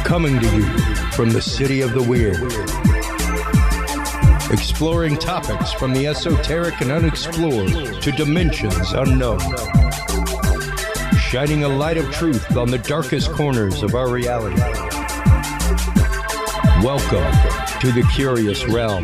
Coming to you from the city of the weird. Exploring topics from the esoteric and unexplored to dimensions unknown. Shining a light of truth on the darkest corners of our reality. Welcome to the Curious Realm.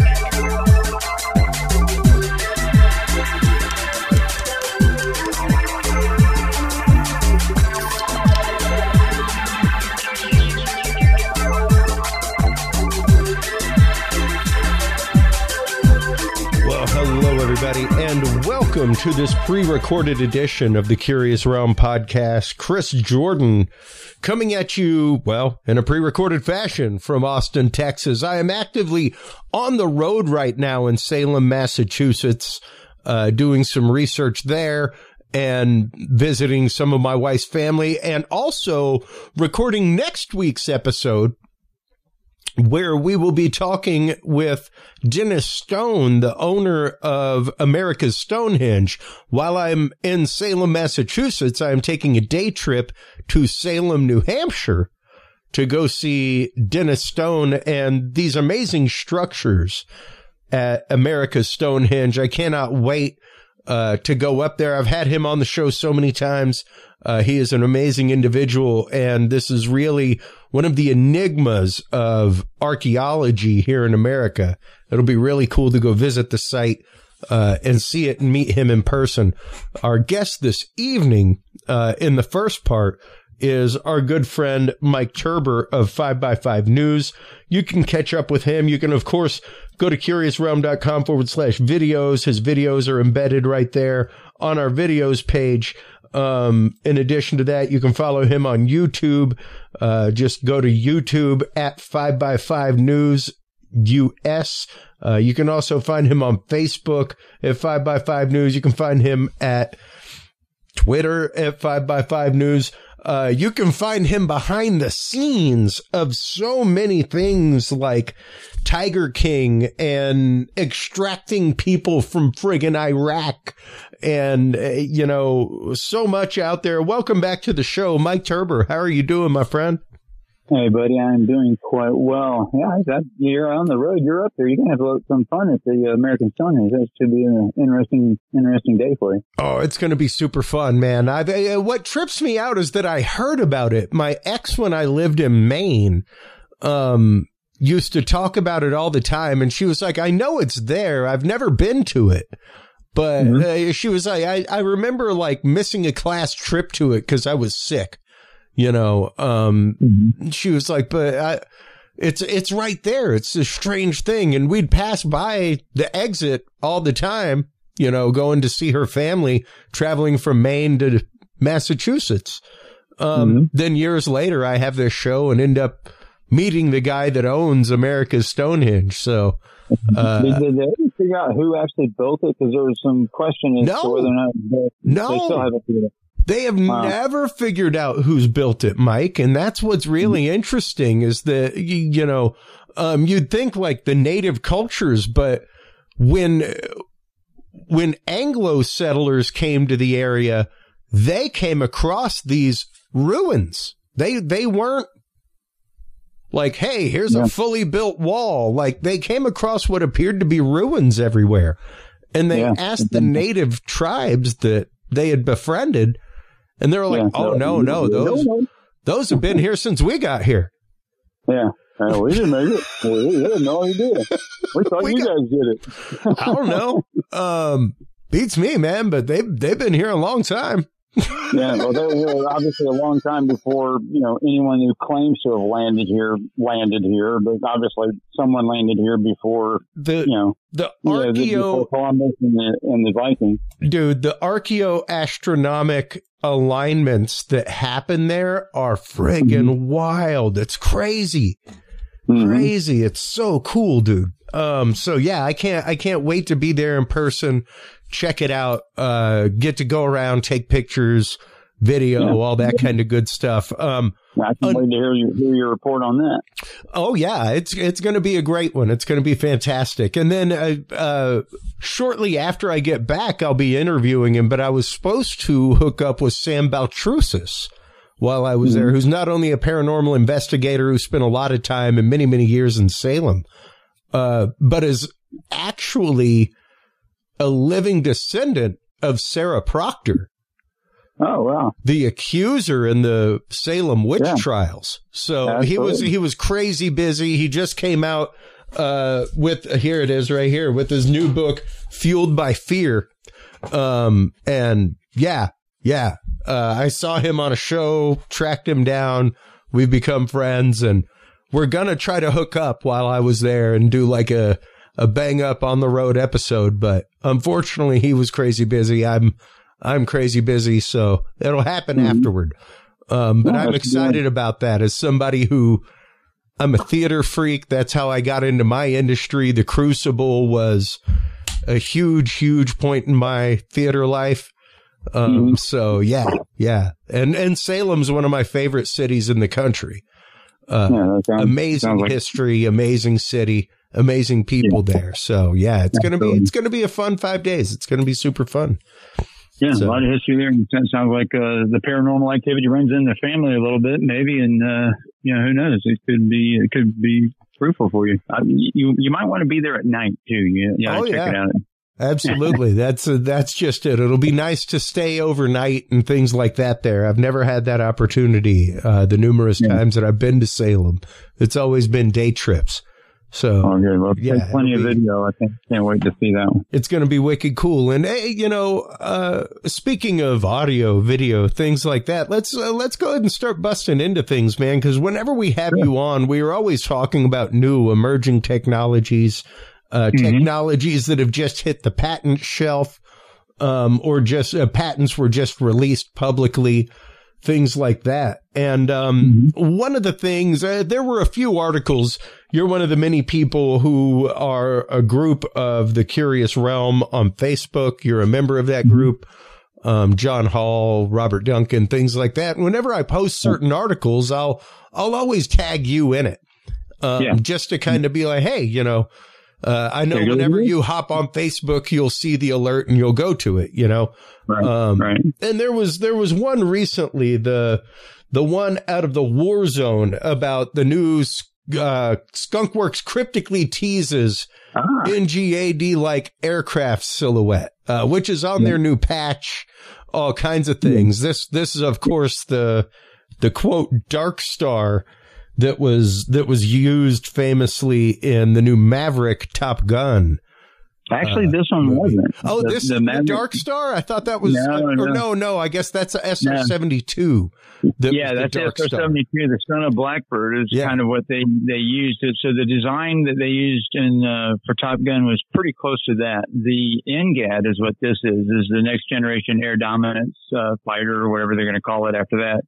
Hello, everybody, and welcome to this pre-recorded edition of the Curious Realm podcast. Chris Jordan coming at you, well, in a pre-recorded fashion from Austin, Texas. I am actively on the road right now in Salem, Massachusetts, doing some research there and visiting some of my wife's family, and also recording next week's episode, where we will be talking with Dennis Stone, the owner of America's Stonehenge. While I'm in Salem, Massachusetts, I am taking a day trip to Salem, New Hampshire to go see Dennis Stone and these amazing structures at America's Stonehenge. I cannot wait to go up there. I've had him on the show so many times. He is an amazing individual, and this is really one of the enigmas of archaeology here in America. It'll be really cool to go visit the site and see it and meet him in person. Our guest this evening, in the first part, is our good friend Mike Turber of 5x5 News. You can catch up with him. You can, of course, go to curiousrealm.com/videos. His videos are embedded right there on our videos page. In addition to that, you can follow him on YouTube. Just go to YouTube at 5x5 News US. You can also find him on Facebook at 5x5 News. You can find him at Twitter at 5x5 News. You can find him behind the scenes of so many things like Tiger King and extracting people from friggin' Iraq and, so much out there. Welcome back to the show, Mike Turber. How are you doing, my friend? Hey, buddy, I'm doing quite well. Yeah, you're on the road. You're up there. You're going to have some fun at the American Stonehenge. That should be an interesting day for you. Oh, it's going to be super fun, man. What trips me out is that I heard about it. My ex, when I lived in Maine, used to talk about it all the time. And she was like, I know it's there. I've never been to it. But she was like, I remember like missing a class trip to it because I was sick. She was like, but it's right there. It's a strange thing. And we'd pass by the exit all the time, going to see her family traveling from Maine to Massachusetts. Then years later, I have this show and end up meeting the guy that owns America's Stonehenge. So, did they ever figure out who actually built it? Because there was some question as to whether or not they still haven't figured it out. They have never figured out who's built it, Mike. And that's what's really interesting is that, you'd think like the native cultures, but when Anglo settlers came to the area, they came across these ruins. They weren't like, hey, here's a fully built wall. Like they came across what appeared to be ruins everywhere. And they asked the native tribes that they had befriended. And they were like, those have been here since we got here. Yeah. We didn't make it. We didn't know he did it. We thought you guys did it. I don't know. Beats me, man, but they've been here a long time. Yeah, well, they were obviously a long time before, anyone who claims to have landed here. But obviously someone landed here before, before Columbus and the Vikings. Dude, the archaeoastronomic alignments that happen there are friggin' wild. It's crazy. Crazy. It's so cool, dude. So yeah, I can't wait to be there in person. Check it out. Get to go around, take pictures, video, all that kind of good stuff. I can't wait to hear your report on that. Oh yeah, it's going to be a great one. It's going to be fantastic. And then shortly after I get back, I'll be interviewing him. But I was supposed to hook up with Sam Baltrusis while I was there, who's not only a paranormal investigator who spent a lot of time and many, many years in Salem, but is actually a living descendant of Sarah Proctor. Oh, wow. The accuser in the Salem witch trials. So absolutely. he was crazy busy. He just came out with, here it is right here, with his new book, Fueled by Fear. And I saw him on a show, tracked him down. We've become friends, and we're going to try to hook up while I was there and do like a bang up on the road episode. But unfortunately, he was crazy busy. I'm crazy busy, so it'll happen afterward. But I'm excited about that as somebody who, I'm a theater freak. That's how I got into my industry. The Crucible was a huge, huge point in my theater life. So yeah. And Salem's one of my favorite cities in the country. Amazing history, amazing city, amazing people there. So yeah, it's going to be a fun 5 days. It's going to be super fun. Yeah, so, a lot of history there. It sounds like the paranormal activity runs in the family a little bit, maybe, and who knows? It could be fruitful for you. You might want to be there at night too. Check it out. Absolutely, that's just it. It'll be nice to stay overnight and things like that there. I've never had that opportunity. The numerous times that I've been to Salem, it's always been day trips. So, good. Well, there's plenty of video. I can't wait to see that one. It's going to be wicked cool. And speaking of audio, video, things like that, let's go ahead and start busting into things, man. Because whenever we have you on, we are always talking about new emerging technologies, technologies that have just hit the patent shelf, or just patents were just released publicly. Things like that. And one of the things, there were a few articles. You're one of the many people who are a group of the Curious Realm on Facebook. You're a member of that group. John Hall, Robert Duncan, things like that. And whenever I post certain articles, I'll always tag you in it, just to kind of be like, hey, I know whenever you hop on Facebook, you'll see the alert and you'll go to it, Right. And there was one recently, the one out of the War Zone about the news. Skunkworks cryptically teases NGAD-like aircraft silhouette, which is on their new patch, all kinds of things. This is, of course, the quote Dark Star that was used famously in the new Maverick Top Gun. Actually, this one wasn't. Oh, the Dark Star? I thought that was... No. I guess that's a SR-72. That's the SR-72. The Son of Blackbird is kind of what they used. So the design that they used for Top Gun was pretty close to that. The NGAD is what this is the Next Generation Air Dominance fighter, or whatever they're going to call it after that.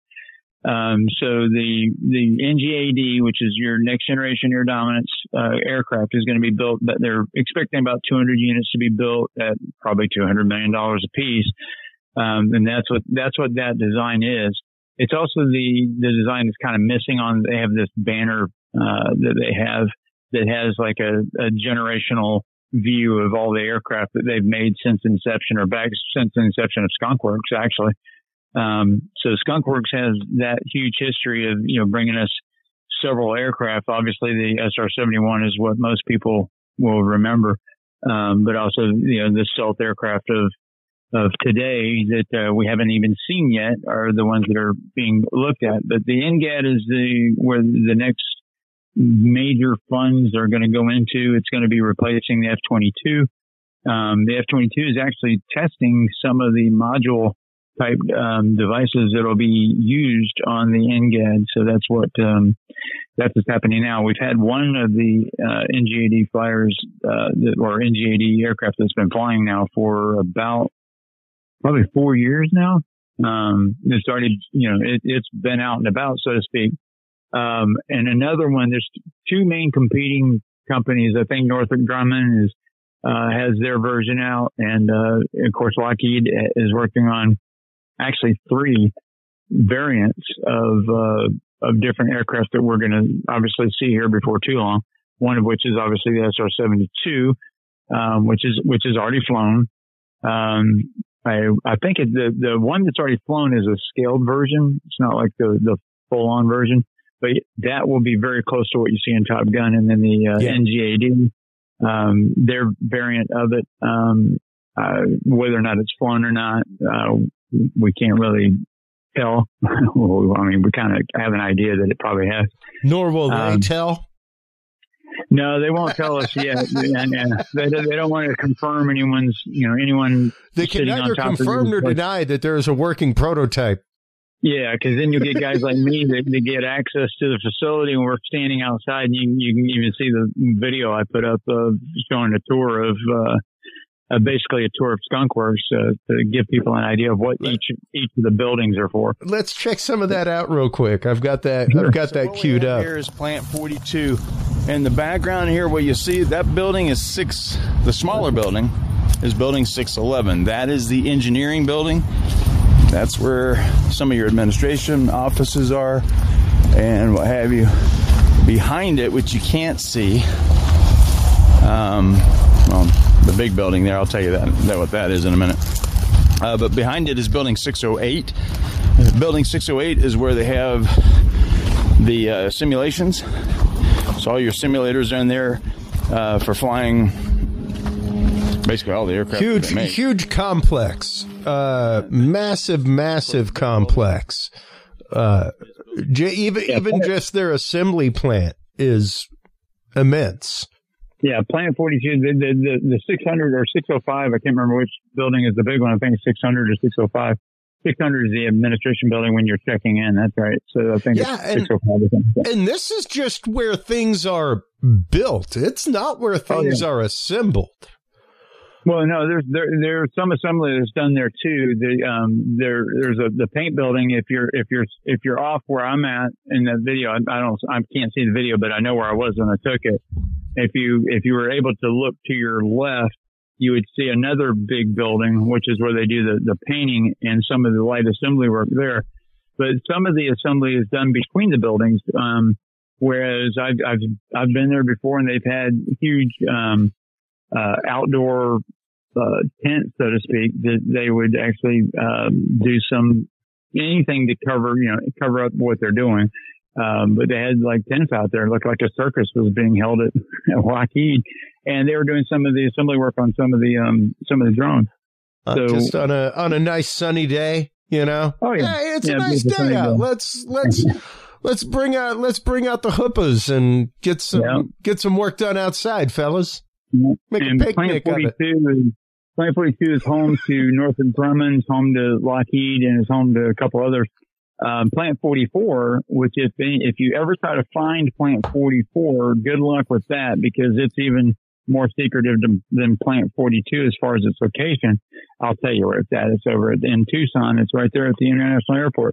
So the NGAD, which is your Next Generation Air Dominance aircraft, is going to be built, but they're expecting about 200 units to be built at probably $200 million a piece. And that's what that design is. It's also the design that's kind of missing on. They have this banner that they have that has like a generational view of all the aircraft that they've made since inception, or back since the inception of Skunkworks, actually. So Skunkworks has that huge history of, bringing us several aircraft. Obviously, the SR-71 is what most people will remember. But also, the stealth aircraft of today that we haven't even seen yet are the ones that are being looked at. But the NGAD is where the next major funds are going to go into. It's going to be replacing the F-22. The F-22 is actually testing some of the module type devices that will be used on the NGAD. So that's what's happening now. We've had one of the NGAD flyers or NGAD aircraft that's been flying now for about probably 4 years now. It started, it's been out and about, so to speak. And another one, there's two main competing companies. I think Northrop Grumman has their version out, and of course Lockheed is working on actually 3 variants of different aircraft that we're going to obviously see here before too long. One of which is obviously the SR-72, which is already flown. I think the one that's already flown is a scaled version. It's not like the full on version, but that will be very close to what you see in Top Gun. And then the NGAD, their variant of it, whether or not it's flown or not, we can't really tell. I mean, we kind of have an idea that it probably has. Nor will they tell. No, they won't tell us yet. They don't want to confirm anyone. They can neither confirm nor deny that there is a working prototype. Yeah, because then you'll get guys like me that get access to the facility, and we're standing outside. And you can even see the video I put up showing a tour of basically a tour of Skunk Works to give people an idea of what each of the buildings are for. Let's check some of that out real quick. I've got that queued up. Here is Plant 42. In the background here, what you see, that building is the smaller building is building 611. That is the engineering building. That's where some of your administration offices are and what have you. Behind it, which you can't see, the big building there, I'll tell you that what that is in a minute. But behind it is building 608. Building 608 is where they have the simulations. So all your simulators are in there for flying basically all the aircraft. Huge complex. Massive complex. Even just their assembly plant is immense. Yeah, Plant 42, the 600 or 605, I can't remember which building is the big one. I think it's 600 or 605. 600 is the administration building when you're checking in. That's right. So I think it's 605. And this is just where things are built. It's not where things are assembled. Well, no, there's some assembly that's done there too. There's the paint building. If you're off where I'm at in that video, I can't see the video, but I know where I was when I took it. If you were able to look to your left, you would see another big building, which is where they do the painting and some of the light assembly work there. But some of the assembly is done between the buildings. Whereas I've been there before, and they've had huge outdoor tents, so to speak, that they would actually do anything to cover up what they're doing. But they had like tents out there. It looked like a circus was being held at Lockheed, and they were doing some of the assembly work on some of the drones. So just on a nice sunny day, you know. Oh yeah, hey, it's a nice day out. Let's bring out the hoopas and get some work done outside, fellas. Make a picnic of it. Plant 42 is home to Northrop Grumman, home to Lockheed, and is home to a couple others. Plant 44, which if you ever try to find Plant 44, good luck with that, because it's even more secretive than Plant 42 as far as its location. I'll tell you where it's at. It's over in Tucson. It's right there at the International Airport.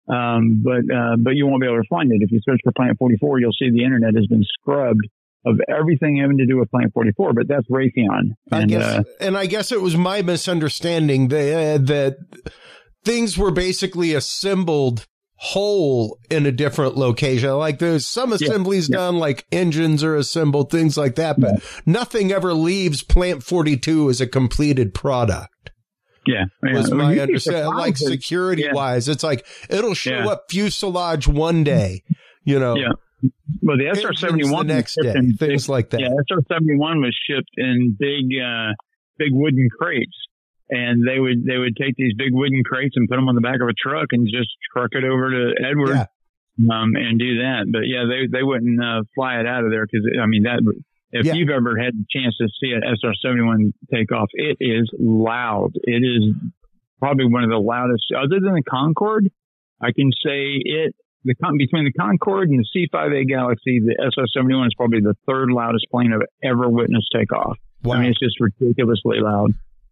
But you won't be able to find it. If you search for Plant 44, you'll see the internet has been scrubbed of everything having to do with Plant 44, but that's Raytheon. I guess it was my misunderstanding that things were basically assembled whole in a different location. Like there's some assemblies done, like engines are assembled, things like that, but nothing ever leaves Plant 42 as a completed product. Yeah. Was my understanding. Like security wise, it's like it'll show up fuselage one day, you know. Yeah. Well, the SR-71 the next day, things like that. Yeah, SR-71 was shipped in big wooden crates, and they would take these big wooden crates and put them on the back of a truck and just truck it over to Edward, and do that. But yeah, they wouldn't fly it out of there, because I mean if you've ever had the chance to see an SR-71 take off, it is loud. It is probably one of the loudest, other than the Concorde. I can say between the Concorde and the C-5A Galaxy, the SR-71 is probably the third loudest plane I've ever witnessed take off. Wow. I mean, it's just ridiculously loud.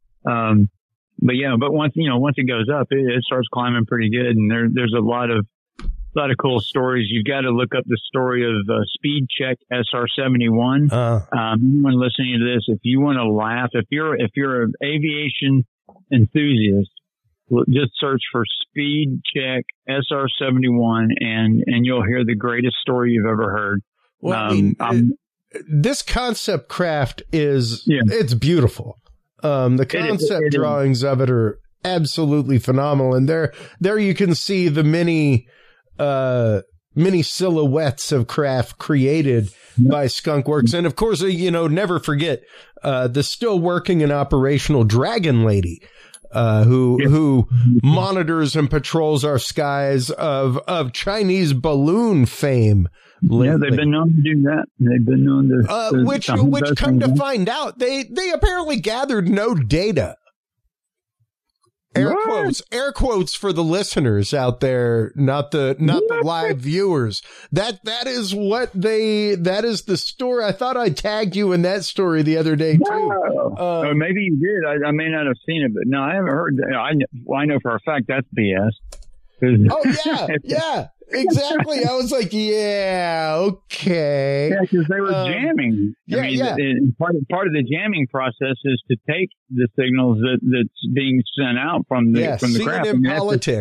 But once it goes up, it starts climbing pretty good. And there's a lot of cool stories. You've got to look up the story of Speed Check SR-71. Anyone listening to this, if you want to laugh, if you're an aviation enthusiast, just search for Speed Check SR-71 and you'll hear the greatest story you've ever heard. Well, this concept craft it's beautiful. The concept drawings of it are absolutely phenomenal. And there you can see the many silhouettes of craft created by Skunk Works. And of course, never forget, the still working and operational Dragon Lady, who monitors and patrols our skies of Chinese balloon fame. Lately. Yeah, they've been known to do that. They've been known to, which come to find out, they apparently gathered no data. Air quotes for the listeners out there, not the live viewers. That is the story. I thought I tagged you in that story the other day too. Maybe you did. I may not have seen it, but no, I haven't heard that. I know for a fact that's BS. Oh yeah. Exactly. I was like, yeah, okay. Yeah, because they were jamming. Part of the jamming process is to take the signals that's being sent out from the craft. CNN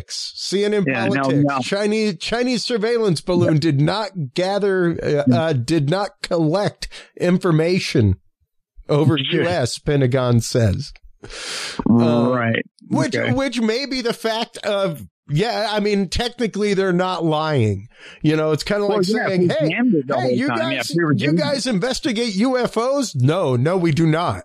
politics. Chinese surveillance balloon did not collect information over U.S. Pentagon says. Right. Which may be the fact of. Yeah, I mean, technically they're not lying. It's kind of like saying, hey, you guys investigate UFOs? No, we do not.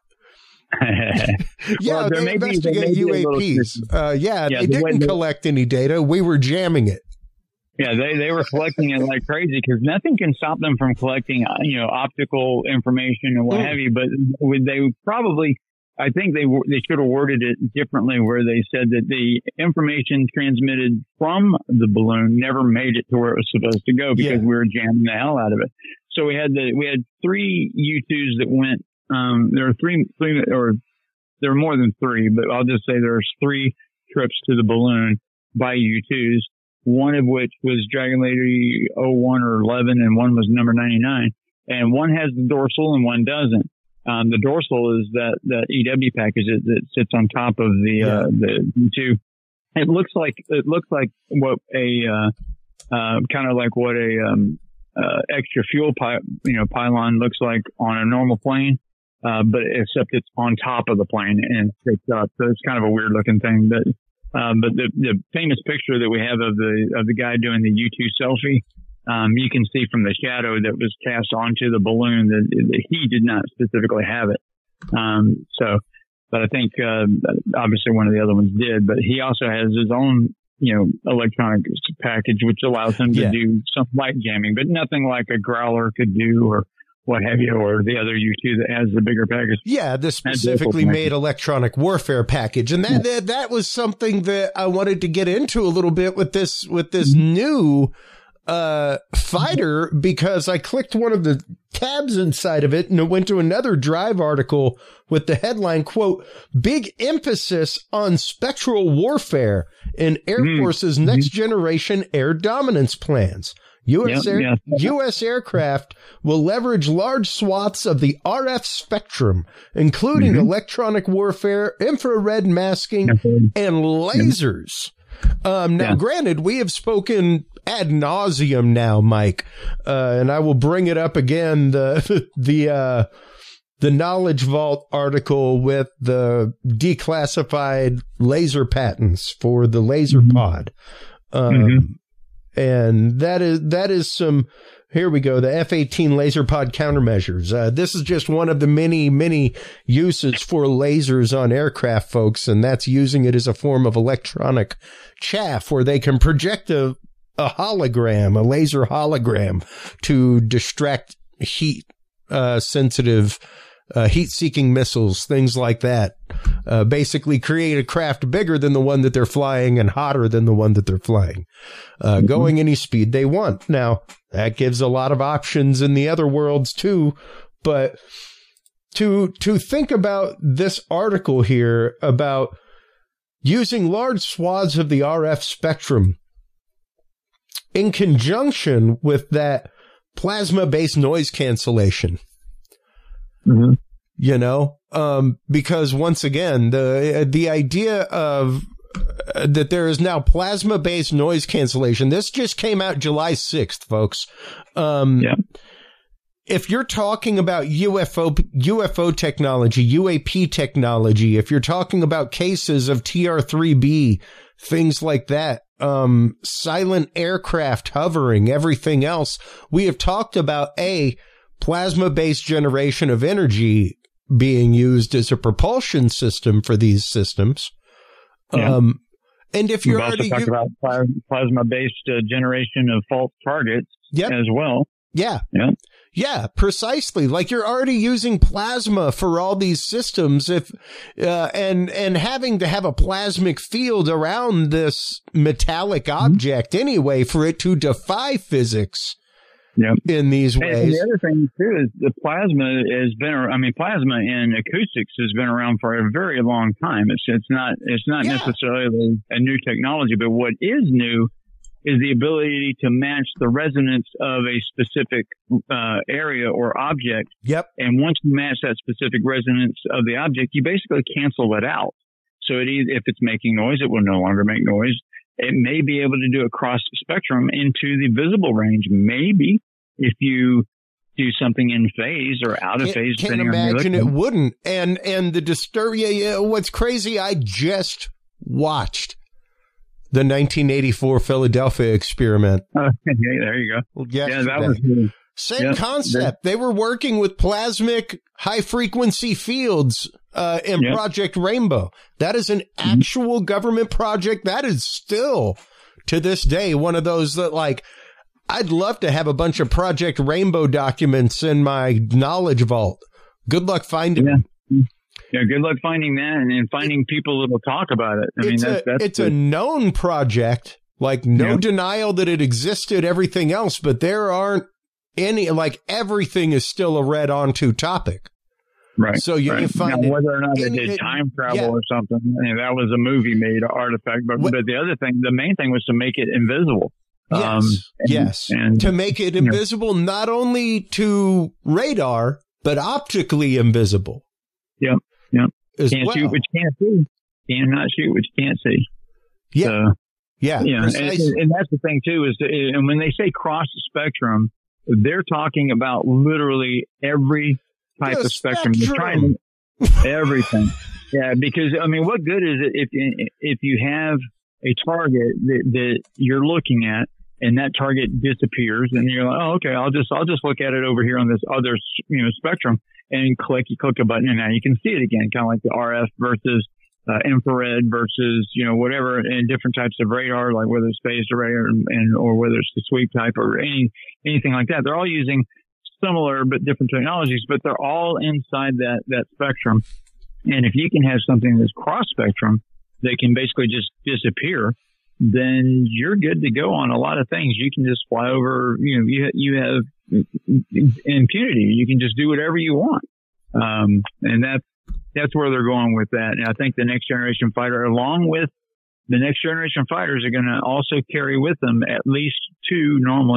They investigate UAPs. They didn't collect any data. We were jamming it. Yeah, they were collecting it like crazy because nothing can stop them from collecting, optical information and what have you. But they probably... I think they should have worded it differently, where they said that the information transmitted from the balloon never made it to where it was supposed to go because we were jamming the hell out of it. So we had 3 U-2s that went. There are three, or there are more than 3, but I'll just say there's 3 trips to the balloon by U-2s. One of which was Dragon Lady 01 or 11, and one was number 99. And one has the dorsal and one doesn't. The dorsal is that EW package that sits on top of the U2. It looks like what a kind of like what a extra fuel pylon looks like on a normal plane, but except it's on top of the plane and sticks up. So it's kind of a weird looking thing. But the famous picture that we have of the guy doing the U2 selfie. You can see from the shadow that was cast onto the balloon that he did not specifically have it. But I think, obviously one of the other ones did, but he also has his own, electronic package, which allows him to do some light jamming, but nothing like a Growler could do or what have you, or the other U2 that has the bigger package. Yeah, the specifically made electronic warfare package. And that was something that I wanted to get into a little bit with this new fighter, because I clicked one of the tabs inside of it and it went to another Drive article with the headline, quote, "Big emphasis on spectral warfare in Air Force's next generation air dominance plans. U.S. aircraft will leverage large swaths of the RF spectrum, including electronic warfare, infrared masking, and lasers." Now, granted, we have spoken ad nauseum now, Mike, and I will bring it up again, the Knowledge Vault article with the declassified laser patents for the laser pod. And that is some, here we go, the F-18 laser pod countermeasures. This is just one of the many uses for lasers on aircraft, folks, and that's using it as a form of electronic chaff where they can project a hologram, a laser hologram, to distract sensitive heat-seeking missiles, things like that. Basically create a craft bigger than the one that they're flying and hotter than the one that they're flying, going any speed they want. Now, that gives a lot of options in the other worlds too, but to think about this article here about using large swaths of the RF spectrum in conjunction with that plasma-based noise cancellation. Because once again, the idea of that there is now plasma-based noise cancellation. This just came out July 6th, folks. if you're talking about UFO technology, UAP technology, if you're talking about cases of TR-3B, things like that, silent aircraft hovering, everything else, we have talked about plasma-based generation of energy being used as a propulsion system for these systems. Yeah. And if you're already talked about plasma-based generation of false targets as well. Yeah. Yeah, precisely. Like you're already using plasma for all these systems and having to have a plasmic field around this metallic object anyway for it to defy physics. In these ways. And the other thing too is the plasma in acoustics has been around for a very long time. It's not necessarily a new technology, but what is new is the ability to match the resonance of a specific area or object. Yep. And once you match that specific resonance of the object, you basically cancel it out. So if it's making noise, it will no longer make noise. It may be able to do a cross spectrum into the visible range. Maybe if you do something in phase or out of phase. Can't imagine it wouldn't. And the what's crazy, I just watched the 1984 Philadelphia experiment. There you go. Well, yeah, that was same concept. They were working with plasmic high frequency fields in Project Rainbow. That is an actual government project. That is still to this day one of those that, like, I'd love to have a bunch of Project Rainbow documents in my knowledge vault. Good luck finding them. Yeah, good luck finding that and finding people that will talk about it. I mean, that's a known project, like no denial that it existed, everything else, but there aren't any, like, everything is still a read onto topic. Right. So you find now, whether or not they did time travel or something, that was a movie made artifact. But the other thing, the main thing was to make it invisible. And to make it invisible, not only to radar, but optically invisible. Yeah. Can't shoot what you can't see. Cannot shoot what you can't see. Yeah. So, and that's the thing too, and when they say cross spectrum, they're talking about literally every type of spectrum. They're trying everything. Yeah, because I mean, what good is it if you have a target that you're looking at and that target disappears, and you're like, oh, okay, I'll just look at it over here on this other spectrum, and you click a button, and now you can see it again, kind of like the RF versus infrared versus whatever, and different types of radar, like whether it's phased array or whether it's the sweep type or anything like that. They're all using similar but different technologies, but they're all inside that spectrum. And if you can have something that's cross spectrum that can basically just disappear, then you're good to go on a lot of things. You can just fly over, you have impunity. You can just do whatever you want. And that's where they're going with that. And I think the next generation fighter, along with the next generation fighters, are going to also carry with them at least two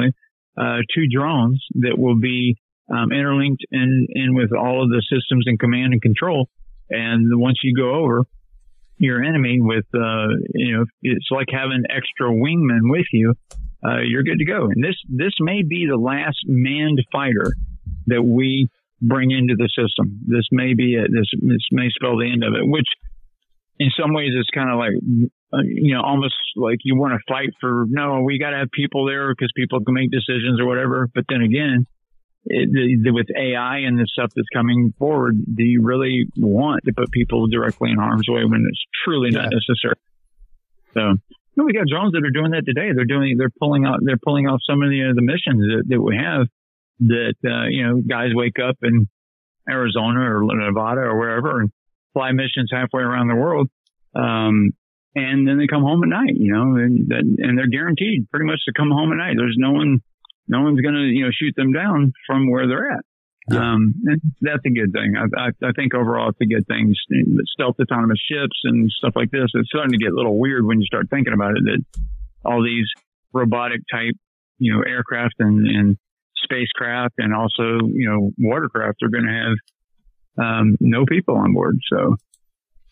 drones that will be interlinked in with all of the systems and command and control. And once you go over your enemy with, it's like having extra wingmen with you. You're good to go. And this may be the last manned fighter that we bring into the system. This may be it. This may spell the end of it, which in some ways is kind of like, almost like you want to fight for, no, we got to have people there because people can make decisions or whatever. But then again, with AI and the stuff that's coming forward, do you really want to put people directly in harm's way when it's truly not necessary? So we got drones that are doing that today. They're pulling off some of the missions that we have. That guys wake up in Arizona or Nevada or wherever and fly missions halfway around the world, and then they come home at night. And they're guaranteed pretty much to come home at night. There's no one's going to shoot them down from where they're at. Yeah. And that's a good thing. I think overall it's a good thing. Stealth autonomous ships and stuff like this. It's starting to get a little weird when you start thinking about it. That all these robotic type aircraft and spacecraft and also watercraft are going to have no people on board. So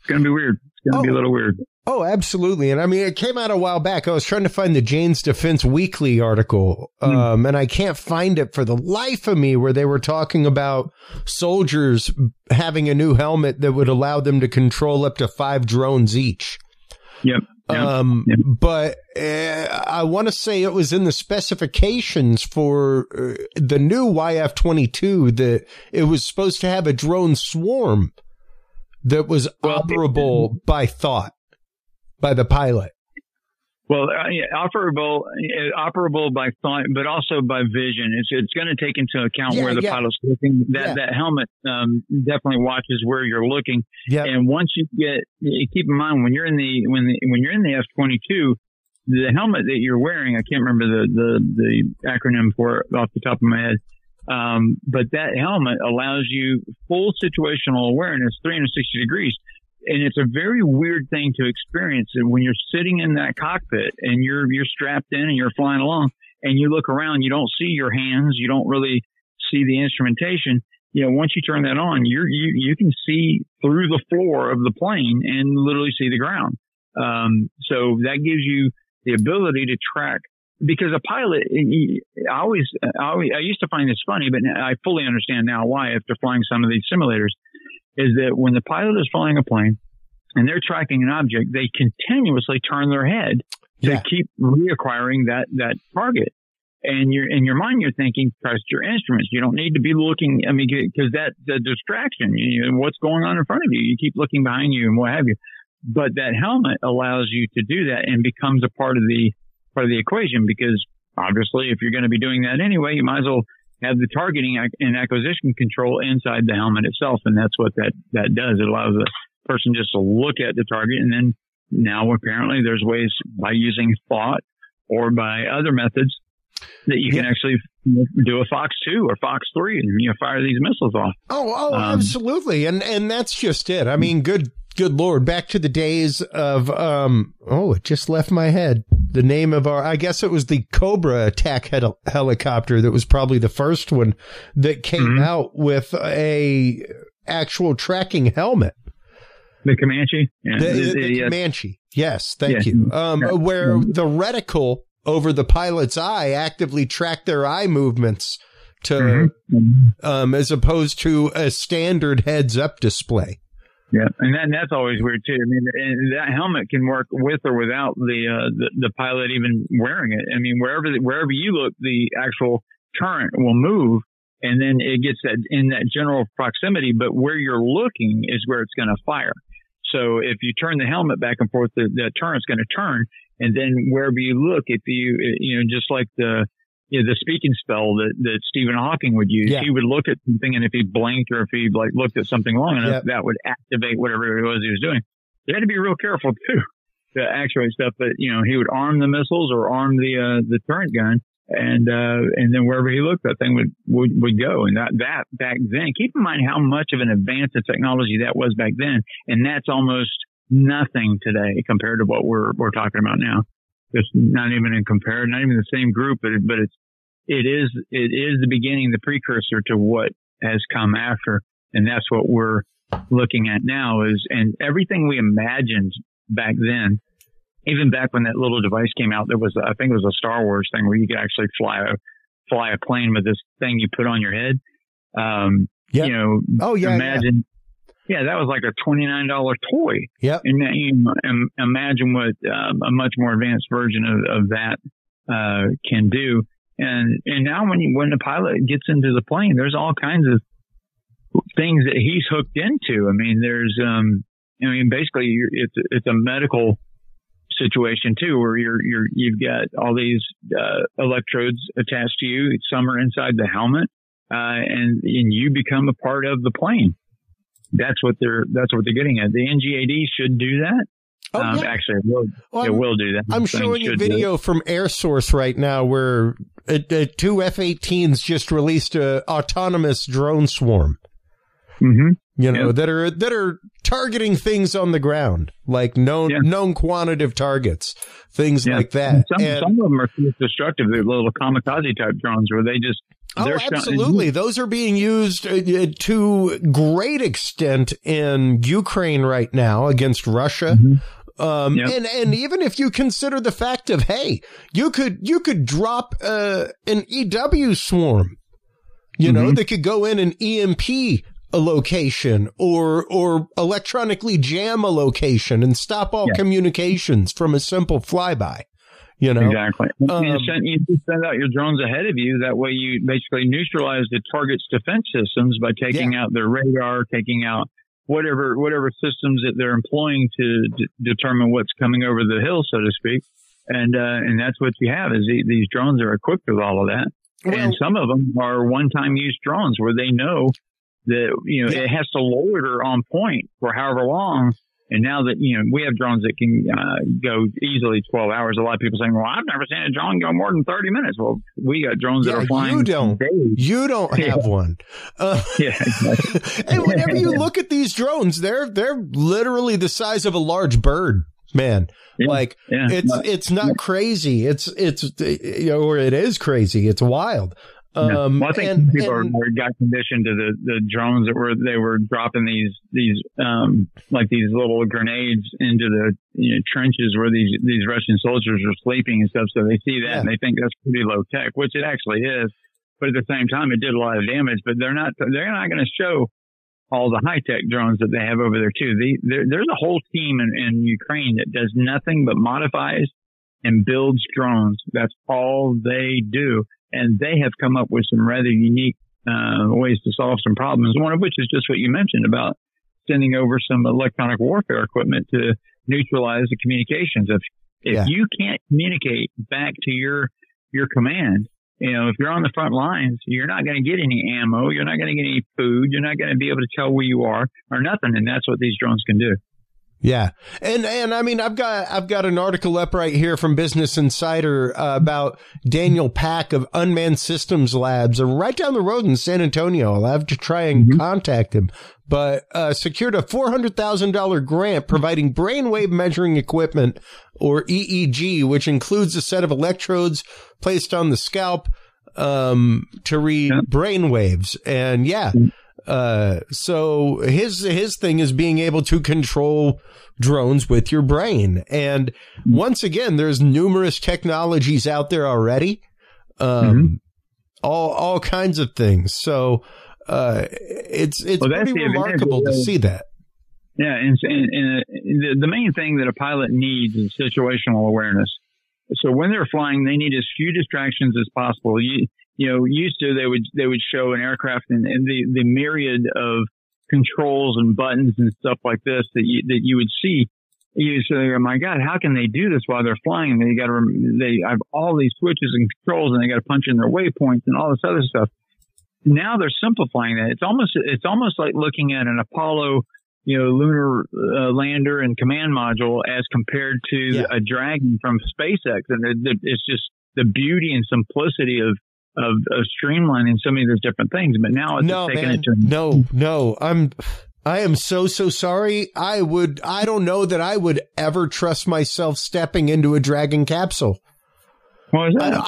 It's going to be weird. It's going to be a little weird. Oh, absolutely. And I mean, it came out a while back. I was trying to find the Jane's Defense Weekly article, and I can't find it for the life of me, where they were talking about soldiers having a new helmet that would allow them to control up to 5 drones each. Yep. But I want to say it was in the specifications for the new YF-22 that it was supposed to have a drone swarm that was operable by thought, by the pilot. Well, operable by thought, but also by vision. It's going to take into account where the pilot's looking. That helmet definitely watches where you're looking. Yep. And once you keep in mind when you're in the F-22, the helmet that you're wearing, I can't remember the acronym for it off the top of my head. But that helmet allows you full situational awareness, 360 degrees. And it's a very weird thing to experience when you're sitting in that cockpit and you're strapped in and you're flying along and you look around, you don't see your hands. You don't really see the instrumentation. You know, once you turn that on, you can see through the floor of the plane and literally see the ground. So that gives you the ability to track, because a pilot, I used to find this funny, but I fully understand now why after flying some of these simulators. Is that when the pilot is flying a plane and they're tracking an object, they continuously turn their head to keep reacquiring that target. And in your mind, you're thinking, trust your instruments. You don't need to be looking. I mean, because that's the distraction. You know, what's going on in front of you? You keep looking behind you and what have you. But that helmet allows you to do that and becomes a part of the equation, because obviously, if you're going to be doing that anyway, you might as well have the targeting and acquisition control inside the helmet itself. And that's what that does. It allows the person just to look at the target. And then now apparently there's ways by using thought or by other methods that you can actually do a Fox 2 or Fox 3 and fire these missiles off. Absolutely. And that's just it. I mean, good Lord, back to the days of, it just left my head. The name of I guess it was the Cobra attack helicopter that was probably the first one that came out with a actual tracking helmet. The Comanche? Yeah. The Comanche. Yes, thank you. Where the reticle over the pilot's eye actively tracked their eye movements to, as opposed to a standard heads-up display. Yeah, and that's always weird too. I mean, and that helmet can work with or without the pilot even wearing it. I mean, wherever you look, the actual turret will move, and then it gets that in that general proximity. But where you're looking is where it's going to fire. So if you turn the helmet back and forth, the turret's going to turn, and then wherever you look, if you just like the speaking spell that Stephen Hawking would use, he would look at something, and if he blinked or if he looked at something long enough, that would activate whatever it was he was doing. You had to be real careful too to actuate stuff. But he would arm the missiles or arm the turret gun, and then wherever he looked, that thing would go. And that back then, keep in mind how much of an advance of technology that was back then, and that's almost nothing today compared to what we're talking about now. It's not even in comparison, not even the same group, but it is the beginning, the precursor to what has come after. And that's what we're looking at now and everything we imagined back then, even back when that little device came out, I think it was a Star Wars thing where you could actually fly a plane with this thing you put on your head. Imagine. Yeah, that was like a $29 toy. Yep. And imagine what a much more advanced version of that can do. And now when the pilot gets into the plane, there's all kinds of things that he's hooked into. I mean, basically it's a medical situation too, where you've got all these electrodes attached to you. Some are inside the helmet, and you become a part of the plane. That's what they're getting at. The NGAD should do that. Actually, it will do that. I'm showing you video from Air Source right now where two F-18s just released a autonomous drone swarm. That are targeting things on the ground, like known quantitative targets, things like that. Some of them are destructive. They're little kamikaze type drones where they just Absolutely. Those are being used to great extent in Ukraine right now against Russia. And even if you consider the fact of, hey, you could drop an EW swarm, you know, that could go in and EMP a location or electronically jam a location and stop all communications from a simple flyby. You know, exactly. You send out your drones ahead of you. That way, you basically neutralize the target's defense systems by taking out their radar, taking out whatever systems that they're employing to determine what's coming over the hill, so to speak. And that's what you have is these drones are equipped with all of that. Well, and some of them are one-time use drones where they know that, you know, it has to loiter on point for however long. And now that, you know, we have drones that can go easily 12 hours. A lot of people saying, well, I've never seen a drone go more than 30 minutes. Well, we got drones that are flying. You don't have one. Exactly. And whenever you look at these drones, they're literally the size of a large bird, man. It's not crazy. It's, you know, or it is crazy. It's wild. Well, I think people got conditioned to the drones that they were dropping these like these little grenades into the trenches where these Russian soldiers are sleeping and stuff. So they see that and they think that's pretty low tech, which it actually is. But at the same time, it did a lot of damage. But they're not going to show all the high tech drones that they have over there too. There's a whole team in Ukraine that does nothing but modifies and builds drones. That's all they do. And they have come up with some rather unique ways to solve some problems, one of which is just what you mentioned about sending over some electronic warfare equipment to neutralize the communications. If you can't communicate back to your command, you know, if you're on the front lines, you're not going to get any ammo. You're not going to get any food. You're not going to be able to tell where you are or nothing. And that's what these drones can do. Yeah. And I mean, I've got an article up right here from Business Insider about Daniel Pack of Unmanned Systems Labs right down the road in San Antonio. I'll have to try and contact him, but secured a $400,000 grant providing brainwave measuring equipment, or EEG, which includes a set of electrodes placed on the scalp to read brainwaves. And so his thing is being able to control drones with your brain. And once again, there's numerous technologies out there already, all kinds of things. So it's pretty remarkable to see that. Yeah, and the main thing that a pilot needs is situational awareness. So when they're flying, they need as few distractions as possible. You know, used to they would show an aircraft and the myriad of controls and buttons and stuff like this that you would see. You say, oh my God, how can they do this while they're flying? They have all these switches and controls, and they got to punch in their waypoints and all this other stuff. Now they're simplifying that. It's almost like looking at an Apollo, lunar lander and command module as compared to a Dragon from SpaceX, and it's just the beauty and simplicity of streamlining so many of those different things. But now it's taking it to I am so sorry. I don't know that I would ever trust myself stepping into a Dragon capsule. What is that?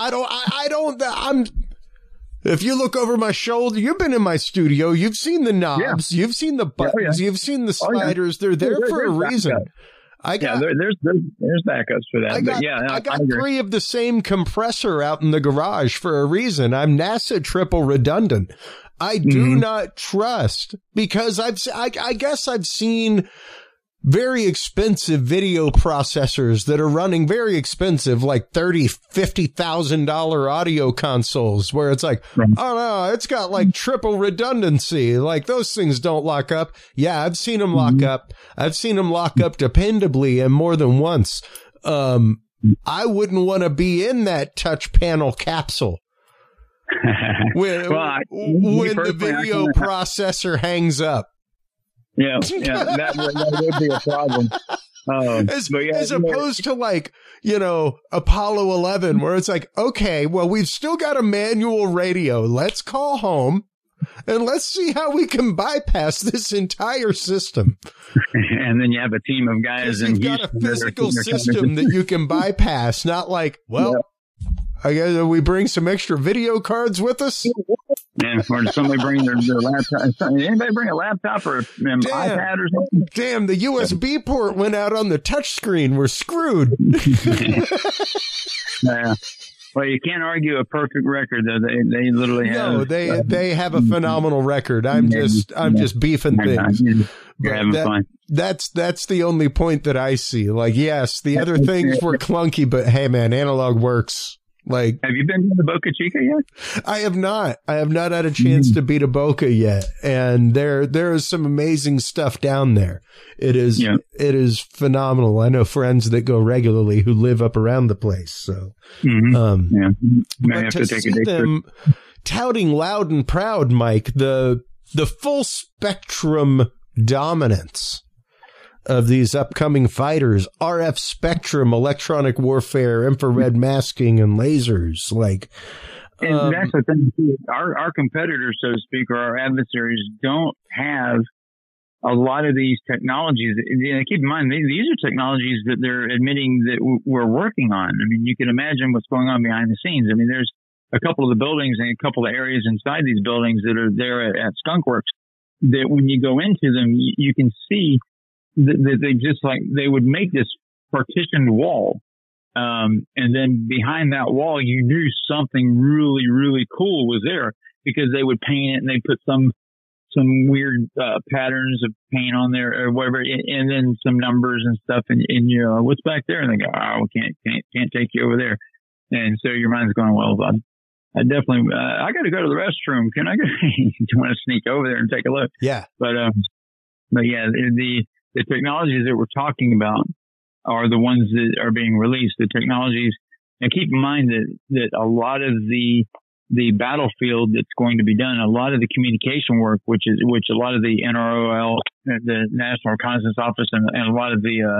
If you look over my shoulder, you've been in my studio, you've seen the knobs, you've seen the buttons, you've seen the sliders. They're there for a reason. There's backups for that. I got 3 of the same compressor out in the garage for a reason. I'm NASA triple redundant. I do not trust, because I guess I've seen very expensive video processors that are running very expensive, like $30,000-$50,000 audio consoles, where it's like, oh no, it's got like triple redundancy. Like those things don't lock up. Yeah, I've seen them lock up. I've seen them lock up dependably and more than once. I wouldn't want to be in that touch panel capsule when the video processor hangs up. Yeah, that would be a problem. As opposed to like, Apollo 11, where it's like, okay, well, we've still got a manual radio. Let's call home and let's see how we can bypass this entire system. And then you have a team of guys in Houston. You've got a physical system that you can bypass, not like, I guess we bring some extra video cards with us. Yeah, or somebody bring their laptop. Anybody bring a laptop or an iPad or something? Damn, the USB port went out on the touch screen. We're screwed. Yeah. Well, you can't argue a perfect record, though. They literally have. No, they have a phenomenal record. I'm just beefing things. That's the only point that I see. Like, yes, the other things were clunky, but hey, man, analog works. Like, have you been to the Boca Chica yet? I have not. I have not had a chance to be to Boca yet, and there is some amazing stuff down there. It is phenomenal. I know friends that go regularly who live up around the place. So, but to see them touting loud and proud, Mike, the full spectrum dominance of these upcoming fighters, RF spectrum, electronic warfare, infrared masking, and lasers. Like, and that's the thing too. Our competitors, so to speak, or our adversaries, don't have a lot of these technologies. Keep in mind, these are technologies that they're admitting that we're working on. I mean, you can imagine what's going on behind the scenes. I mean, there's a couple of the buildings and a couple of areas inside these buildings that are there at Skunk Works that when you go into them, you can see that they would make this partitioned wall. And then behind that wall, you knew something really, really cool was there because they would paint it and they put some weird, patterns of paint on there or whatever. And then some numbers and stuff. And you know, what's back there? And they go, oh, can't take you over there. And so your mind's going, well, I definitely, I got to go to the restroom. Can I go? You want to sneak over there and take a look? Yeah. But yeah, the technologies that we're talking about are the ones that are being released. The technologies, and keep in mind that a lot of the battlefield that's going to be done, a lot of the communication work, which a lot of the NROL, the National Reconnaissance Office, and a lot of the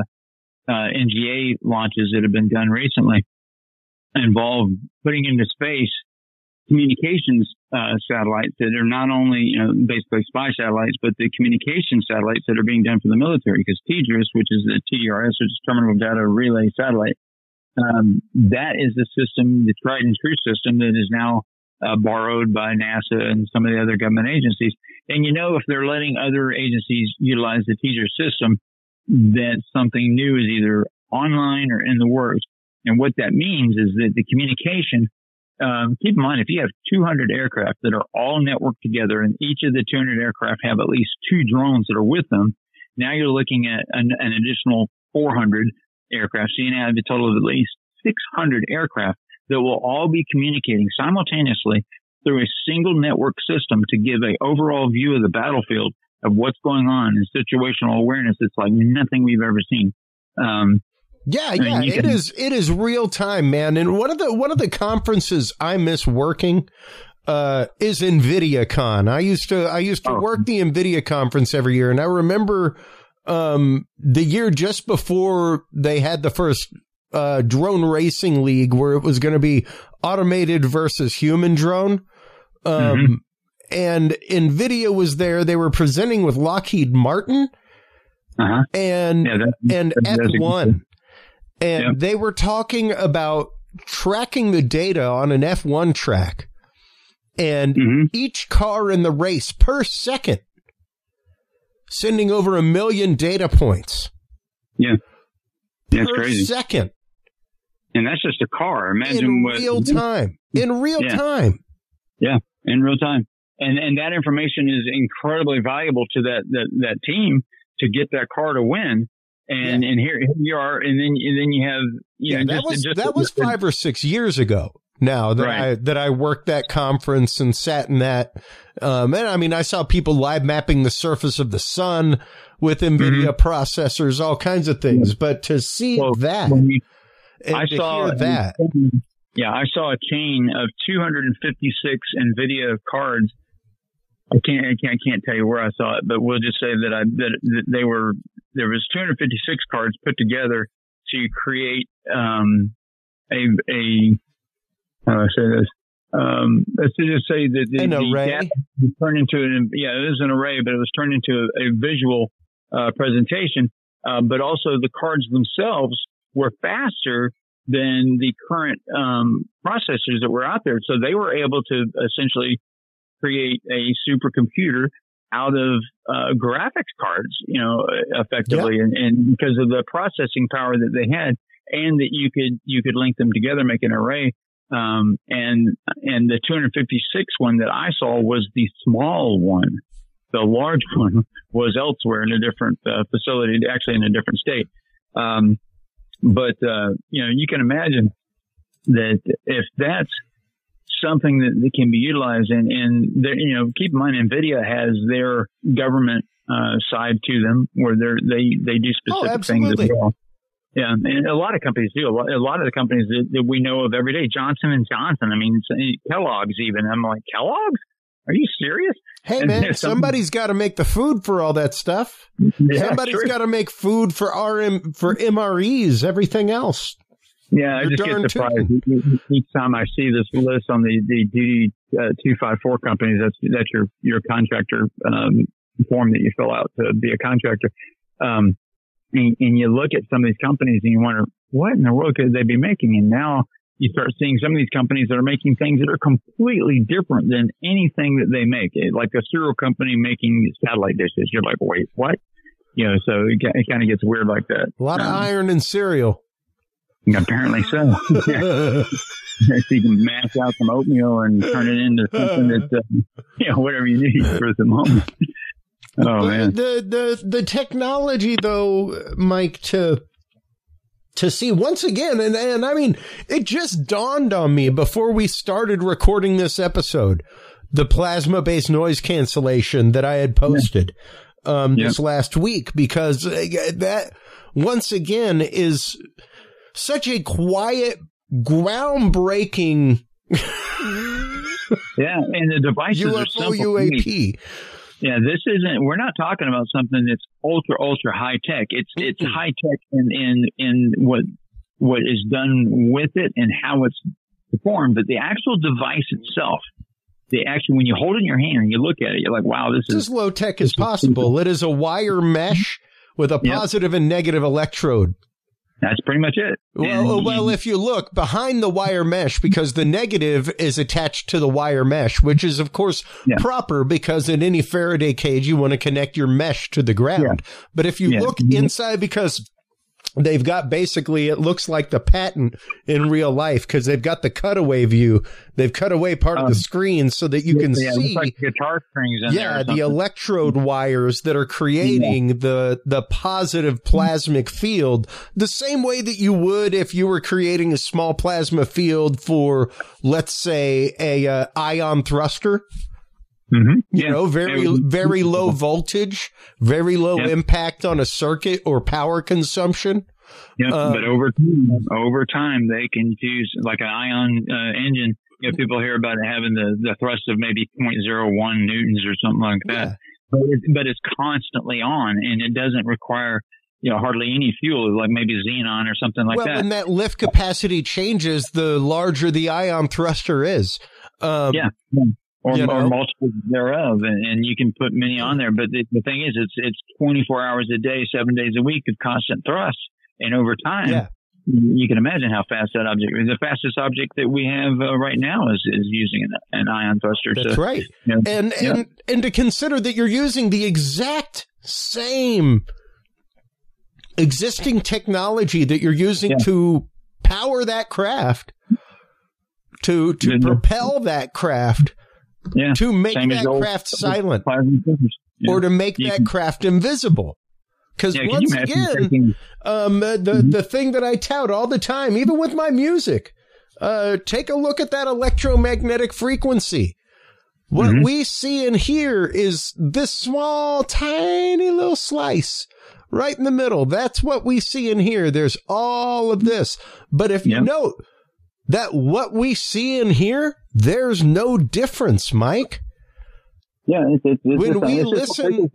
NGA launches that have been done recently involve putting into space communications satellites that are not only, you know, basically spy satellites, but the communication satellites that are being done for the military. Because TDRS, which is the TDRS, which is Terminal Data Relay Satellite, that is the system, the tried and true system that is now borrowed by NASA and some of the other government agencies. And you know, if they're letting other agencies utilize the TDRS system, that something new is either online or in the works. And what that means is that the communication, keep in mind, if you have 200 aircraft that are all networked together and each of the 200 aircraft have at least 2 drones that are with them, now you're looking at an additional 400 aircraft. So you now have a total of at least 600 aircraft that will all be communicating simultaneously through a single network system to give an overall view of the battlefield of what's going on in situational awareness. It's like nothing we've ever seen. Yeah, it is real time, man. And one of the conferences I miss working is NVIDIA-Con. I used to work the NVIDIA conference every year, and I remember the year just before they had the first drone racing league where it was going to be automated versus human drone. And NVIDIA was there. They were presenting with Lockheed Martin and F1. And they were talking about tracking the data on an F1 track and each car in the race per second sending over 1 million data points. Yeah. That's per crazy. Second. And that's just a car. Imagine in real time. In real time. Yeah, in real time. And that information is incredibly valuable to that team to get that car to win. And here you are, and then you have that was 5 or 6 years ago now that I worked that conference and sat in that. And I mean, I saw people live mapping the surface of the sun with NVIDIA processors, all kinds of things. But to see I saw a chain of 256 NVIDIA cards. I can't tell you where I saw it, but we'll just say that there was 256 cards put together to create how do I say this? Let's just say that the array data was turned into it is an array, but it was turned into a visual presentation. But also the cards themselves were faster than the current processors that were out there. So they were able to essentially create a supercomputer out of graphics cards, effectively, and because of the processing power that they had, and that you could link them together, make an array. And the 256 one that I saw was the small one. The large one was elsewhere in a different facility, actually in a different state. But you can imagine that if that's something that can be utilized, and keep in mind, NVIDIA has their government side to them where they do specific things as well. Yeah, and a lot of companies do. A lot of the companies that we know of every day, Johnson & Johnson, I mean, Kellogg's even. I'm like, Kellogg's? Are you serious? Hey, man, somebody's got to make the food for all that stuff. Yeah, somebody's got to make food for MREs, everything else. Yeah, I just get surprised each time I see this list on the DD 254 companies. That's your contractor form that you fill out to be a contractor. And you look at some of these companies and you wonder, what in the world could they be making? And now you start seeing some of these companies that are making things that are completely different than anything that they make. Like a cereal company making satellite dishes. You're like, wait, what? So it kind of gets weird like that. A lot of iron in cereal. Apparently so. Yeah. So you can mash out some oatmeal and turn it into something that's, whatever you need for the moment. Oh, man. The technology, though, Mike, to see once again, and I mean, it just dawned on me before we started recording this episode, the plasma-based noise cancellation that I had posted this last week, because that, once again, is such a quiet, groundbreaking and the devices UFO are simple. UAP. Yeah, we're not talking about something that's ultra high tech. It's high tech in what is done with it and how it's performed, but the actual device itself, when you hold it in your hand and you look at it, you're like, wow, this is as low tech as possible. It is a wire mesh with a positive and negative electrode. That's pretty much it. Well, if you look behind the wire mesh, because the negative is attached to the wire mesh, which is, of course, proper because in any Faraday cage, you want to connect your mesh to the ground. Yeah. But if you look inside, because they've got basically, it looks like the patent in real life because they've got the cutaway view. They've cut away part of the screen so that you can see like guitar strings in there. The electrode wires that are creating the positive plasmic field the same way that you would if you were creating a small plasma field for, let's say, a ion thruster. Mm-hmm. Very low voltage, very low impact on a circuit or power consumption. Yeah, but over time, they can use like an ion engine. People hear about it having the thrust of maybe 0.01 newtons or something like that. But it's constantly on, and it doesn't require hardly any fuel, like maybe xenon or something like that. Well, when that lift capacity changes, the larger the ion thruster is. Or multiples thereof, and you can put many on there. But the thing is, it's 24 hours a day, 7 days a week of constant thrust, and over time, you can imagine how fast that object is. The fastest object that we have right now is using an ion thruster. That's right. And to consider that you're using the exact same existing technology that you're using to power that craft, to propel that craft. Yeah, to make that craft silent or to make that craft invisible. Because once again, the thing that I tout all the time, even with my music, take a look at that electromagnetic frequency. What we see and hear is this small, tiny little slice right in the middle. That's what we see and hear. There's all of this. But if you note that what we see and hear, there's no difference, Mike. Yeah, it's when we listen,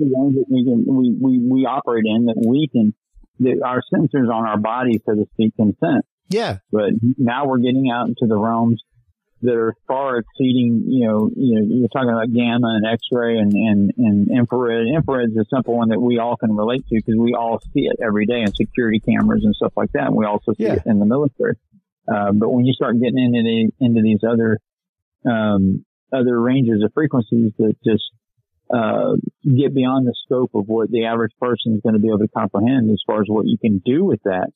we operate in that our sensors on our body, so to speak, can sense. Yeah, but now we're getting out into the realms that are far exceeding. You're talking about gamma and X-ray and infrared. Infrared is a simple one that we all can relate to because we all see it every day in security cameras and stuff like that. And we also see it in the military. But when you start getting into these other ranges of frequencies that just get beyond the scope of what the average person is going to be able to comprehend as far as what you can do with that.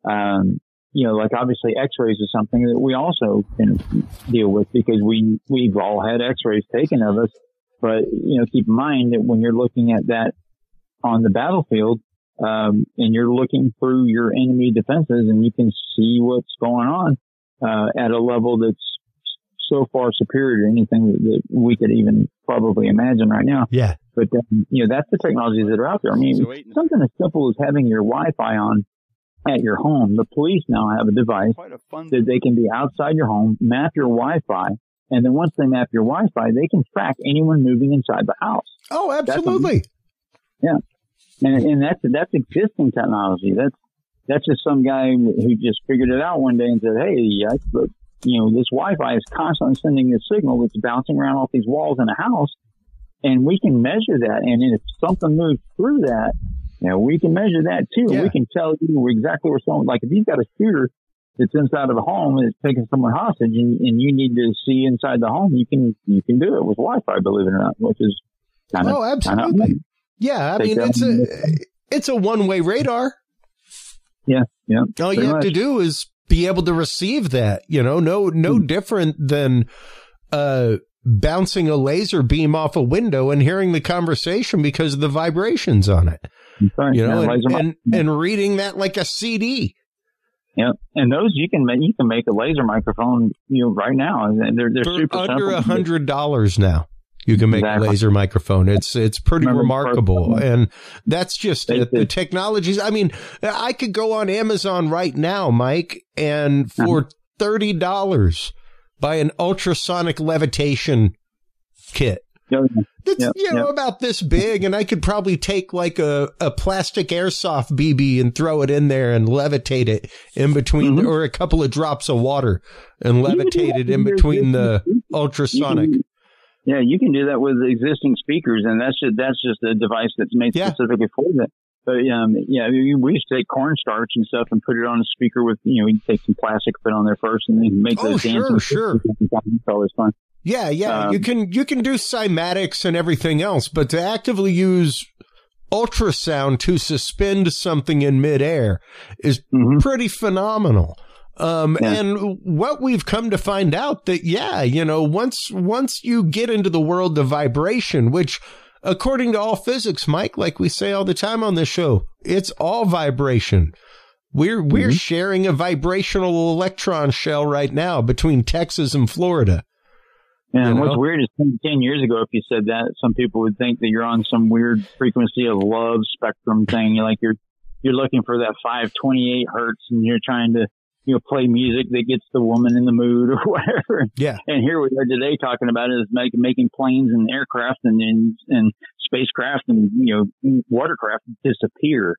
Like obviously X-rays is something that we also can deal with because we've all had X-rays taken of us. But, keep in mind that when you're looking at that on the battlefield, and you're looking through your enemy defenses and you can see what's going on, at a level that's so far superior to anything that we could even probably imagine right now. Yeah. But then, that's the technologies that are out there. I mean, something as simple as having your Wi-Fi on at your home. The police now have a device that they can be outside your home, map your Wi-Fi, and then once they map your Wi-Fi, they can track anyone moving inside the house. Oh, absolutely. And that's existing technology. That's just some guy who just figured it out one day and said, hey, this Wi-Fi is constantly sending this signal that's bouncing around off these walls in a house, and we can measure that. And if something moves through that, we can measure that too. Yeah. We can tell you exactly where someone, like if you've got a shooter that's inside of a home and it's taking someone hostage and you need to see inside the home, you can do it with Wi-Fi, believe it or not, which is kind of. Oh, absolutely. Yeah. I mean, it's a one-way radar. Yeah. Yeah. All you have to do is be able to receive that, no different than, bouncing a laser beam off a window and hearing the conversation because of the vibrations on it. Right. And reading that like a CD. Yeah, and those you can make a laser microphone right now, and they're super under $100 now. You can make a laser microphone. It's pretty remarkable, and that's just it. The technologies. I mean, I could go on Amazon right now, Mike, and for $30 buy an ultrasonic levitation kit. It's, about this big, and I could probably take like a plastic airsoft BB and throw it in there and levitate it in between, or a couple of drops of water and levitate it in between the ultrasonic. You can do that with existing speakers, and that's just a device that's made specifically for that. But we used to take cornstarch and stuff and put it on a speaker with, we take some plastic, put on there first, and then make those dancing. Sure. It's always fun. Yeah. You can do cymatics and everything else, but to actively use ultrasound to suspend something in midair is pretty phenomenal. And what we've come to find out that, once you get into the world of vibration, which according to all physics, Mike, like we say all the time on this show, it's all vibration. We're sharing a vibrational electron shell right now between Texas and Florida. And what's weird is 10 years ago, if you said that, some people would think that you're on some weird frequency of love spectrum thing. You're looking for that 528 hertz, and you're trying to play music that gets the woman in the mood or whatever. Yeah. And here we are today talking about it is making planes and aircraft and spacecraft and watercraft disappear.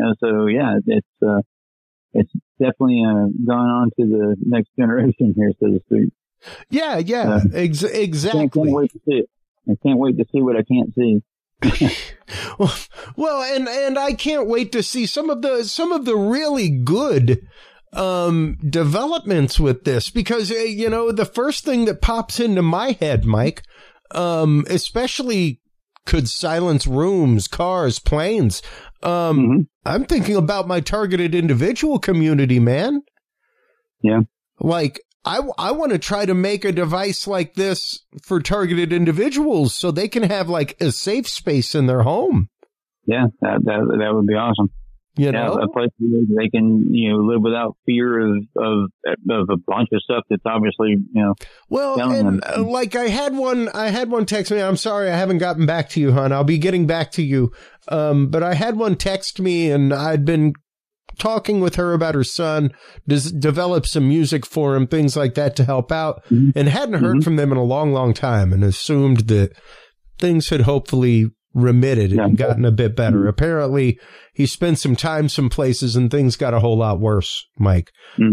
It's definitely gone on to the next generation here, so to speak. Yeah, exactly. I can't wait to see it. I can't wait to see what I can't see. well, and I can't wait to see some of the really good developments with this, because the first thing that pops into my head, Mike, especially could silence rooms, cars, planes. I'm thinking about my targeted individual community, man. Yeah. Like, I want to try to make a device like this for targeted individuals so they can have like a safe space in their home. Yeah, that would be awesome. A place where they can, live without fear of a bunch of stuff that's obviously, Well, and like I had one text me. I'm sorry, I haven't gotten back to you, hon. I'll be getting back to you. But I had one text me, and I'd been talking with her about her son, develop some music for him, things like that to help out, and hadn't heard from them in a long, long time, and assumed that things had hopefully remitted and gotten a bit better. Apparently, he spent some time some places and things got a whole lot worse, Mike.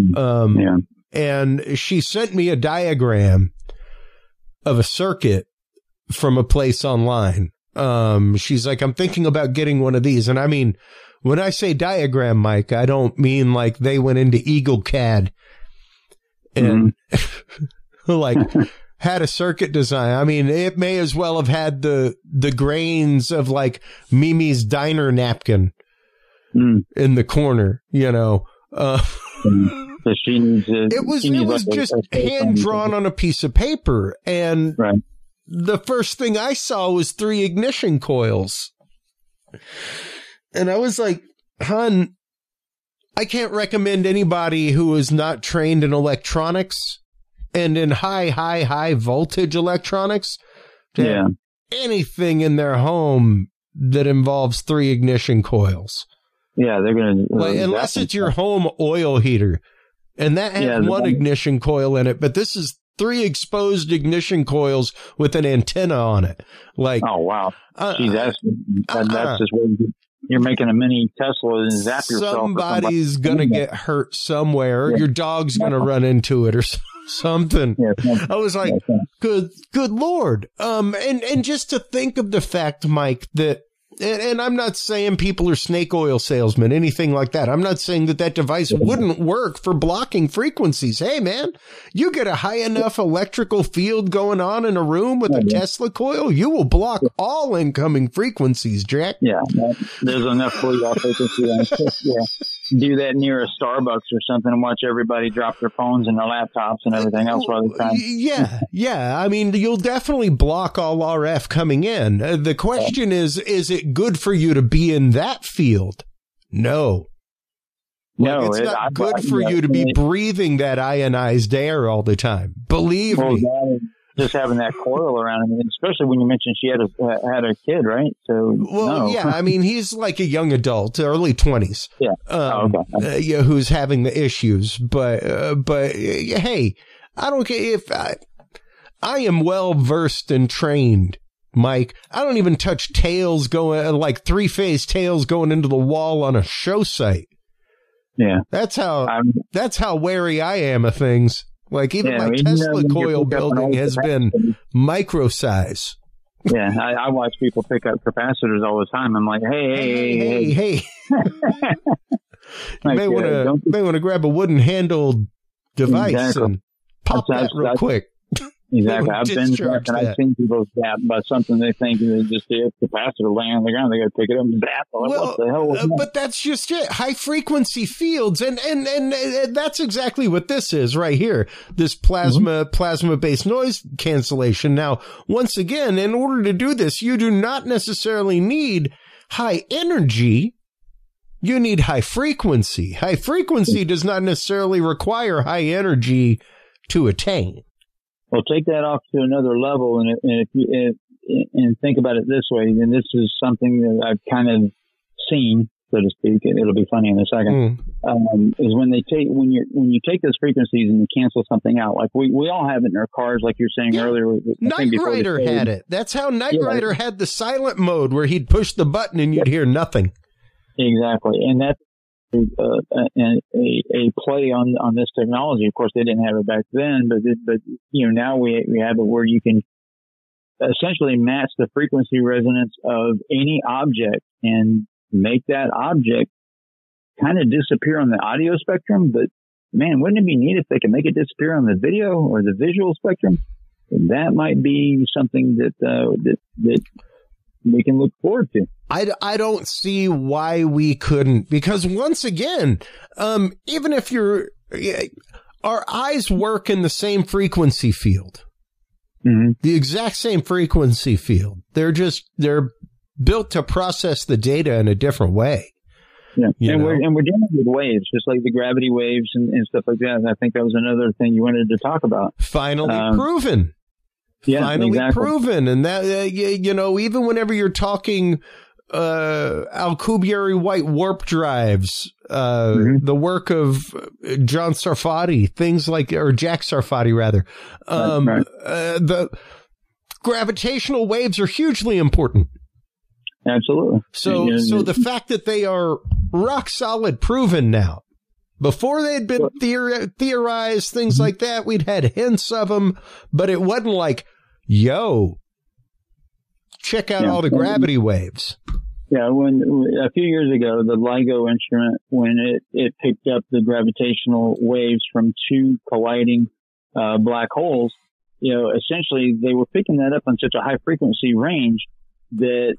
And she sent me a diagram of a circuit from a place online. She's like, I'm thinking about getting one of these. And I mean, when I say diagram, Mike, I don't mean like they went into EagleCAD and like had a circuit design. I mean, it may as well have had the grains of like Mimi's diner napkin in the corner, you know. She needs it was just hand drawn on a piece of paper, and the first thing I saw was 3 ignition coils, and I was like, "Hun, I can't recommend anybody who is not trained in electronics and in high voltage electronics to have anything in their home that involves 3 ignition coils." Yeah, they're going to... unless it's your home oil heater. And that has 1 ignition coil in it, but this is 3 exposed ignition coils with an antenna on it. Like, oh, wow. Geez, that's just what you're making a mini Tesla and zap yourself. Somebody's going to get hurt somewhere. Your dog's going to run into it or something. I was like, good Lord. And just to think of the fact, Mike, that, and I'm not saying people are snake oil salesmen, anything like that. I'm not saying that device wouldn't work for blocking frequencies. Hey, man, you get a high enough electrical field going on in a room with a Tesla coil, you will block all incoming frequencies, Jack. Yeah, there's enough frequency. Do that near a Starbucks or something and watch everybody drop their phones and their laptops and everything else all the time. Yeah. I mean, you'll definitely block all RF coming in. The question is it good for you to be in that field? No. No, it's not good for you to be breathing that ionized air all the time. Believe me. Just having that coil around him, especially when you mentioned she had a kid, right? So, I mean, he's like a young adult, early 20s. Yeah. Who's having the issues, but hey, I don't care if I am well versed and trained, Mike. I don't even touch tails going like 3-phase tails going into the wall on a show site. Yeah, that's how wary I am of things. Like even my Tesla coil building has been micro size. Yeah, I watch people pick up capacitors all the time. I'm like, hey. You may want to grab a wooden handled device and pop that real quick. Exactly. I've seen people zap by something they think is just the capacitor laying on the ground. They got to pick it up and zap. What the hell was that? But that's just it. High frequency fields, and that's exactly what this is right here. This plasma based noise cancellation. Now, once again, in order to do this, you do not necessarily need high energy. You need high frequency. High frequency does not necessarily require high energy to attain. Well, take that off to another level, and think about it this way. And this is something that I've kind of seen, so to speak. It'll be funny in a second. Is when you take those frequencies and you cancel something out. Like we all have it in our cars, like you're saying earlier. Knight Rider had it. That's how Knight Rider had the silent mode, where he'd push the button and you'd hear nothing. Exactly, and that's a play on this technology. Of course, they didn't have it back then, but now we have it where you can essentially match the frequency resonance of any object and make that object kind of disappear on the audio spectrum. But man, wouldn't it be neat if they could make it disappear on the video or the visual spectrum? And that might be something that we can look forward to. I don't see why we couldn't, because once again, even if our eyes work in the same frequency field, the exact same frequency field. They're built to process the data in a different way. Yeah, and we're dealing with waves, just like the gravity waves and stuff like that. And I think that was another thing you wanted to talk about. Finally proven. Yeah, finally proven. And that, even whenever you're talking Alcubierre white warp drives, the work of John Sarfati, things like, or Jack Sarfati rather, the gravitational waves are hugely important. Absolutely. So the fact that they are rock solid proven now, before they had been theorized, things like that, we'd had hints of them, but it wasn't like, yo, check out all the gravity waves. Yeah, when a few years ago, the LIGO instrument, when it picked up the gravitational waves from two colliding black holes, essentially they were picking that up on such a high frequency range that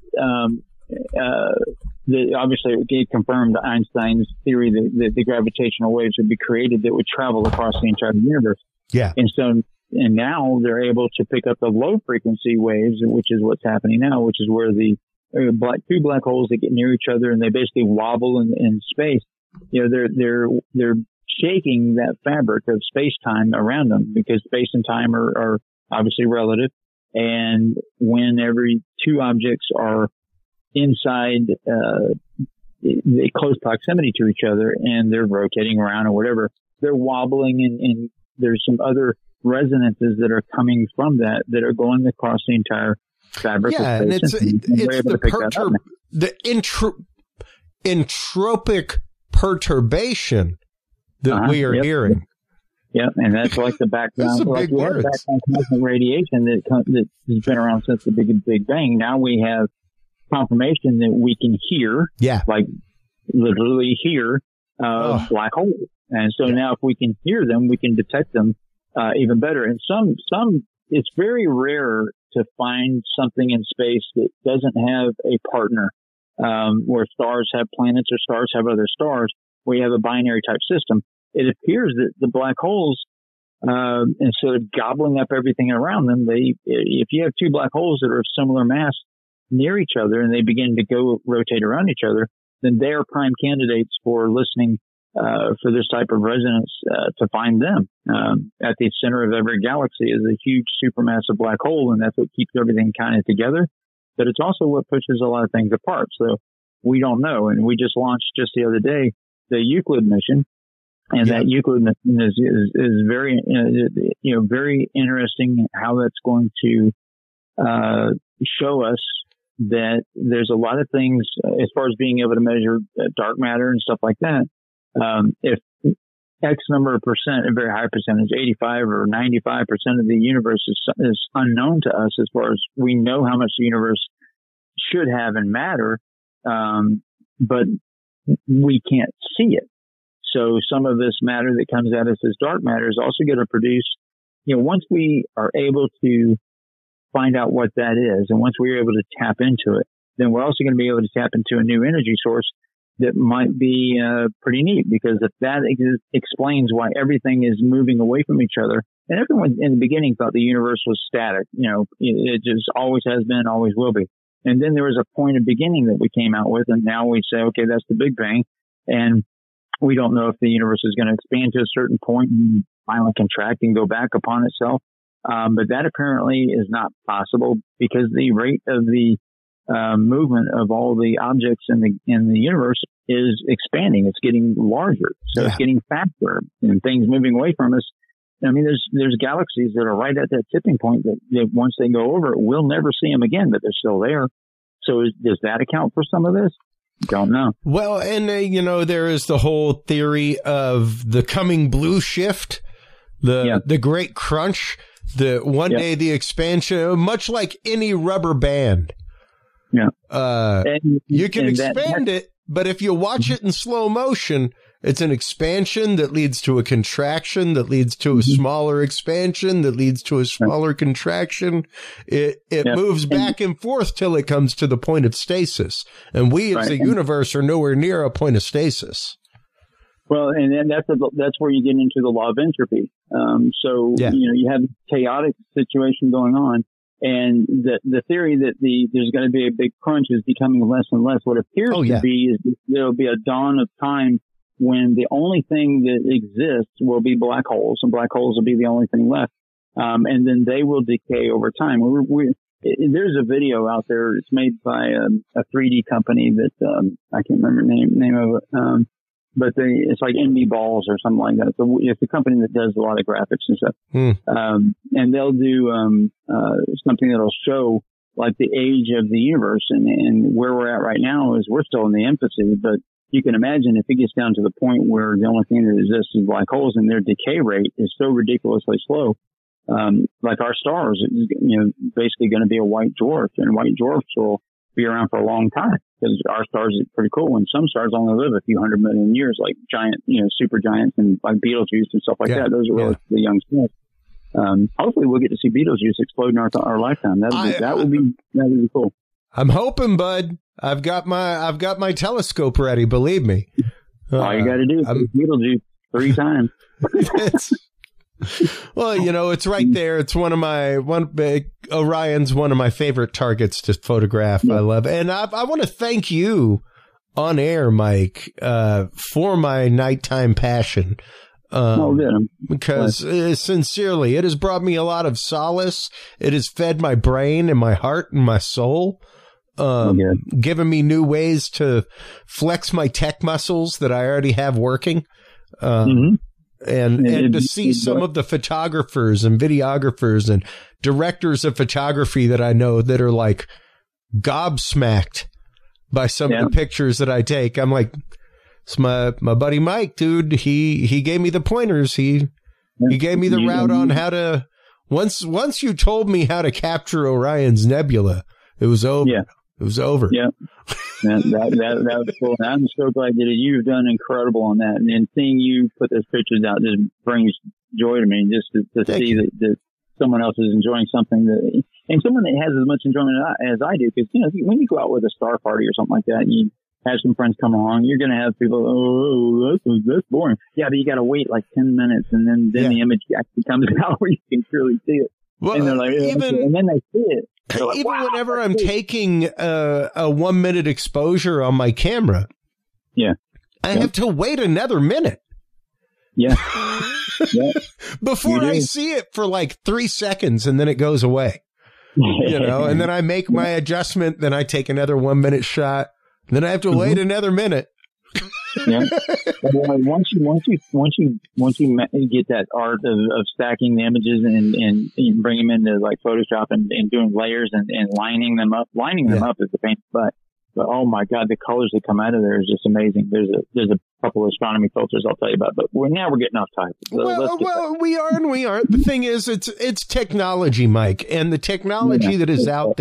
that obviously it confirmed Einstein's theory that the gravitational waves would be created that would travel across the entire universe. Yeah, and now they're able to pick up the low frequency waves, which is what's happening now, which is where the two black holes that get near each other and they basically wobble in space. They're shaking that fabric of space-time around them, because space and time are obviously relative. And when every two objects are inside close proximity to each other and they're rotating around or whatever, they're wobbling, and there's some other resonances that are coming from that are going across the entire fabric. Yeah, and it's the entropic perturbation that we are hearing. Yeah, and that's like the background, like background cosmic radiation that has been around since the Big Bang. Now we have confirmation that we can hear, like literally hear black holes. And so now if we can hear them, we can detect them even better. And some it's very rare to find something in space that doesn't have a partner, where stars have planets or stars have other stars, where you have a binary type system. It appears that the black holes, instead of gobbling up everything around them, if you have two black holes that are of similar mass near each other and they begin to go rotate around each other, then they are prime candidates for listening for this type of resonance to find them. At the center of every galaxy is a huge supermassive black hole, and that's what keeps everything kind of together. But it's also what pushes a lot of things apart. So we don't know. And we just launched just the other day the Euclid mission. And that Euclid mission is very, very interesting how that's going to show us that there's a lot of things as far as being able to measure dark matter and stuff like that. If X number of percent, a very high percentage, 85 or 95% of the universe is unknown to us, as far as we know how much the universe should have in matter, but we can't see it. So some of this matter that comes at us as dark matter is also going to produce, once we are able to find out what that is, and once we're able to tap into it, then we're also going to be able to tap into a new energy source that might be pretty neat, because if that explains why everything is moving away from each other. And everyone in the beginning thought the universe was static. It just always has been, always will be. And then there was a point of beginning that we came out with, and now we say, okay, that's the Big Bang. And we don't know if the universe is going to expand to a certain point and finally contract and go back upon itself. But that apparently is not possible, because the rate of the movement of all the objects in the universe is expanding. It's getting larger. So it's getting faster, and things moving away from us. I mean, there's galaxies that are right at that tipping point that once they go over it, we'll never see them again, but they're still there. So does that account for some of this? Don't know. Well, and there is the whole theory of the coming blue shift, the great crunch, the one day the expansion, much like any rubber band. Yeah. You can expand it, but if you watch it in slow motion, it's an expansion that leads to a contraction, that leads to a smaller expansion, that leads to a smaller contraction. It moves back and forth till it comes to the point of stasis. And we as a universe are nowhere near a point of stasis. Well, and then that's where you get into the law of entropy. You have a chaotic situation going on, and the theory that there's going to be a big crunch is becoming less and less. What appears to be is there'll be a dawn of time when the only thing that exists will be black holes, and black holes will be the only thing left. And then they will decay over time. There's a video out there. It's made by a 3D company that I can't remember the name of it. But it's like MB Balls or something like that. So it's a company that does a lot of graphics and stuff. And they'll do something that'll show like the age of the universe, and where we're at right now is we're still in the infancy, but you can imagine if it gets down to the point where the only thing that exists is black holes, and their decay rate is so ridiculously slow, like our stars, basically going to be a white dwarf, and white dwarfs will be around for a long time, because our stars are pretty cool, and some stars only live a few 100 million years, like giant, super giants and like Betelgeuse and stuff like that. Those are really the young stars. Hopefully we'll get to see Betelgeuse explode in our lifetime. That would be cool. I'm hoping, bud. I've got my telescope ready. Believe me. All you got to do is Betelgeuse 3 times. Well, it's right there. It's Orion's one of my favorite targets to photograph. Yeah. I love it. And I want to thank you on air, Mike, for my nighttime passion. Because sincerely, it has brought me a lot of solace. It has fed my brain and my heart and my soul. Given me new ways to flex my tech muscles that I already have working. And to see some of the photographers and videographers and directors of photography that I know that are like gobsmacked by some of the pictures that I take. I'm like, it's my buddy Mike, dude. He gave me the pointers. He gave me the route on how to. Once you told me how to capture Orion's nebula, it was over. Yeah. It was over. Yeah. That was cool. And I'm so glad that you've done incredible on that. And seeing you put those pictures out just brings joy to me, just to see that someone else is enjoying something and someone that has as much enjoyment as I do. Because, when you go out with a star party or something like that, and you have some friends come along, you're going to have people, that's boring. Yeah, but you got to wait like 10 minutes, and then the image actually comes out where you can clearly see it. Well, and they're like, and then they see it. Like, even whenever I'm taking a 1 minute exposure on my camera, I have to wait another minute. Before I see it for like 3 seconds, and then it goes away. And then I make my adjustment, then I take another 1 minute shot, then I have to wait another minute. Once you get that art of stacking the images and bring them into like Photoshop and doing layers and lining them up is the pain, but oh my God, the colors that come out of there is just amazing. There's a couple of astronomy filters I'll tell you about, but we're getting off topic. So we are and we aren't. The thing is, it's technology, Mike, and the technology that is out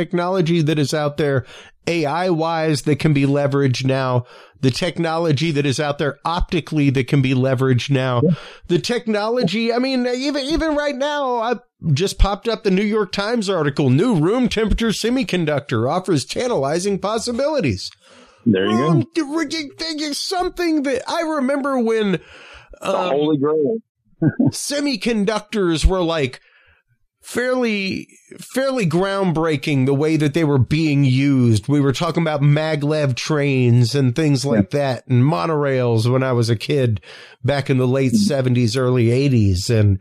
there, AI wise, that can be leveraged now. The technology that is out there optically that can be leveraged now. The technology, I mean, even right now, I just popped up the New York Times article, new room temperature semiconductor offers tantalizing possibilities. There you go. Something that I remember when the Holy Grail. Semiconductors were like fairly groundbreaking, the way that they were being used. We were talking about maglev trains and things like that, and monorails when I was a kid back in the late 70s, early 80s. And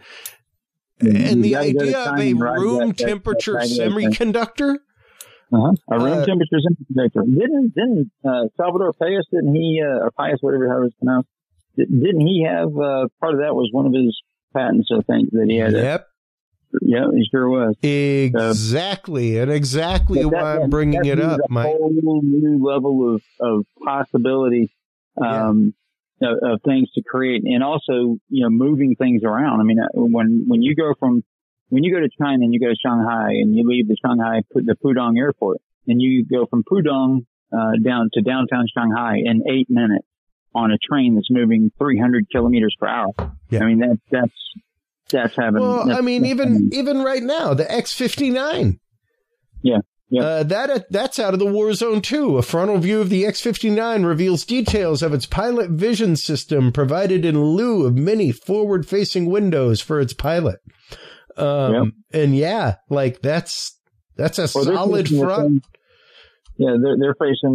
the idea of a room temperature semiconductor. A room temperature semiconductor. Didn't Salvador Payas, or Payas, whatever how it's pronounced, didn't he have part of that was one of his patents, I think, that he had? Yep. Yeah, he sure was. Exactly, and exactly why I'm bringing it up, Mike. A whole new level of possibility of things to create, and also moving things around. I mean, when you go to China and you go to Shanghai and you leave the Pudong airport, and you go from Pudong down to downtown Shanghai in 8 minutes on a train that's moving 300 kilometers per hour. Yeah. I mean, that's having. Well, even right now, the X-59. Yeah. That's out of the war zone too. A frontal view of the X-59 reveals details of its pilot vision system, provided in lieu of many forward-facing windows for its pilot. And that's a solid front. They're facing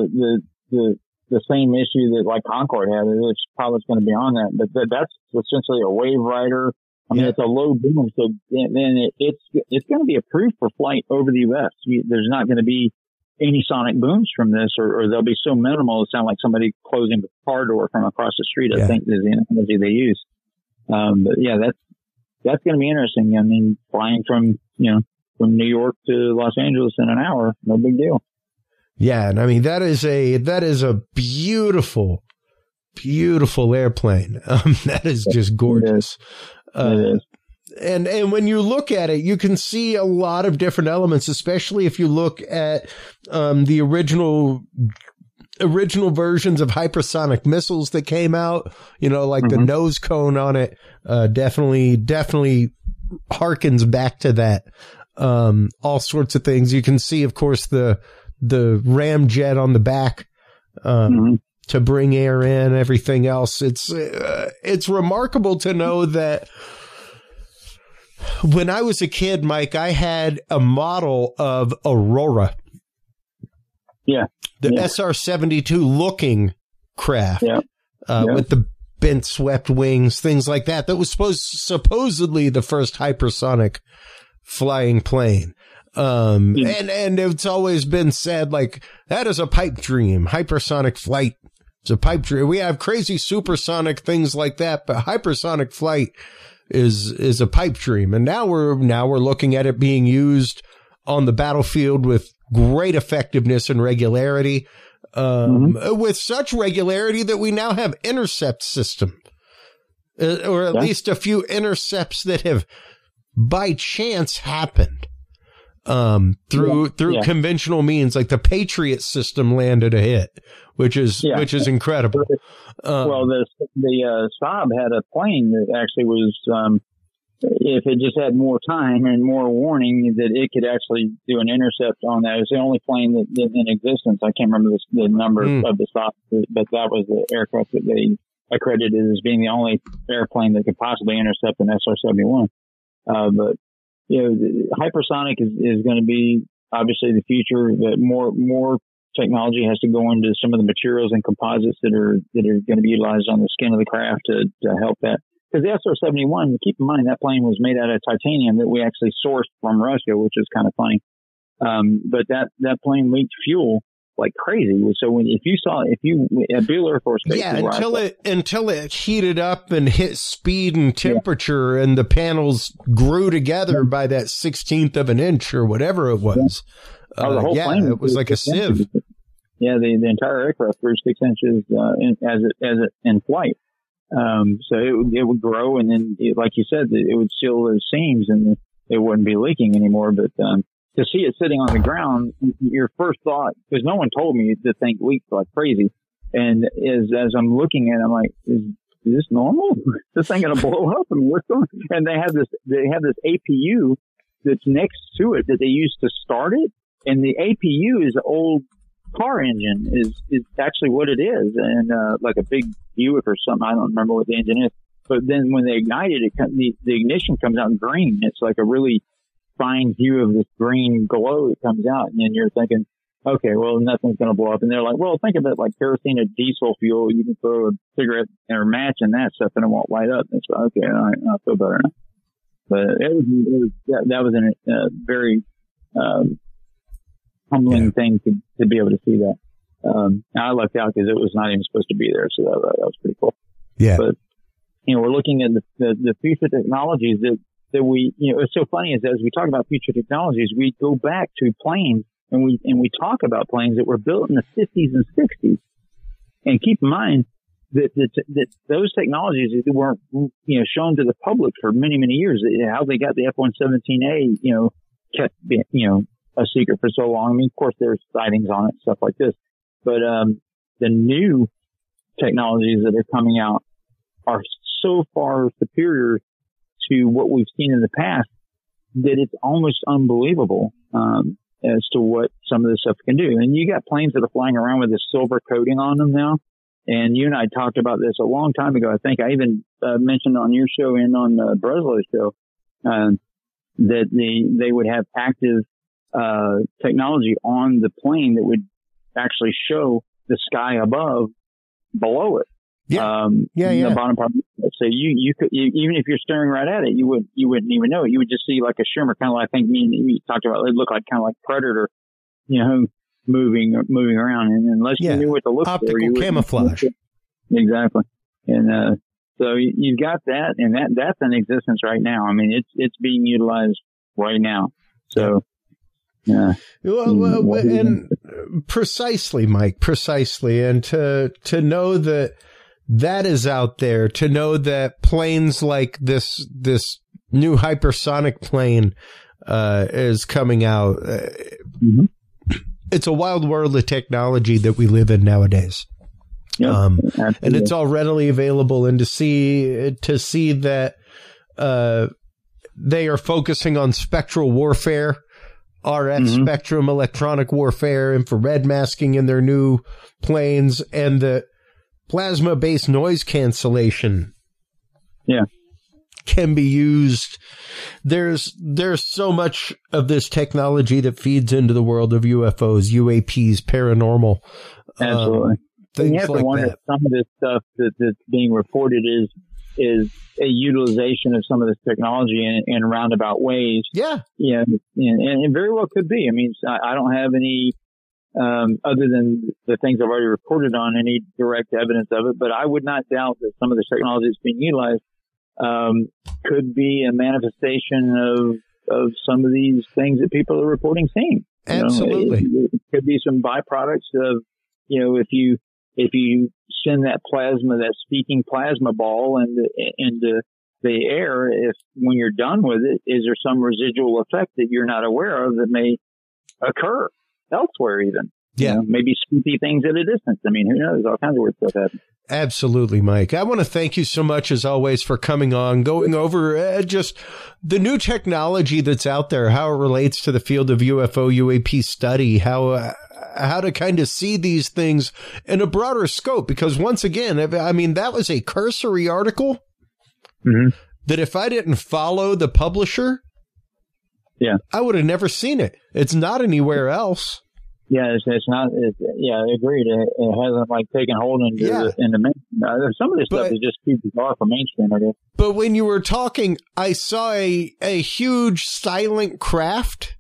the same issue that like Concorde had. Its pilot's going to be on that, but that's essentially a wave rider. I mean, it's a low boom, so then it's going to be approved for flight over the U.S. There's not going to be any sonic booms from this, or they'll be so minimal it sound like somebody closing a car door from across the street. I think is the analogy they use. But that's going to be interesting. I mean, flying from New York to Los Angeles in an hour, no big deal. Yeah, and I mean that is a beautiful airplane. That is just gorgeous. It is. And when you look at it, you can see a lot of different elements, especially if you look at the original versions of hypersonic missiles that came out, like the nose cone on it, definitely harkens back to that. All sorts of things. You can see, of course, the ramjet on the back, to bring air in, everything else. It's remarkable to know that when I was a kid, Mike, I had a model of Aurora. Yeah. The SR-72 looking craft, with the bent swept wings, things like that. That was supposedly the first hypersonic flying plane. And it's always been said, like, that is a pipe dream. Hypersonic flight is a pipe dream. We have crazy supersonic things like that, but hypersonic flight is a pipe dream. And now we're looking at it being used on the battlefield with great effectiveness and regularity, with such regularity that we now have intercept system, or at least a few intercepts that have by chance happened through conventional means, like the Patriot system landed a hit, which is incredible. Well, the Saab had a plane that actually was, if it just had more time and more warning, that it could actually do an intercept on that. It was the only plane that in existence. I can't remember the number of the Saab, but that was the aircraft that they accredited as being the only airplane that could possibly intercept an SR-71. But hypersonic is going to be obviously the future. That more technology has to go into some of the materials and composites that are going to be utilized on the skin of the craft to help that. Because the SR-71, keep in mind, that plane was made out of titanium that we actually sourced from Russia, which is kind of funny. But that plane leaked fuel like crazy. So if you at Beale Air Force Base, until it heated up and hit speed and temperature, and the panels grew together by that 16th of an inch or whatever it was. The whole plane it was like a sieve. Yeah, the entire aircraft grew 6 inches as it in flight. So it would grow, and then, like you said, it would seal those seams, and it wouldn't be leaking anymore. But to see it sitting on the ground, your first thought, because no one told me to think leaked like crazy, and as I'm looking at it, I'm like, is this normal? Is this thing gonna blow up? I mean, what's going on? And they have this APU that's next to it that they use to start it, and the APU is an old car engine is actually what it is, and like a big Buick or something. I don't remember what the engine is, but then when they ignite it, the ignition comes out in green. It's like a really fine hue of this green glow that comes out, and then you're thinking, okay, well, nothing's going to blow up. And they're like, well, think of it like kerosene or diesel fuel. You can throw a cigarette or match in that stuff, and it won't light up. And it's like, okay, all right, I feel better now. But that was a very humbling thing to be able to see that. I lucked out because it was not even supposed to be there, so that was pretty cool. Yeah. But we're looking at the future technologies that we, it's so funny is as we talk about future technologies, we go back to planes and we talk about planes that were built in the 50s and 60s, and keep in mind that those technologies weren't shown to the public for many years. How they got the F-117A kept a secret for so long. I mean, of course, there's sightings on it, stuff like this. But the new technologies that are coming out are so far superior to what we've seen in the past that it's almost unbelievable as to what some of this stuff can do. And you got planes that are flying around with this silver coating on them now. And you and I talked about this a long time ago. I think I even mentioned on your show and on Breslow's show that they would have active technology on the plane that would actually show the sky below it. The bottom part. So you could, even if you're staring right at it, you wouldn't even know it. You would just see like a shimmer, kind of like, I think me and you talked about, it looked like kind of like Predator, moving around. And unless you knew what to look optical for, optical camouflage. Exactly. And so you've got that, and that's in existence right now. I mean, it's being utilized right now. So. Yeah. Well, and precisely, Mike, precisely. And to know that is out there, to know that planes like this new hypersonic plane is coming out. It's a wild world of technology that we live in nowadays. Yep, and it's all readily available, and to see that they are focusing on spectral warfare, RF spectrum, electronic warfare, infrared masking in their new planes, and the plasma-based noise cancellation. Yeah. Can be used. There's so much of this technology that feeds into the world of UFOs, UAPs, paranormal. Absolutely. Things you have like to wonder that. if some of this stuff that's being reported is a utilization of some of this technology in roundabout ways. Yeah. Yeah. And it very well could be. I mean, I don't have any, other than the things I've already reported on, any direct evidence of it, but I would not doubt that some of the technology that's being utilized could be a manifestation of some of these things that people are reporting seeing. Absolutely. It could be some byproducts of, if you send that speaking plasma ball into the air, when you're done with it, is there some residual effect that you're not aware of that may occur elsewhere even? Yeah. Maybe spoopy things at a distance. I mean, who knows? All kinds of weird stuff happens. Absolutely, Mike. I want to thank you so much, as always, for coming on, going over just the new technology that's out there, how it relates to the field of UFO, UAP study, how to kind of see these things in a broader scope. Because once again, I mean, that was a cursory article that if I didn't follow the publisher, I would have never seen it. It's not anywhere else. Yeah, it's not. Agreed. It hasn't taken hold into the some of this stuff is just too bizarre for mainstream, I guess. But when you were talking, I saw a huge silent craft.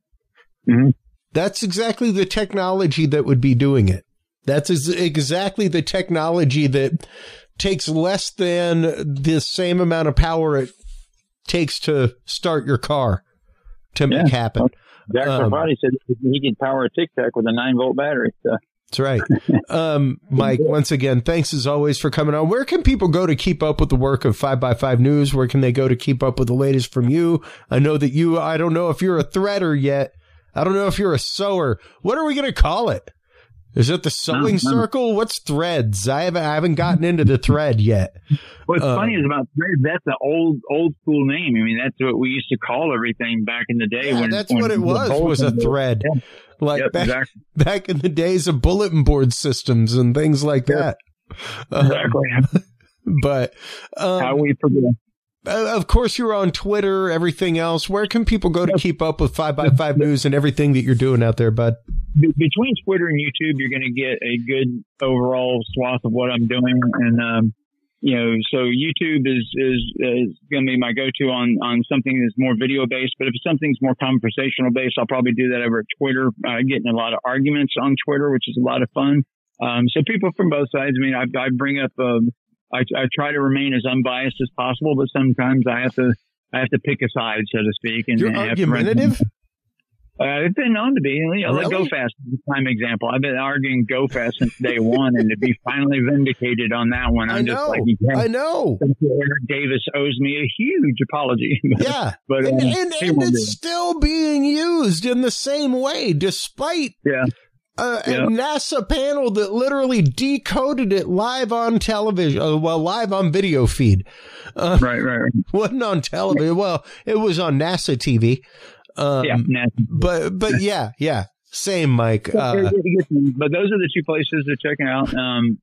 That's exactly the technology that would be doing it. That's exactly the technology that takes less than the same amount of power it takes to start your car to make happen. Jack Sarfati said he could power a Tic Tac with a 9-volt battery. So. That's right. Mike, once again, thanks as always for coming on. Where can people go to keep up with the work of 5x5 News? Where can they go to keep up with the latest from you? I know that I don't know if you're a threader yet. I don't know if you're a sewer. What are we going to call it? Is it the sewing circle? What's Threads? I haven't gotten into the thread yet. What's funny is about Threads, that's an old school name. I mean, that's what we used to call everything back in the day. Yeah, that's what it was a thread. Yeah. Back in the days of bulletin board systems and things like that. Exactly. But how we forget. Of course, you're on Twitter, everything else. Where can people go to keep up with 5x5 News and everything that you're doing out there, bud? Between Twitter and YouTube, you're going to get a good overall swath of what I'm doing. And, so YouTube is going to be my go-to on something that's more video-based. But if something's more conversational-based, I'll probably do that over at Twitter. Getting a lot of arguments on Twitter, which is a lot of fun. So people from both sides, I mean, I bring up I try to remain as unbiased as possible, but sometimes I have to pick a side, so to speak. And you're argumentative? I've been known to be. Really? Like GoFast is a prime example. I've been arguing GoFast since day one, and to be finally vindicated on that one, I know. Eric Davis owes me a huge apology. Yeah, but and it's still being used in the same way, despite a NASA panel that literally decoded it live on television, live on video feed. Right. Wasn't on television. Well, it was on NASA TV. NASA. But yeah. Same, Mike. But those are the two places to check out. And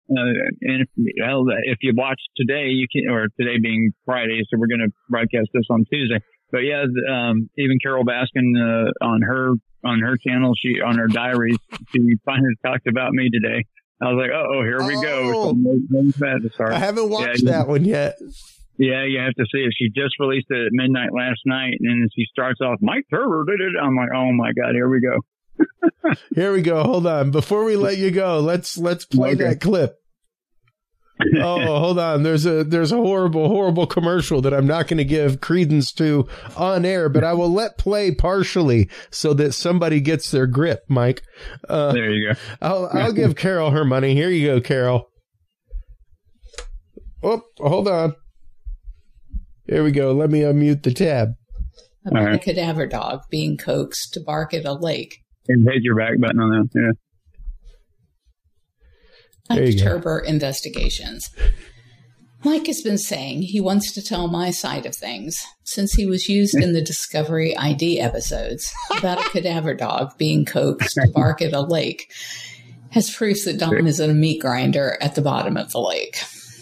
if you watch today, you can, or today being Friday, so we're going to broadcast this on Tuesday. But even Carol Baskin on her channel, on her diaries, she finally talked about me today. I was like, here we go. I haven't watched that one yet. Yeah, you have to see it. She just released it at midnight last night, and then she starts off, Mike Turber did it. I'm like, oh my God, here we go. Here we go. Hold on. Before we let you go, let's play that clip. Oh, hold on. There's a horrible commercial that I'm not going to give credence to on air, but I will let play partially so that somebody gets their grip, Mike. There you go. I'll give Carol her money. Here you go, Carol. Oh, hold on. Here we go. Let me unmute the tab. About a cadaver dog being coaxed to bark at a lake. And hit your back button on that. Yeah. Mike Turber Investigations. Mike has been saying he wants to tell my side of things since he was used in the Discovery ID episodes about a cadaver dog being coaxed to bark at a lake as proof that Don is a meat grinder at the bottom of the lake.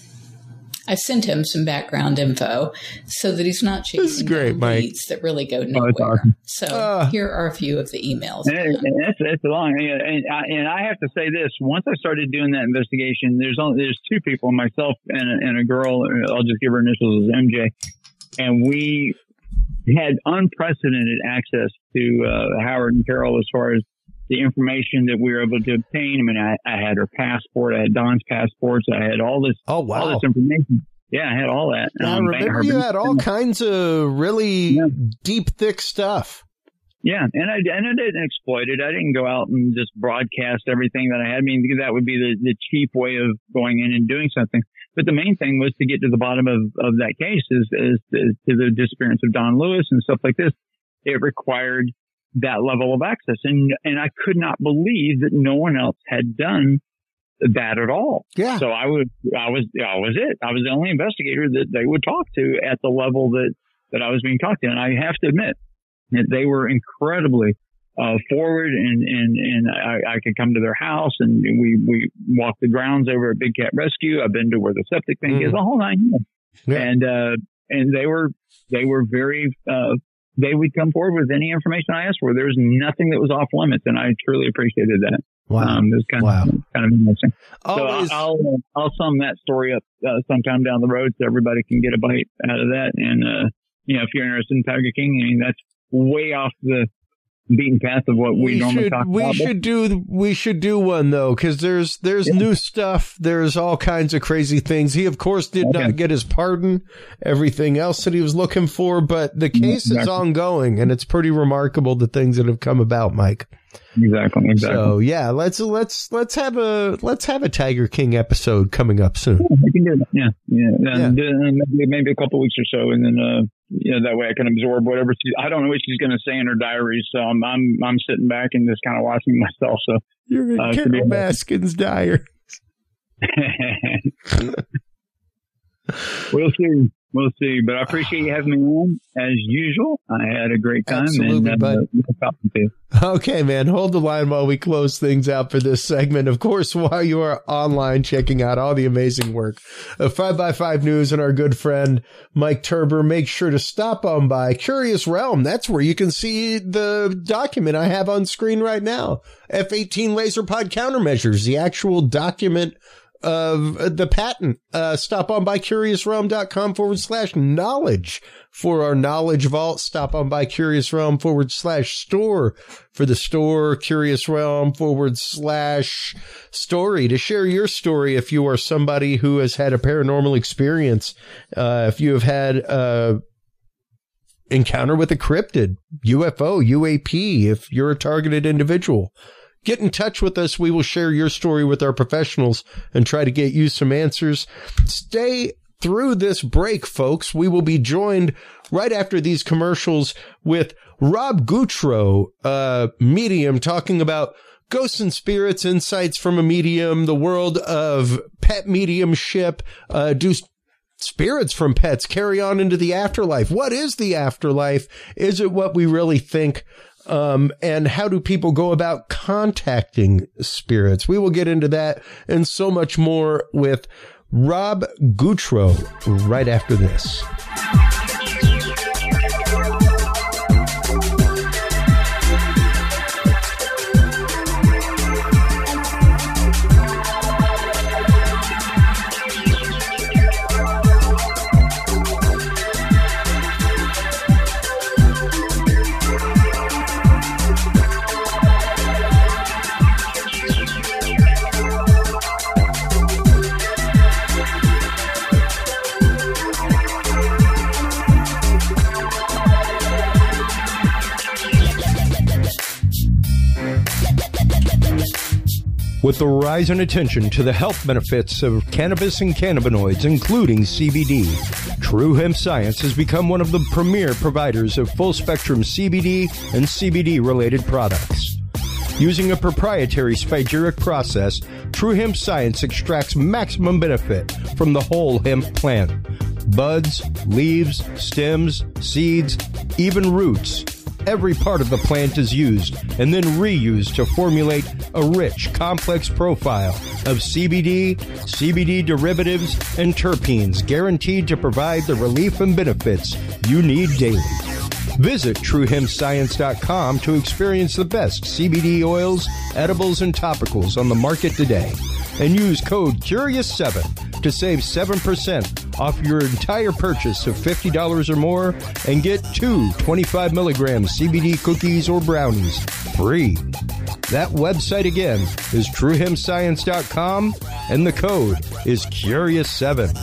I sent him some background info so that he's not chasing leads that really go nowhere. Awesome. So here are a few of the emails. It's long. And I have to say this. Once I started doing that investigation, there's two people, myself and a girl. I'll just give her initials as MJ. And we had unprecedented access to Howard and Carol as far as the information that we were able to obtain. I mean, I had her passport, I had Don's passports, I had all this. Oh, wow. All this information. Yeah, I had all that. I remember you had all kinds of really deep, thick stuff. Yeah, and I didn't exploit it. I didn't go out and just broadcast everything that I had. I mean, that would be the cheap way of going in and doing something. But the main thing was to get to the bottom of that case is to the disappearance of Don Lewis and stuff like this. It required that level of access. And I could not believe that no one else had done that at all. Yeah. So I was it. I was the only investigator that they would talk to at the level that I was being talked to. And I have to admit that they were incredibly forward and I could come to their house and we walked the grounds over at Big Cat Rescue. I've been to where the septic tank is, the whole 9 years. Yeah. And they were very, they would come forward with any information I asked for. There was nothing that was off limits, and I truly appreciated that. Wow. It was kind of interesting. So I'll sum that story up sometime down the road so everybody can get a bite out of that. And, if you're interested in Tiger King, I mean, that's way off the beaten path of what we normally talk about. We should do one though, because there's new stuff. There's all kinds of crazy things. He of course did not get his pardon, everything else that he was looking for, but the case is ongoing, and it's pretty remarkable the things that have come about, Mike. Exactly. So yeah, let's have a Tiger King episode coming up soon. Yeah, we can do that. Yeah. Maybe a couple weeks or so, and then that way I can absorb whatever. I don't know what she's going to say in her diaries, so I'm sitting back and just kind of watching myself. So you're in Carol Baskin's diary. We'll see. But I appreciate you having me on as usual. I had a great time. Absolutely, bud. Okay, man. Hold the line while we close things out for this segment. Of course, while you are online checking out all the amazing work of 5x5 News and our good friend Mike Turber, make sure to stop on by Curious Realm. That's where you can see the document I have on screen right now. F-18 laser pod countermeasures, the actual document of the patent. Stop on by curiousrealm.com/knowledge for our knowledge vault. Stop on by Curious Realm /store for the store. Curious Realm /story to share your story if you are somebody who has had a paranormal experience. If you have had encounter with a cryptid, UFO, UAP, if you're a targeted individual. Get in touch with us. We will share your story with our professionals and try to get you some answers. Stay through this break, folks. We will be joined right after these commercials with Rob Goutreau, medium, talking about ghosts and spirits, insights from a medium, the world of pet mediumship. Do spirits from pets carry on into the afterlife? What is the afterlife? Is it what we really think? And how do people go about contacting spirits? We will get into that and so much more with Rob Goutreau right after this. With the rise in attention to the health benefits of cannabis and cannabinoids, including CBD, True Hemp Science has become one of the premier providers of full-spectrum CBD and CBD-related products. Using a proprietary spagyric process, True Hemp Science extracts maximum benefit from the whole hemp plant. Buds, leaves, stems, seeds, even roots. Every part of the plant is used and then reused to formulate a rich, complex profile of CBD, CBD derivatives, and terpenes guaranteed to provide the relief and benefits you need daily. Visit TrueHempScience.com to experience the best CBD oils, edibles, and topicals on the market today. And use code CURIOUS7 to save 7% off your entire purchase of $50 or more and get 2 25 milligram CBD cookies or brownies free. That website again is TrueHempScience.com and the code is CURIOUS7.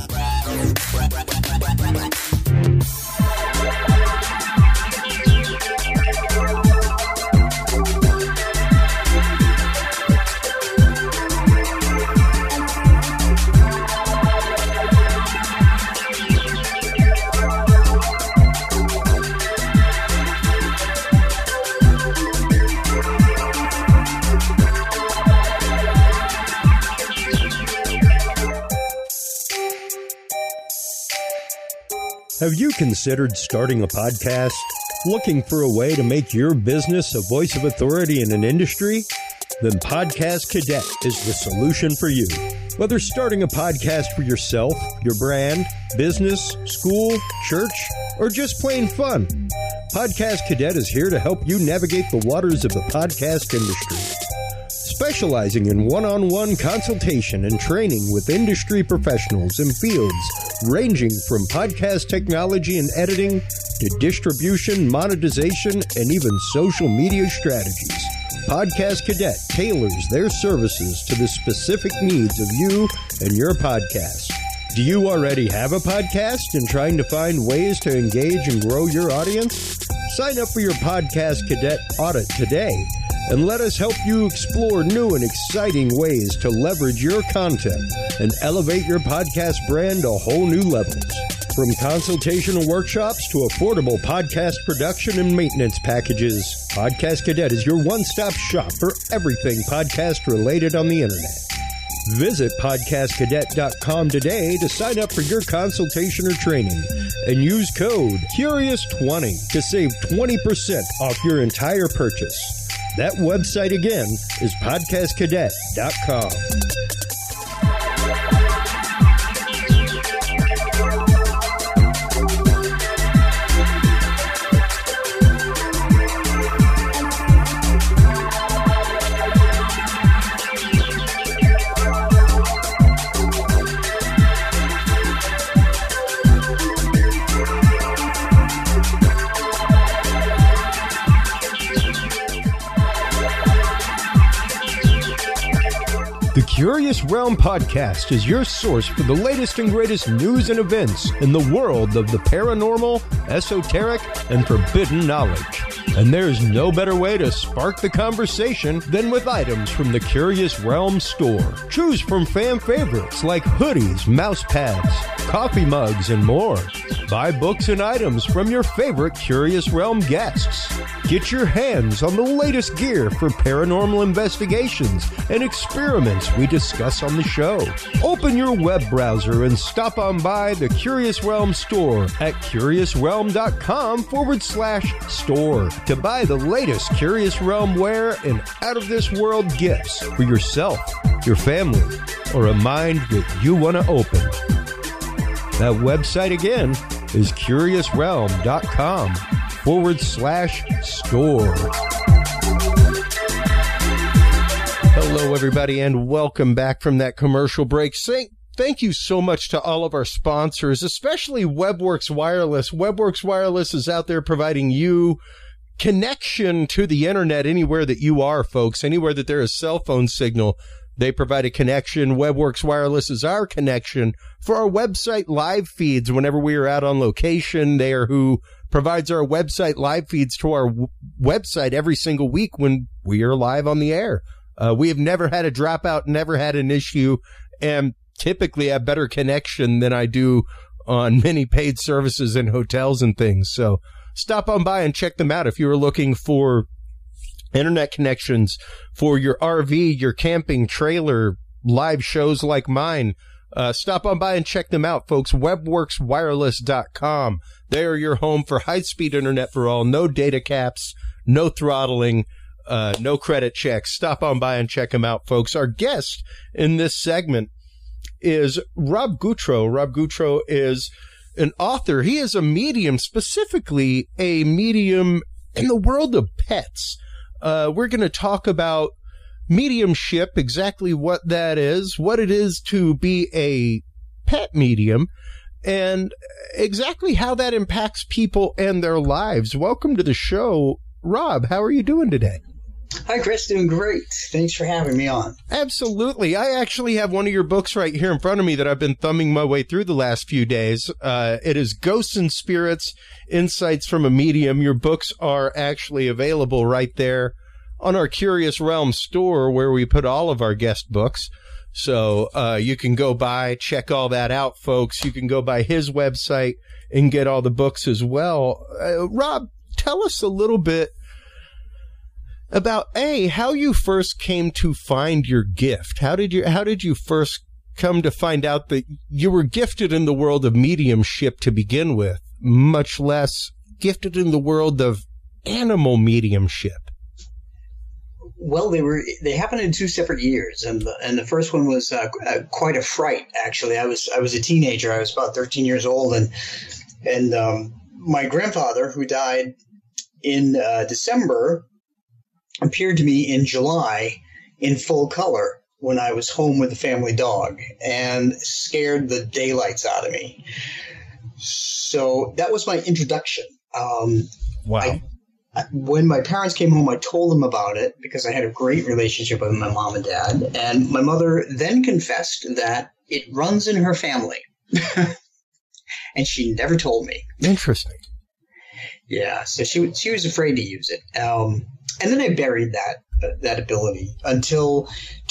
Have you considered starting a podcast? Looking for a way to make your business a voice of authority in an industry? Then Podcast Cadet is the solution for you. Whether starting a podcast for yourself, your brand, business, school, church, or just plain fun, Podcast Cadet is here to help you navigate the waters of the podcast industry. Specializing in one-on-one consultation and training with industry professionals in fields ranging from podcast technology and editing to distribution, monetization, and even social media strategies. Podcast Cadet tailors their services to the specific needs of you and your podcast. Do you already have a podcast and trying to find ways to engage and grow your audience? Sign up for your Podcast Cadet audit today and let us help you explore new and exciting ways to leverage your content and elevate your podcast brand to whole new levels. From consultational workshops to affordable podcast production and maintenance packages, Podcast Cadet is your one-stop shop for everything podcast related on the internet. Visit podcastcadet.com today to sign up for your consultation or training and use code CURIOUS20 to save 20% off your entire purchase. That website again is podcastcadet.com. The Curious Realm Podcast is your source for the latest and greatest news and events in the world of the paranormal, esoteric, and forbidden knowledge. And there's no better way to spark the conversation than with items from the Curious Realm store. Choose from fan favorites like hoodies, mouse pads, coffee mugs, and more. Buy books and items from your favorite Curious Realm guests. Get your hands on the latest gear for paranormal investigations and experiments we discuss on the show. Open your web browser and stop on by the Curious Realm store at curiousrealm.com/store to buy the latest Curious Realm wear and out-of-this-world gifts for yourself, your family, or a mind that you want to open. That website again is curiousrealm.com/store. Hello, everybody, and welcome back from that commercial break. Thank you so much to all of our sponsors, especially WebWorks Wireless. WebWorks Wireless is out there providing you connection to the internet anywhere that you are, folks. Anywhere that there is cell phone signal, they provide a connection. WebWorks Wireless is our connection for our website live feeds whenever we are out on location. They are who provides our website live feeds to our website every single week when we are live on the air. We have never had a dropout, never had an issue, and typically have better connection than I do on many paid services and hotels and things. So stop on by and check them out if you are looking for internet connections for your RV, your camping trailer, live shows like mine. Stop on by and check them out, folks. Webworkswireless.com. They are your home for high-speed internet for all. No data caps, no throttling, no credit checks. Stop on by and check them out, folks. Our guest in this segment is Rob Goutreau. Rob Goutreau is an author. He is a medium, specifically a medium in the world of pets. We're going to talk about mediumship, exactly what that is, what it is to be a pet medium, and exactly how that impacts people and their lives. Welcome to the show, Rob. How are you doing today? Hi, Chris. Doing great. Thanks for having me on. Absolutely. I actually have one of your books right here in front of me that I've been thumbing my way through the last few days. It is Ghosts and Spirits, Insights from a Medium. Your books are actually available right there on our Curious Realm store, where we put all of our guest books. So you can go by, check all that out, folks. You can go by his website and get all the books as well. Rob, tell us a little bit about how you first came to find your gift. How did you first come to find out that you were gifted in the world of mediumship to begin with, much less gifted in the world of animal mediumship? Well, they happened in 2 separate years, and the first one was quite a fright. Actually, I was a teenager. I was about 13 years old, and my grandfather, who died in December, appeared to me in July in full color when I was home with the family dog, and scared the daylights out of me. So that was my introduction. Wow. When my parents came home, I told them about it because I had a great relationship with my mom and dad. And my mother then confessed that it runs in her family. And she never told me. Interesting. Yeah, so she was afraid to use it. And then I buried that ability until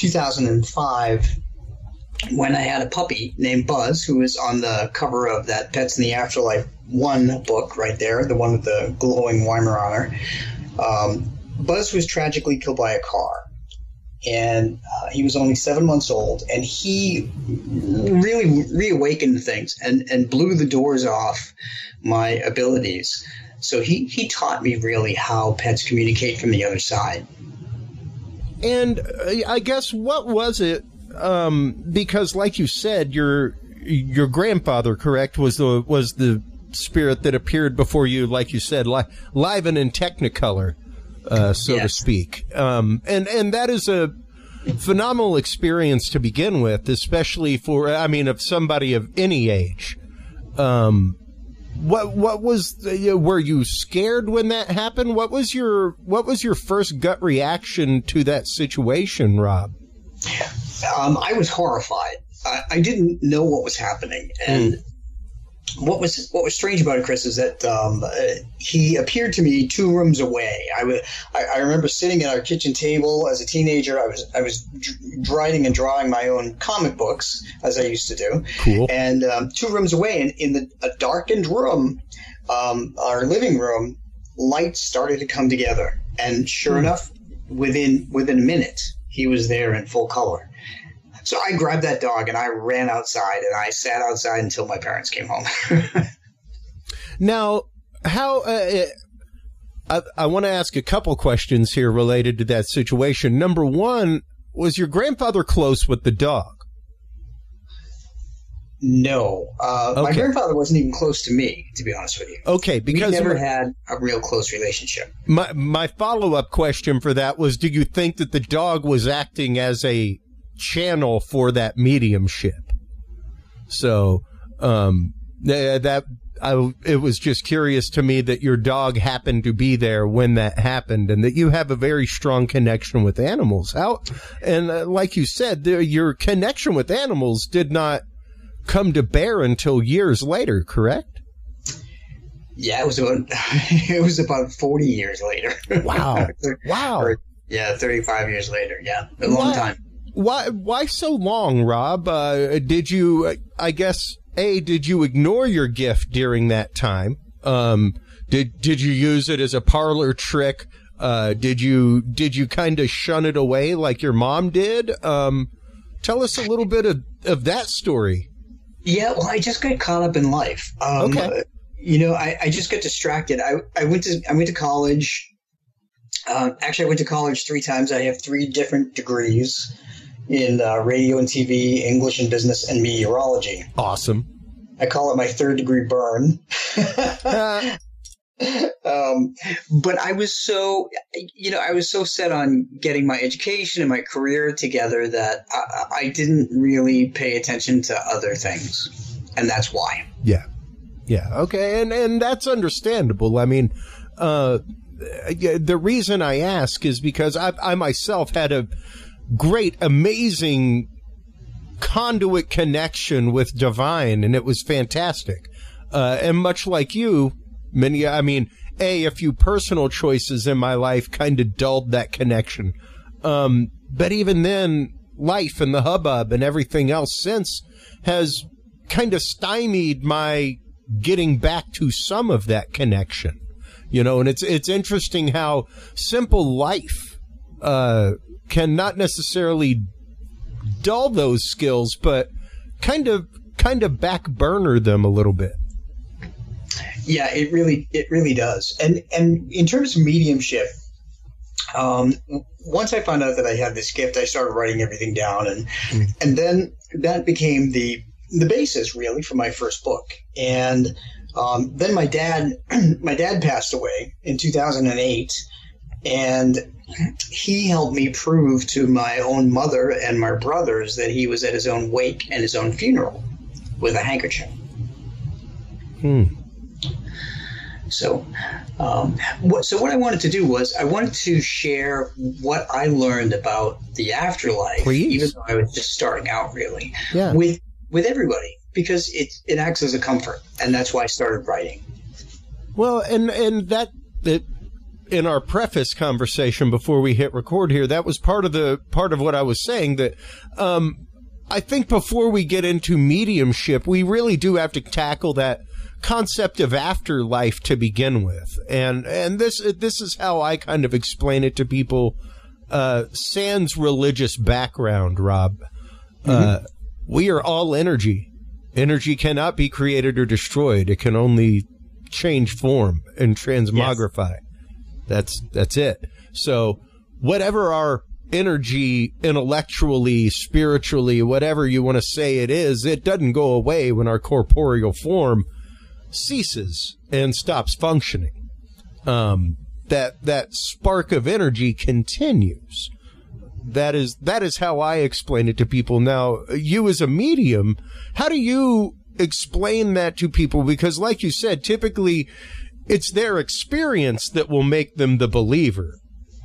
2005, when I had a puppy named Buzz, who was on the cover of that Pets in the Afterlife 1 book right there, the one with the glowing Weimaraner. Buzz was tragically killed by a car, and he was only 7 months old, and he really reawakened things and blew the doors off my abilities. So he taught me really how pets communicate from the other side. And I guess, what was it? Because, like you said, your grandfather, correct, was the spirit that appeared before you, like you said, live and in Technicolor, so yes, to speak. And that is a phenomenal experience to begin with, especially for, of somebody of any age. What was were you scared when that happened? What was your first gut reaction to that situation, Rob? I was horrified. I didn't know what was happening, and what was strange about it, Chris, is that he appeared to me 2 rooms away. I remember sitting at our kitchen table as a teenager. I was writing and drawing my own comic books, as I used to do. Cool. And 2 rooms away, in a darkened room, our living room, lights started to come together, and sure enough, within a minute, he was there in full color. So I grabbed that dog and I ran outside, and I sat outside until my parents came home. Now, how I want to ask a couple questions here related to that situation. Number one, was your grandfather close with the dog? No. Okay. My grandfather wasn't even close to me, to be honest with you. Okay, because we never had a real close relationship. My follow-up question for that was, do you think that the dog was acting as a channel for that mediumship? So it was just curious to me that your dog happened to be there when that happened, and that you have a very strong connection with animals. Like you said, your connection with animals did not come to bear until years later, correct? Yeah, it was about 40 years later. Wow. Wow. 35 years later. Yeah, a long time. Why so long, Rob? Did you, I guess, did you ignore your gift during that time? Did you use it as a parlor trick? Did you kind of shun it away like your mom did? Tell us a little bit of that story. Yeah, well, I just got caught up in life. Okay. I just got distracted. I went to college. Actually, I went to college 3 times. I have 3 different degrees in radio and TV, English and business, and meteorology. Awesome. I call it my 3rd degree burn. But I was so set on getting my education and my career together that I didn't really pay attention to other things. And that's why. Yeah. Yeah. Okay. And that's understandable. I mean, the reason I ask is because I myself had a great, amazing conduit connection with Divine, and it was fantastic. And much like you, a few personal choices in my life kind of dulled that connection. But even then, life and the hubbub and everything else since has kind of stymied my getting back to some of that connection. And it's interesting how simple life can not necessarily dull those skills, but kind of back burner them a little bit. Yeah, it really does. And in terms of mediumship, once I found out that I had this gift, I started writing everything down, and then that became the basis really for my first book. And then my dad passed away in 2008, and he helped me prove to my own mother and my brothers that he was at his own wake and his own funeral with a handkerchief. So what I wanted to do was I wanted to share what I learned about the afterlife, even though I was just starting out, really, with everybody, because it acts as a comfort, and that's why I started writing. Well, and that in our preface conversation before we hit record here, that was part of what I was saying, that I think before we get into mediumship, we really do have to tackle that concept of afterlife to begin with. And this is how I kind of explain it to people, sans religious background, Rob. We are all energy. Energy cannot be created or destroyed. It can only change form and transmogrify. Yes. That's it. So whatever our energy, intellectually, spiritually, whatever you want to say it is, it doesn't go away when our corporeal form ceases and stops functioning. That spark of energy continues. That is how I explain it to people. Now, you as a medium, how do you explain that to people? Because like you said, typically it's their experience that will make them the believer.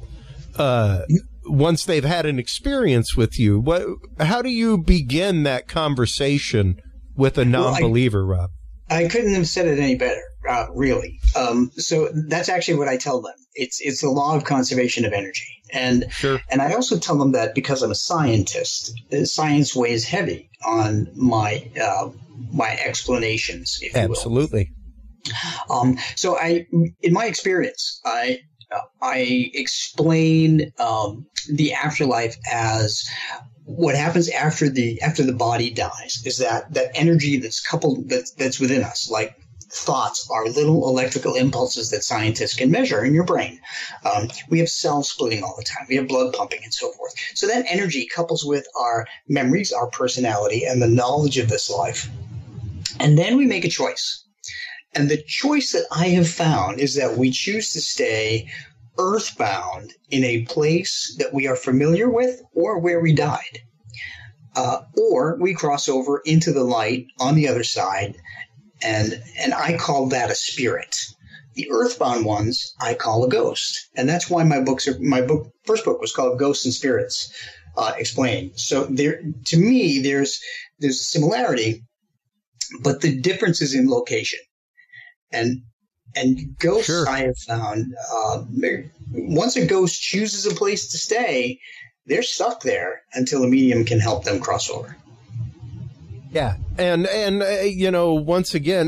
Once they've had an experience with you, how do you begin that conversation with a non-believer, Rob? I couldn't have said it any better, really. So that's actually what I tell them. It's the law of conservation of energy. And sure. And I also tell them that because I'm a scientist, science weighs heavy on my explanations, if you will. Absolutely. So in my experience, I explain the afterlife as what happens after the body dies is that energy that's coupled that's within us, like thoughts, are little electrical impulses that scientists can measure in your brain. We have cells splitting all the time. We have blood pumping and so forth. So that energy couples with our memories, our personality, and the knowledge of this life. And then we make a choice. And the choice that I have found is that we choose to stay earthbound in a place that we are familiar with or where we died. Or we cross over into the light on the other side, and I call that a spirit. The earthbound ones I call a ghost. And that's why first book was called Ghosts and Spirits Explained. So to me, there's a similarity, but the difference is in location. And ghosts, sure. I have found, once a ghost chooses a place to stay, they're stuck there until a medium can help them cross over. Yeah. And once again,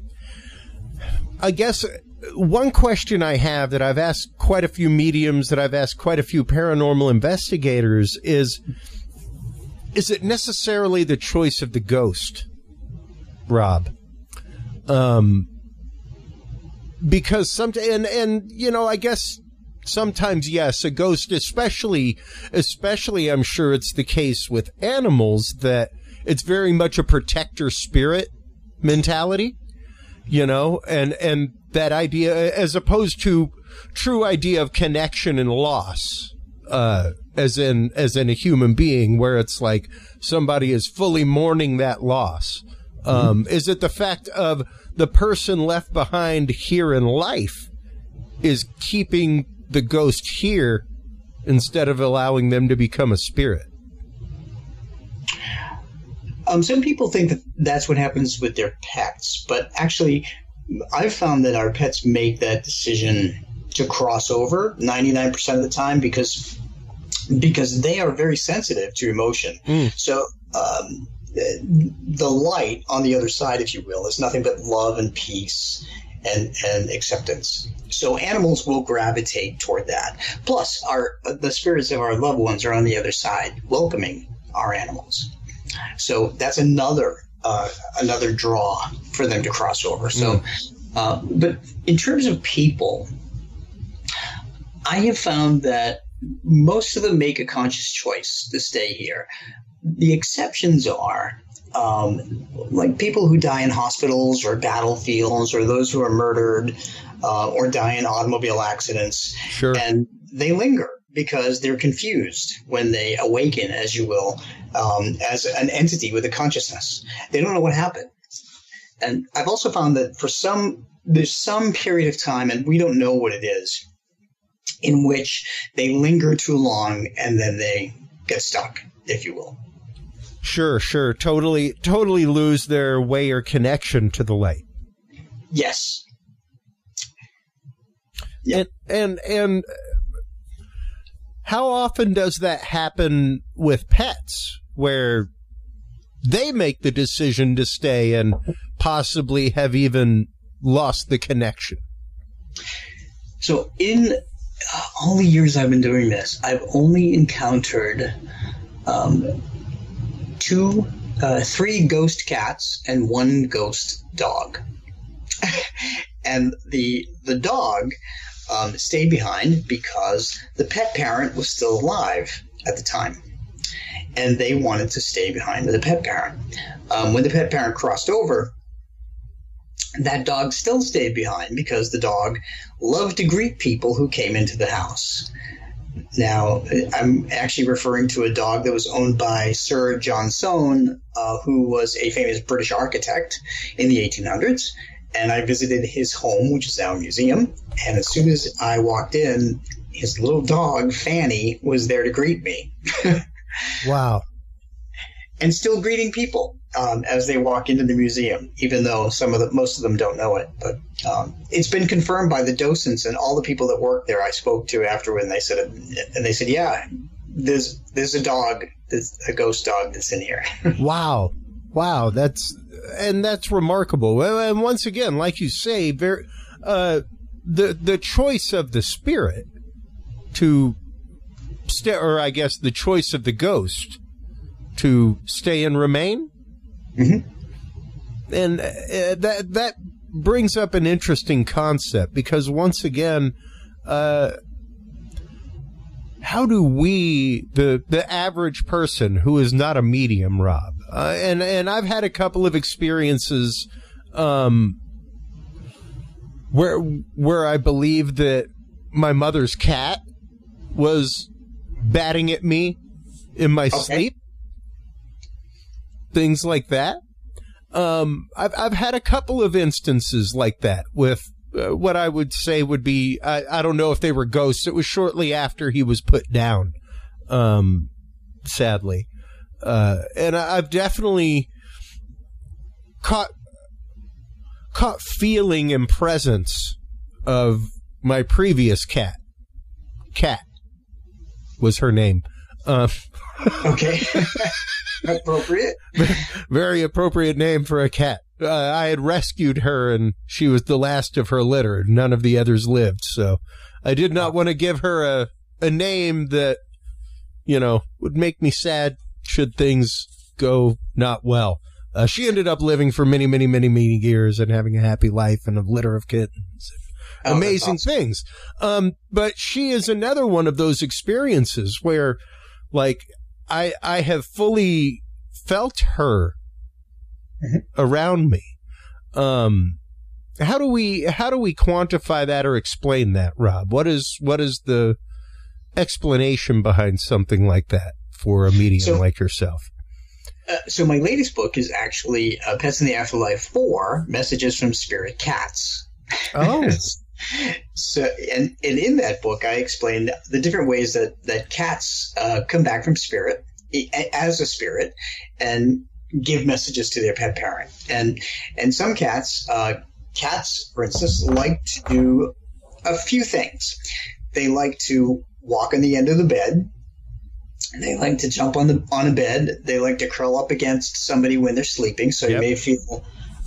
I guess one question I have that I've asked quite a few mediums, that I've asked quite a few paranormal investigators is it necessarily the choice of the ghost, Rob? Because I guess sometimes, yes, a ghost, especially I'm sure it's the case with animals, that it's very much a protector spirit mentality, and that idea, as opposed to true idea of connection and loss, as in a human being, where it's like somebody is fully mourning that loss. Is it the fact of the person left behind here in life is keeping the ghost here instead of allowing them to become a spirit? Some people think that that's what happens with their pets, but actually I've found that our pets make that decision to cross over 99% of the time because they are very sensitive to emotion. So the light on the other side, if you will, is nothing but love and peace and acceptance. So animals will gravitate toward that. Plus, the spirits of our loved ones are on the other side, welcoming our animals. So that's another draw for them to cross over. So, but in terms of people, I have found that most of them make a conscious choice to stay here. The exceptions are like people who die in hospitals or battlefields, or those who are murdered or die in automobile accidents. Sure. And they linger because they're confused when they awaken, as you will, as an entity with a consciousness. They don't know what happened. And I've also found that there's some period of time, and we don't know what it is, in which they linger too long and then they get stuck, if you will. Sure. Totally lose their way or connection to the light. Yes. Yep. And how often does that happen with pets, where they make the decision to stay and possibly have even lost the connection? So in all the years I've been doing this, I've only encountered 3 ghost cats and 1 ghost dog. And the dog stayed behind because the pet parent was still alive at the time, and they wanted to stay behind with the pet parent. When the pet parent crossed over, that dog still stayed behind because the dog loved to greet people who came into the house. Now, I'm actually referring to a dog that was owned by Sir John Soane, who was a famous British architect in the 1800s. And I visited his home, which is now a museum. And as soon as I walked in, his little dog, Fanny, was there to greet me. Wow. And still greeting people as they walk into the museum, even though most of them don't know it. But it's been confirmed by the docents and all the people that work there I spoke to afterward, and they said, yeah, there's a dog, a ghost dog that's in here. Wow, that's remarkable. And once again, like you say, the choice of the spirit to stay, or I guess the choice of the ghost to stay and remain. Mm-hmm. And that brings up an interesting concept, because once again, how do we, the average person who is not a medium, Rob, and I've had a couple of experiences where I believe that my mother's cat was batting at me in my sleep. Things like that. I've had a couple of instances like that with what I would say would be, I don't know if they were ghosts. It was shortly after he was put down, sadly. And I've definitely caught feeling and presence of my previous cat. Cat was her name. Okay. Appropriate. Very appropriate name for a cat. I had rescued her, and she was the last of her litter. None of the others lived, so I did not want to give her a name that, would make me sad should things go not well. She ended up living for many, many, many, many years and having a happy life and a litter of kittens. Amazing awesome. Things. But she is another one of those experiences where, like, I have fully felt her around me. How do we quantify that or explain that, Rob? What is the explanation behind something like that for a medium like yourself? So my latest book is actually Pets in the Afterlife 4, Messages from Spirit Cats. Oh. So, and in that book, I explained the different ways that cats come back from spirit as a spirit and give messages to their pet parent. And some cats, for instance, like to do a few things. They like to walk on the end of the bed. They like to jump on a bed. They like to curl up against somebody when they're sleeping. So you may feel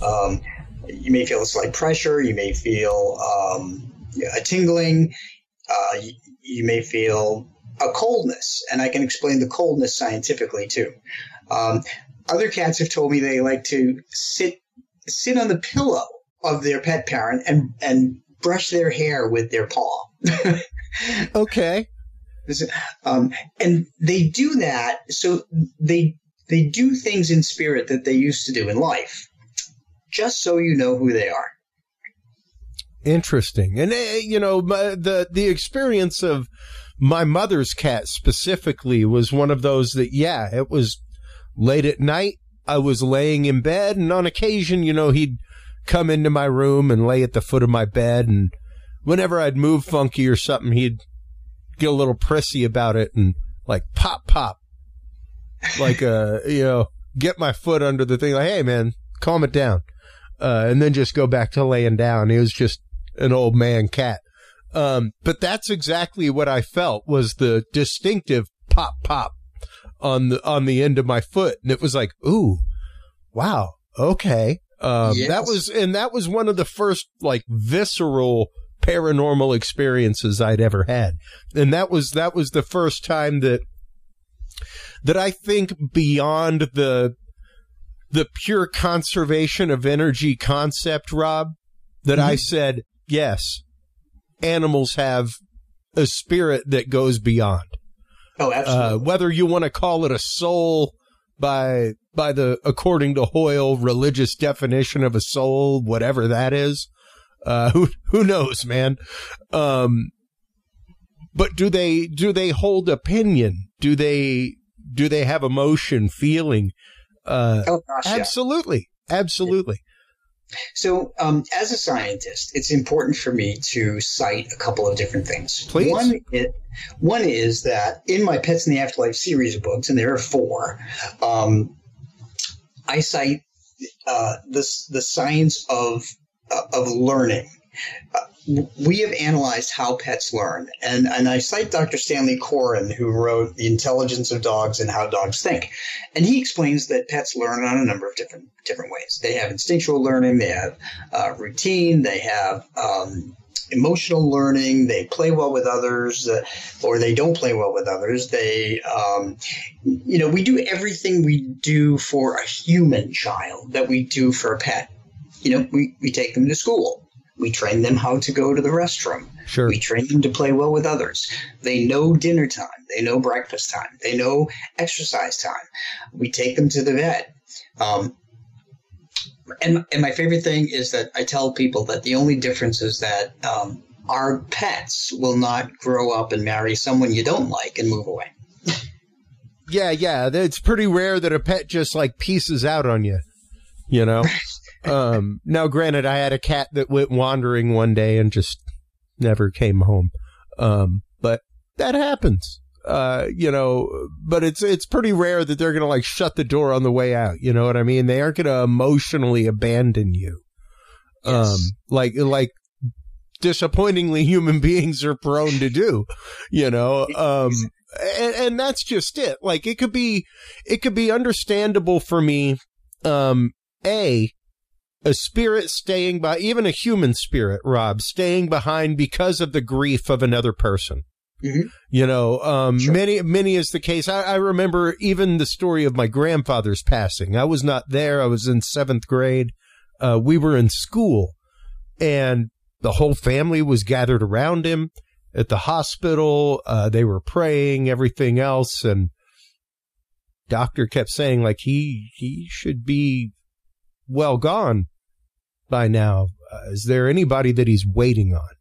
a slight pressure. You may feel a tingling. You may feel a coldness, and I can explain the coldness scientifically too. Other cats have told me they like to sit on the pillow of their pet parent and brush their hair with their paw. Okay. And they do that, so they do things in spirit that they used to do in life, just so you know who they are. Interesting. And, the experience of my mother's cat specifically was one of those that, it was late at night. I was laying in bed, and on occasion, he'd come into my room and lay at the foot of my bed, and whenever I'd move funky or something, he'd get a little prissy about it and like pop, like get my foot under the thing, like, hey man, calm it down, and then just go back to laying down. He was just an old man cat, but that's exactly what I felt was the distinctive pop on the end of my foot, and it was like, ooh, wow, okay. Yes. That was one of the first like visceral paranormal experiences I'd ever had. And that was the first time that I think beyond the pure conservation of energy concept, Rob, that I said, yes, animals have a spirit that goes beyond. Oh, absolutely. Whether you want to call it a soul by the, according to Hoyle, religious definition of a soul, whatever that is. Who knows, man? But do they hold opinion? Do they have emotion, feeling? Oh gosh, absolutely, yeah. Absolutely. So, as a scientist, it's important for me to cite a couple of different things. Please. One is that in my Pets in the Afterlife series of books, and there are 4, I cite the science of learning. We have analyzed how pets learn, and I cite Dr. Stanley Coren, who wrote The Intelligence of Dogs and How Dogs Think, and he explains that pets learn on a number of different ways. They have instinctual learning, they have routine, they have emotional learning, they play well with others, or they don't play well with others. They, we do everything we do for a human child that we do for a pet. We take them to school. We train them how to go to the restroom. Sure. We train them to play well with others. They know dinner time. They know breakfast time. They know exercise time. We take them to the vet. And my favorite thing is that I tell people that the only difference is that our pets will not grow up and marry someone you don't like and move away. Yeah. It's pretty rare that a pet just like pieces out on you, Now, granted, I had a cat that went wandering one day and just never came home. But that happens, but it's pretty rare that they're going to like shut the door on the way out. You know what I mean? They aren't going to emotionally abandon you. Yes. Like disappointingly human beings are prone to do, and that's just it. Like, it could be understandable for me, a spirit staying by, even a human spirit, Rob, staying behind because of the grief of another person. Mm-hmm. You know, Sure. many is the case. I remember even the story of my grandfather's passing. I was not there. I was in 7th grade. We were in school, and the whole family was gathered around him at the hospital. They were praying, everything else, and doctor kept saying, like, he should be well gone by now. Is there anybody that he's waiting on?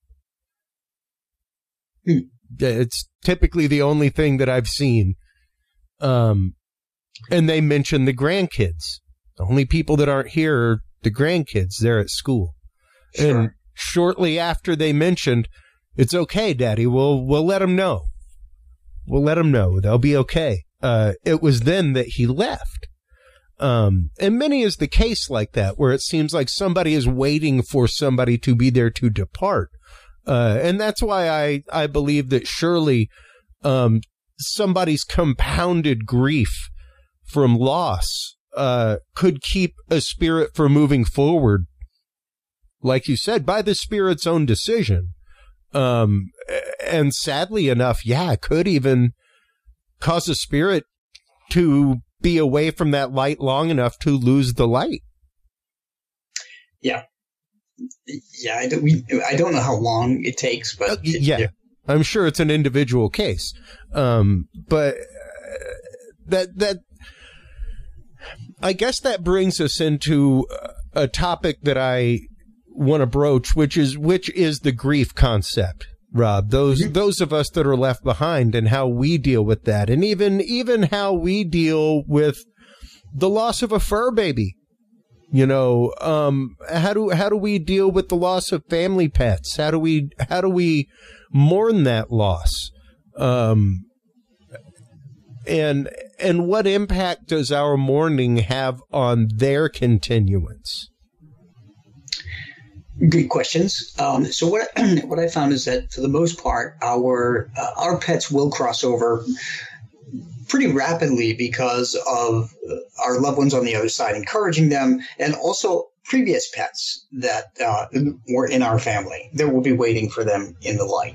It's typically the only thing that I've seen. And they mention the grandkids. The only people that aren't here are the grandkids. They're at school. Sure. And shortly after they mentioned, it's okay, Daddy. We'll let them know. We'll let them know. They'll be okay. It was then that he left. And many is the case like that, where it seems like somebody is waiting for somebody to be there to depart. And that's why I believe that surely somebody's compounded grief from loss could keep a spirit from moving forward, like you said, by the spirit's own decision. And sadly enough, it could even cause a spirit to be away from that light long enough to lose the light. Yeah. Yeah, I don't know how long it takes, but I'm sure it's an individual case. But that I guess that brings us into a topic that I want to broach, which is the grief concept, Rob. Those of us that are left behind, and how we deal with that, and even how we deal with the loss of a fur baby. You know, how do we deal with the loss of family pets? How do we mourn that loss? And what impact does our mourning have on their continuance? Good questions. So what I found is that for the most part, our pets will cross over pretty rapidly because of our loved ones on the other side encouraging them, and also previous pets that were in our family that will be waiting for them in the light.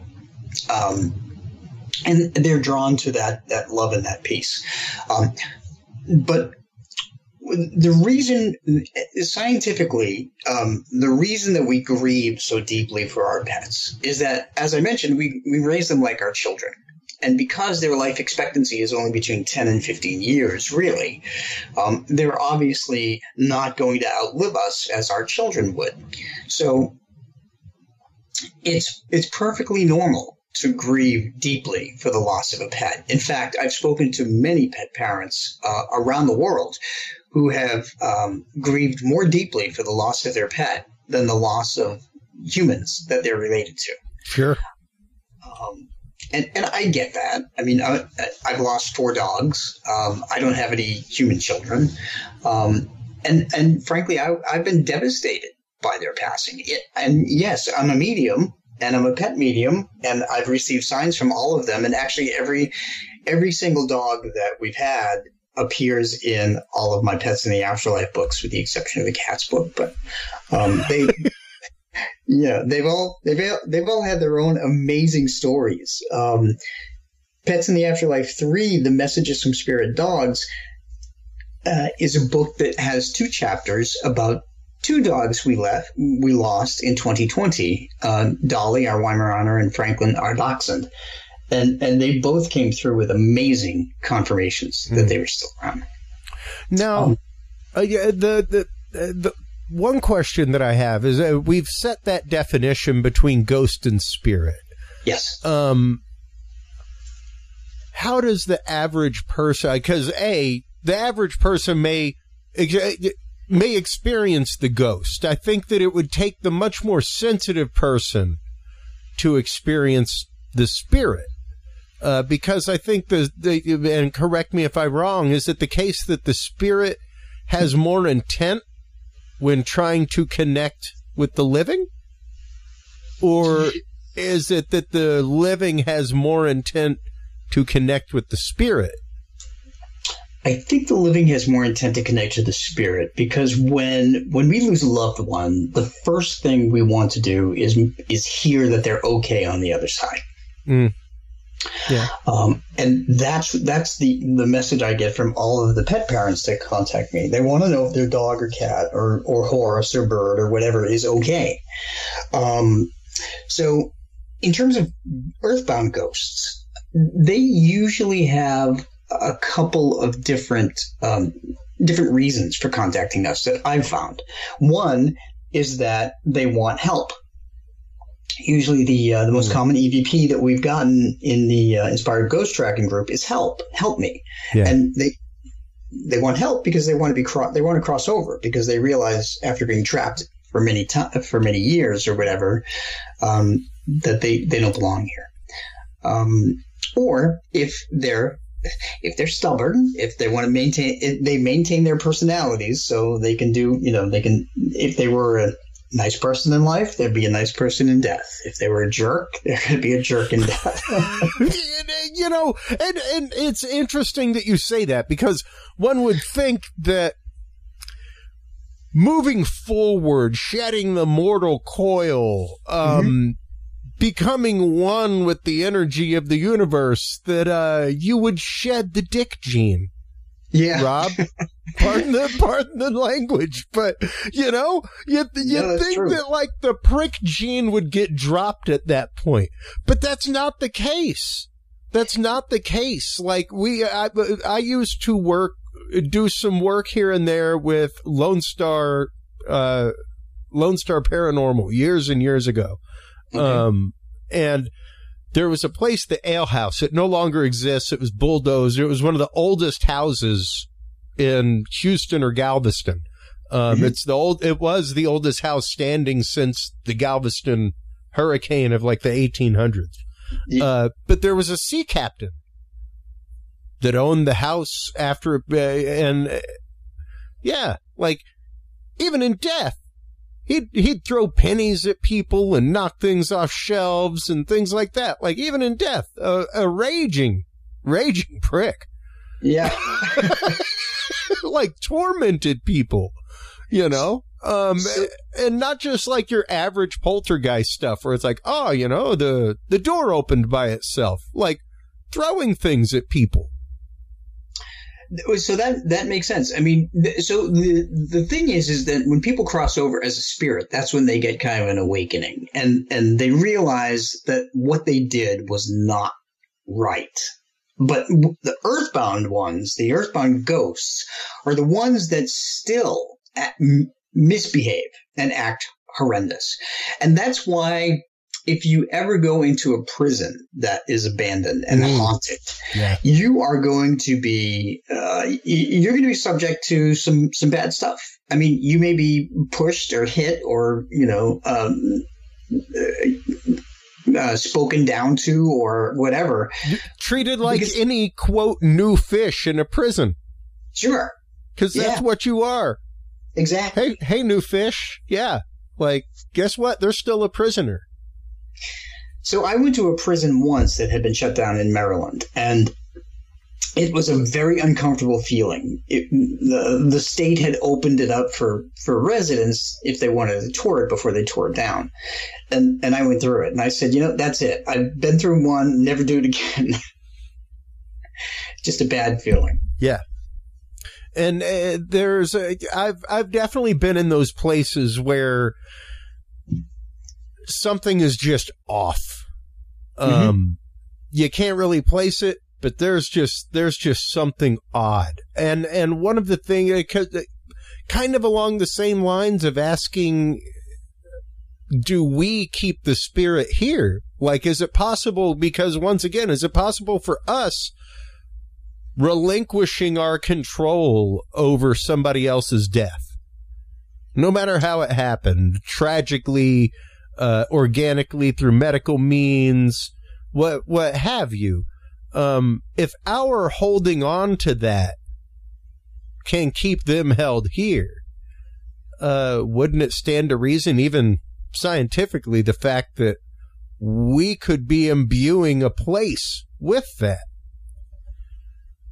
And they're drawn to that love and that peace. But the reason, scientifically, the reason that we grieve so deeply for our pets is that, as I mentioned, we raise them like our children. And because their life expectancy is only between 10 and 15 years, really, they're obviously not going to outlive us as our children would. So it's perfectly normal to grieve deeply for the loss of a pet. In fact, I've spoken to many pet parents around the world who have grieved more deeply for the loss of their pet than the loss of humans that they're related to. Sure. And I get that. I mean, I've lost 4 dogs. I don't have any human children. And frankly, I've been devastated by their passing. And yes, I'm a medium, and I'm a pet medium, and I've received signs from all of them. And actually, every single dog that we've had appears in all of my Pets in the Afterlife books, with the exception of the cats book. But they've all had their own amazing stories. Pets in the Afterlife 3, The Messages from Spirit Dogs, is a book that has 2 chapters about 2 dogs we lost in 2020, Dolly, our Weimaraner, and Franklin, our Dachshund. And they both came through with amazing confirmations that they were still around. Now, the one question that I have is, we've set that definition between ghost and spirit. Yes. How does the average person, because the average person may experience the ghost. I think that it would take the much more sensitive person to experience the spirit. Because I think and correct me if I'm wrong, is it the case that the spirit has more intent when trying to connect with the living? Or is it that the living has more intent to connect with the spirit? I think the living has more intent to connect to the spirit, because when we lose a loved one, the first thing we want to do is hear that they're okay on the other side. Mm. Yeah. And that's the message I get from all of the pet parents that contact me. They want to know if their dog or cat or horse or bird or whatever is okay. So in terms of earthbound ghosts, they usually have a couple of different reasons for contacting us that I've found. One is that they want help. Usually the most common EVP that we've gotten in the Inspired Ghost Tracking group is help me. Yeah. And they want help because they want to cross over, because they realize after being trapped for many years or whatever, that they don't belong here. Or if they're stubborn, if they want to maintain their personalities, so they can do, if they were a nice person in life, they'd be a nice person in death. If they were a jerk, they're going to be a jerk in death. And it's interesting that you say that, because one would think that moving forward, shedding the mortal coil, becoming one with the energy of the universe, that you would shed the dick gene. Yeah, Rob, pardon the language, but you think true. that like the prick gene would get dropped at that point, but that's not the case. That's not the case. Like I used to do some work here and there with Lone Star Paranormal years and years ago. Okay. And there was a place, the Ale House. It no longer exists. It was bulldozed. It was one of the oldest houses in Houston or Galveston. It was the oldest house standing since the Galveston hurricane of like the 1800s. Yeah. But there was a sea captain that owned the house after, like even in death, he'd throw pennies at people and knock things off shelves and things like that. Like even in death, a raging prick. Yeah. Like tormented people, and not just like your average poltergeist stuff where it's like, the door opened by itself, like throwing things at people. So that makes sense. I mean, so the thing is that when people cross over as a spirit, that's when they get kind of an awakening, and they realize that what they did was not right. But the earthbound ones, the earthbound ghosts, are the ones that still misbehave and act horrendous. And that's why if you ever go into a prison that is abandoned and haunted, you are going to be subject to some bad stuff. I mean, you may be pushed or hit or spoken down to or whatever. Treated like any, quote, new fish in a prison. Sure. Because that's what you are. Exactly. Hey, new fish. Yeah. Like, guess what? They're still a prisoner. So I went to a prison once that had been shut down in Maryland, and it was a very uncomfortable feeling. The state had opened it up for residents if they wanted to tour it before they tore it down. And I went through it, and I said, that's it. I've been through one, never do it again. Just a bad feeling. Yeah. And I've definitely been in those places where something is just off. You can't really place it, but there's just something odd. And one of the things, kind of along the same lines of asking, do we keep the spirit here? Like, is it possible? Because once again, is it possible for us relinquishing our control over somebody else's death? No matter how it happened, tragically, organically, through medical means, what have you. If our holding on to that can keep them held here, wouldn't it stand to reason, even scientifically, the fact that we could be imbuing a place with that?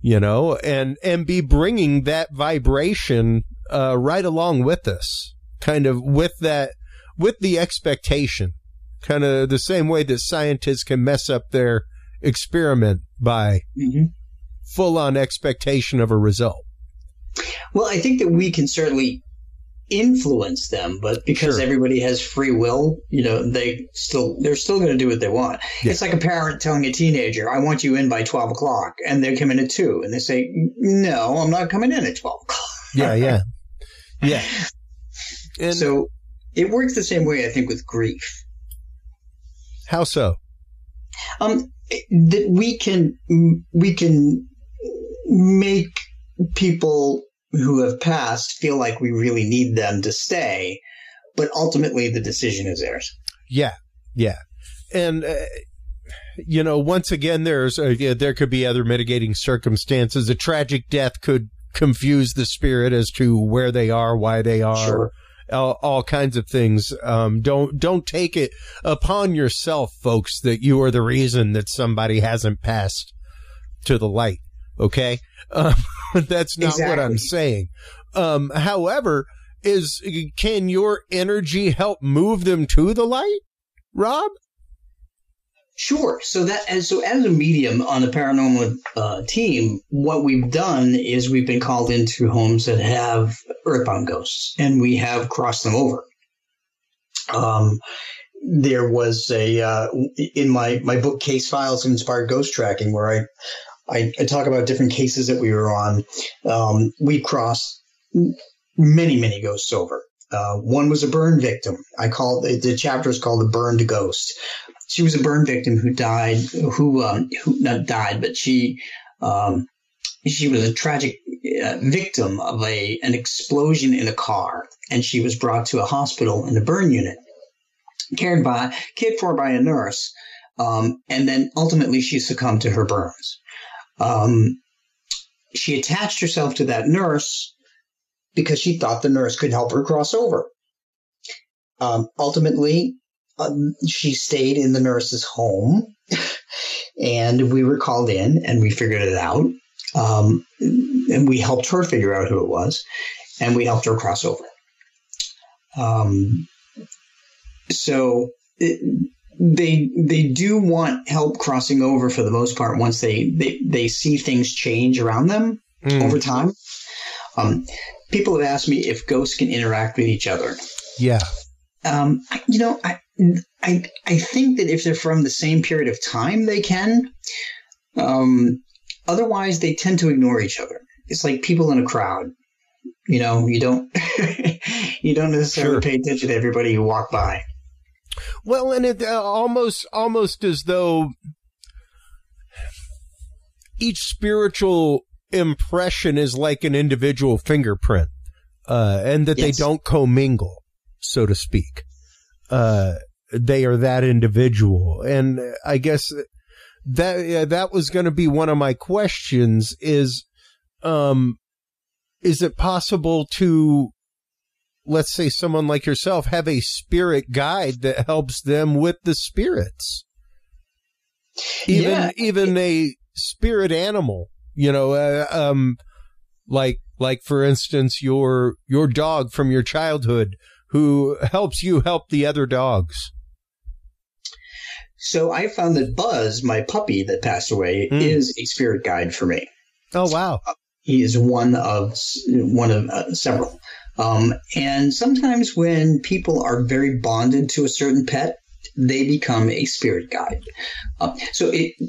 and be bringing that vibration right along with us, kind of with the expectation, kind of the same way that scientists can mess up their experiment by full-on expectation of a result. Well, I think that we can certainly influence them, but because everybody has free will, they're still going to do what they want. Yeah. It's like a parent telling a teenager, I want you in by 12 o'clock, and they come in at 2, and they say, no, I'm not coming in at 12 o'clock. Yeah. And so it works the same way, I think, with grief. How so? That we can make people who have passed feel like we really need them to stay, but ultimately the decision is theirs. Yeah. And, once again, there could be other mitigating circumstances. A tragic death could confuse the spirit as to where they are, why they are. Sure. All kinds of things. Don't take it upon yourself, folks, that you are the reason that somebody hasn't passed to the light. Okay? That's not what I'm saying. However, can your energy help move them to the light, Rob? Sure. So as a medium on a paranormal team, what we've done is we've been called into homes that have earthbound ghosts, and we have crossed them over. There was in my book, Case Files of Inspired Ghost Tracking, where I talk about different cases that we were on. We crossed many, many ghosts over. One was a burn victim. The chapter is called The Burned Ghost. She was a burn victim who died, who not died, but she was a tragic victim of an explosion in a car, and she was brought to a hospital in the burn unit, cared for by a nurse, and then ultimately she succumbed to her burns. She attached herself to that nurse because she thought the nurse could help her cross over. Ultimately, she stayed in the nurse's home, and we were called in, and we figured it out. And we helped her figure out who it was, and we helped her cross over. So they do want help crossing over for the most part once they see things change around them over time. People have asked me if ghosts can interact with each other. Yeah. I think that if they're from the same period of time, they can. Otherwise, they tend to ignore each other. It's like people in a crowd. You don't necessarily pay attention to everybody you walk by. Well, and it almost as though each spiritual impression is like an individual fingerprint, and that they don't commingle, so to speak. They are that individual. And I guess that was going to be one of my questions is it possible to, let's say someone like yourself, have a spirit guide that helps them with the spirits? Even a spirit animal, like for instance, your dog from your childhood who helps you help the other dogs. So I found that Buzz, my puppy that passed away, is a spirit guide for me. Oh, wow. He is one of several. And sometimes when people are very bonded to a certain pet, they become a spirit guide. So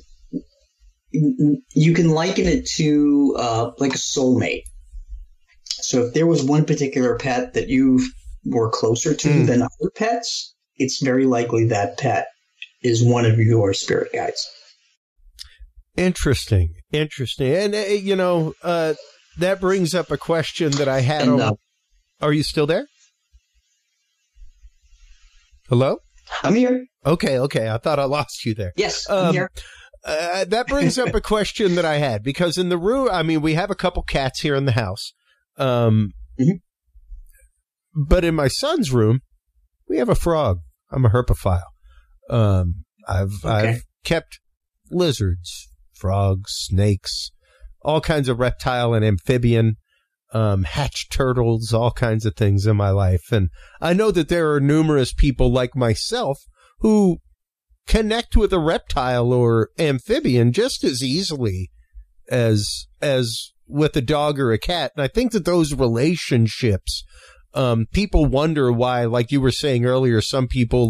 you can liken it to like a soulmate. So if there was one particular pet that you were closer to than other pets, it's very likely that pet is one of your spirit guides. Interesting. And, that brings up a question that I had. Are you still there? Hello? I'm here. Okay. I thought I lost you there. Yes, I'm here. That brings up a question that I had, because in the room, we have a couple cats here in the house. But in my son's room, we have a frog. I'm a herpophile. I've kept lizards, frogs, snakes, all kinds of reptile and amphibian, hatched turtles, all kinds of things in my life. And I know that there are numerous people like myself who connect with a reptile or amphibian just as easily as with a dog or a cat. And I think that those relationships, people wonder why, like you were saying earlier, some people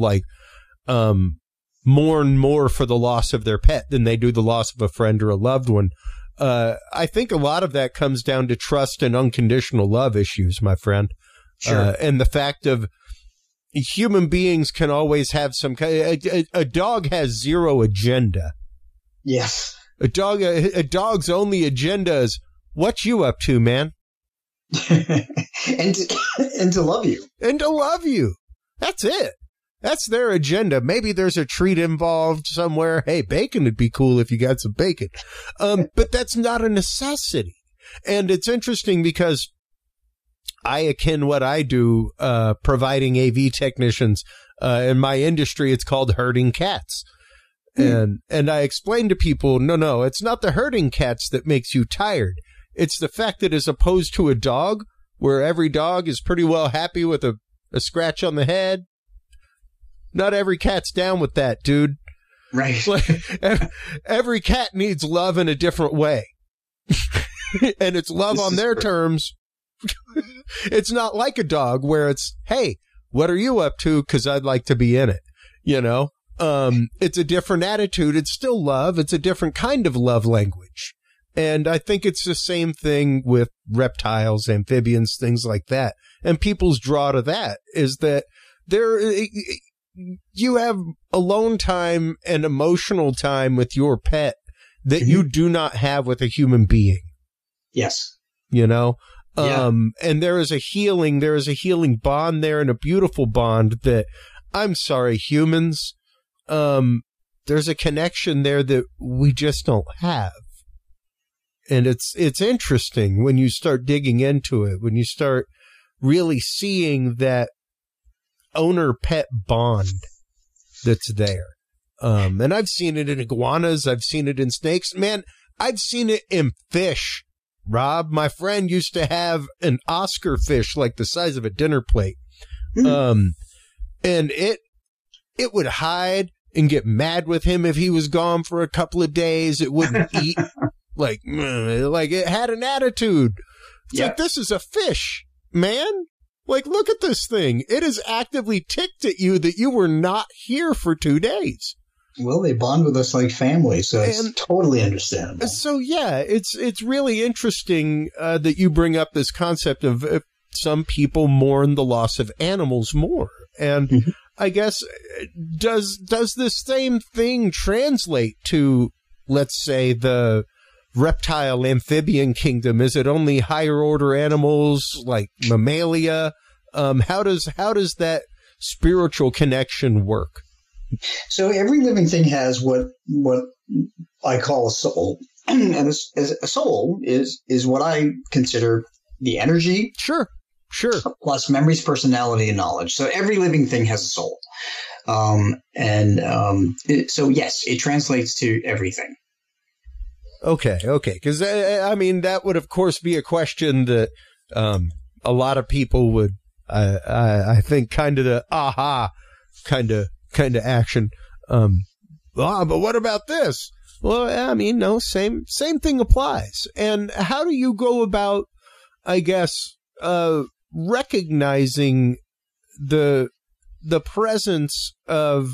mourn more for the loss of their pet than they do the loss of a friend or a loved one. I think a lot of that comes down to trust and unconditional love issues, my friend. Sure. And the fact of human beings can always have some kind. A dog has zero agenda. Yes. A dog's only agenda is, what you up to, man? and to love you. And to love you. That's it. That's their agenda. Maybe there's a treat involved somewhere. Hey, bacon would be cool if you got some bacon. But that's not a necessity. And it's interesting because I akin what I do, providing AV technicians. In my industry, it's called herding cats. And I explain to people, no, it's not the herding cats that makes you tired. It's the fact that as opposed to a dog, where every dog is pretty well happy with a scratch on the head, not every cat's down with that, dude. Right. Like, every cat needs love in a different way. And it's love on their terms. It's not like a dog where it's, hey, what are you up to? Because I'd like to be in it. You know, it's a different attitude. It's still love. It's a different kind of love language. And I think it's the same thing with reptiles, amphibians, things like that. And people's draw to that is that you have alone time and emotional time with your pet that you do not have with a human being. Yes. You know? Yeah. And there is a healing bond there, and a beautiful bond that, I'm sorry, humans, there's a connection there that we just don't have. And it's interesting when you start digging into it, when you start really seeing that owner-pet bond that's there. And I've seen it in iguanas. I've seen it in snakes. Man, I've seen it in fish. Rob, my friend, used to have an Oscar fish like the size of a dinner plate. And it would hide and get mad with him if he was gone for a couple of days. It wouldn't eat. Like it had an attitude. It's like, this is a fish, man. Like, look at this thing. It is actively ticked at you that you were not here for 2 days. Well, they bond with us like family, so it's totally understandable. So, yeah, it's really interesting that you bring up this concept of some people mourn the loss of animals more. And I guess, does this same thing translate to, let's say, the reptile amphibian kingdom? Is it only higher order animals like mammalia? How does that spiritual connection work? So every living thing has what I call a soul, and a soul is what I consider the energy. Sure. Plus memories, personality, and knowledge. So every living thing has a soul, so yes, it translates to everything. Okay. Because, I mean, that would, of course, be a question that a lot of people would, I think, kind of the aha kind of action. But what about this? Well, I mean, no, same thing applies. And how do you go about, I guess, recognizing the presence of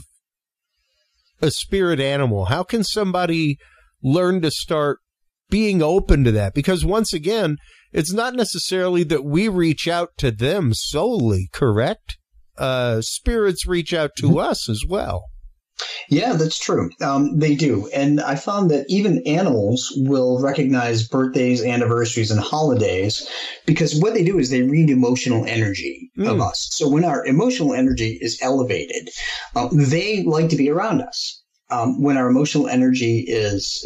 a spirit animal? How can somebody learn to start being open to that? Because once again, it's not necessarily that we reach out to them solely, correct? Spirits reach out to us as well. Yeah, that's true. They do. And I found that even animals will recognize birthdays, anniversaries, and holidays because what they do is they read emotional energy of us. So when our emotional energy is elevated, they like to be around us. When our emotional energy is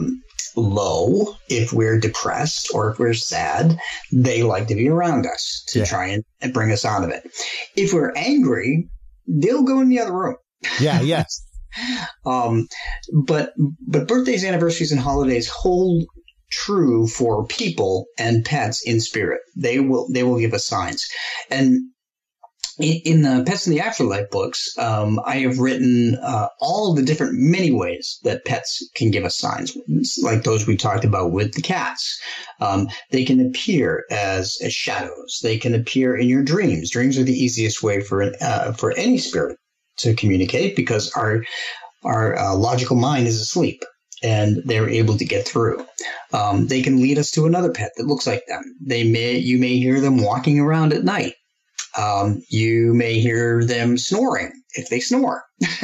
low, if we're depressed or if we're sad, they like to be around us to try and bring us out of it. If we're angry, they'll go in the other room. Yeah. But birthdays, anniversaries, and holidays hold true for people and pets in spirit. They will give us signs. And in the Pets in the Afterlife books, I have written all the different many ways that pets can give us signs, like those we talked about with the cats. They can appear as shadows. They can appear in your dreams. Dreams are the easiest way for any spirit to communicate, because our logical mind is asleep and they're able to get through. They can lead us to another pet that looks like them. You may hear them walking around at night. You may hear them snoring if they snore.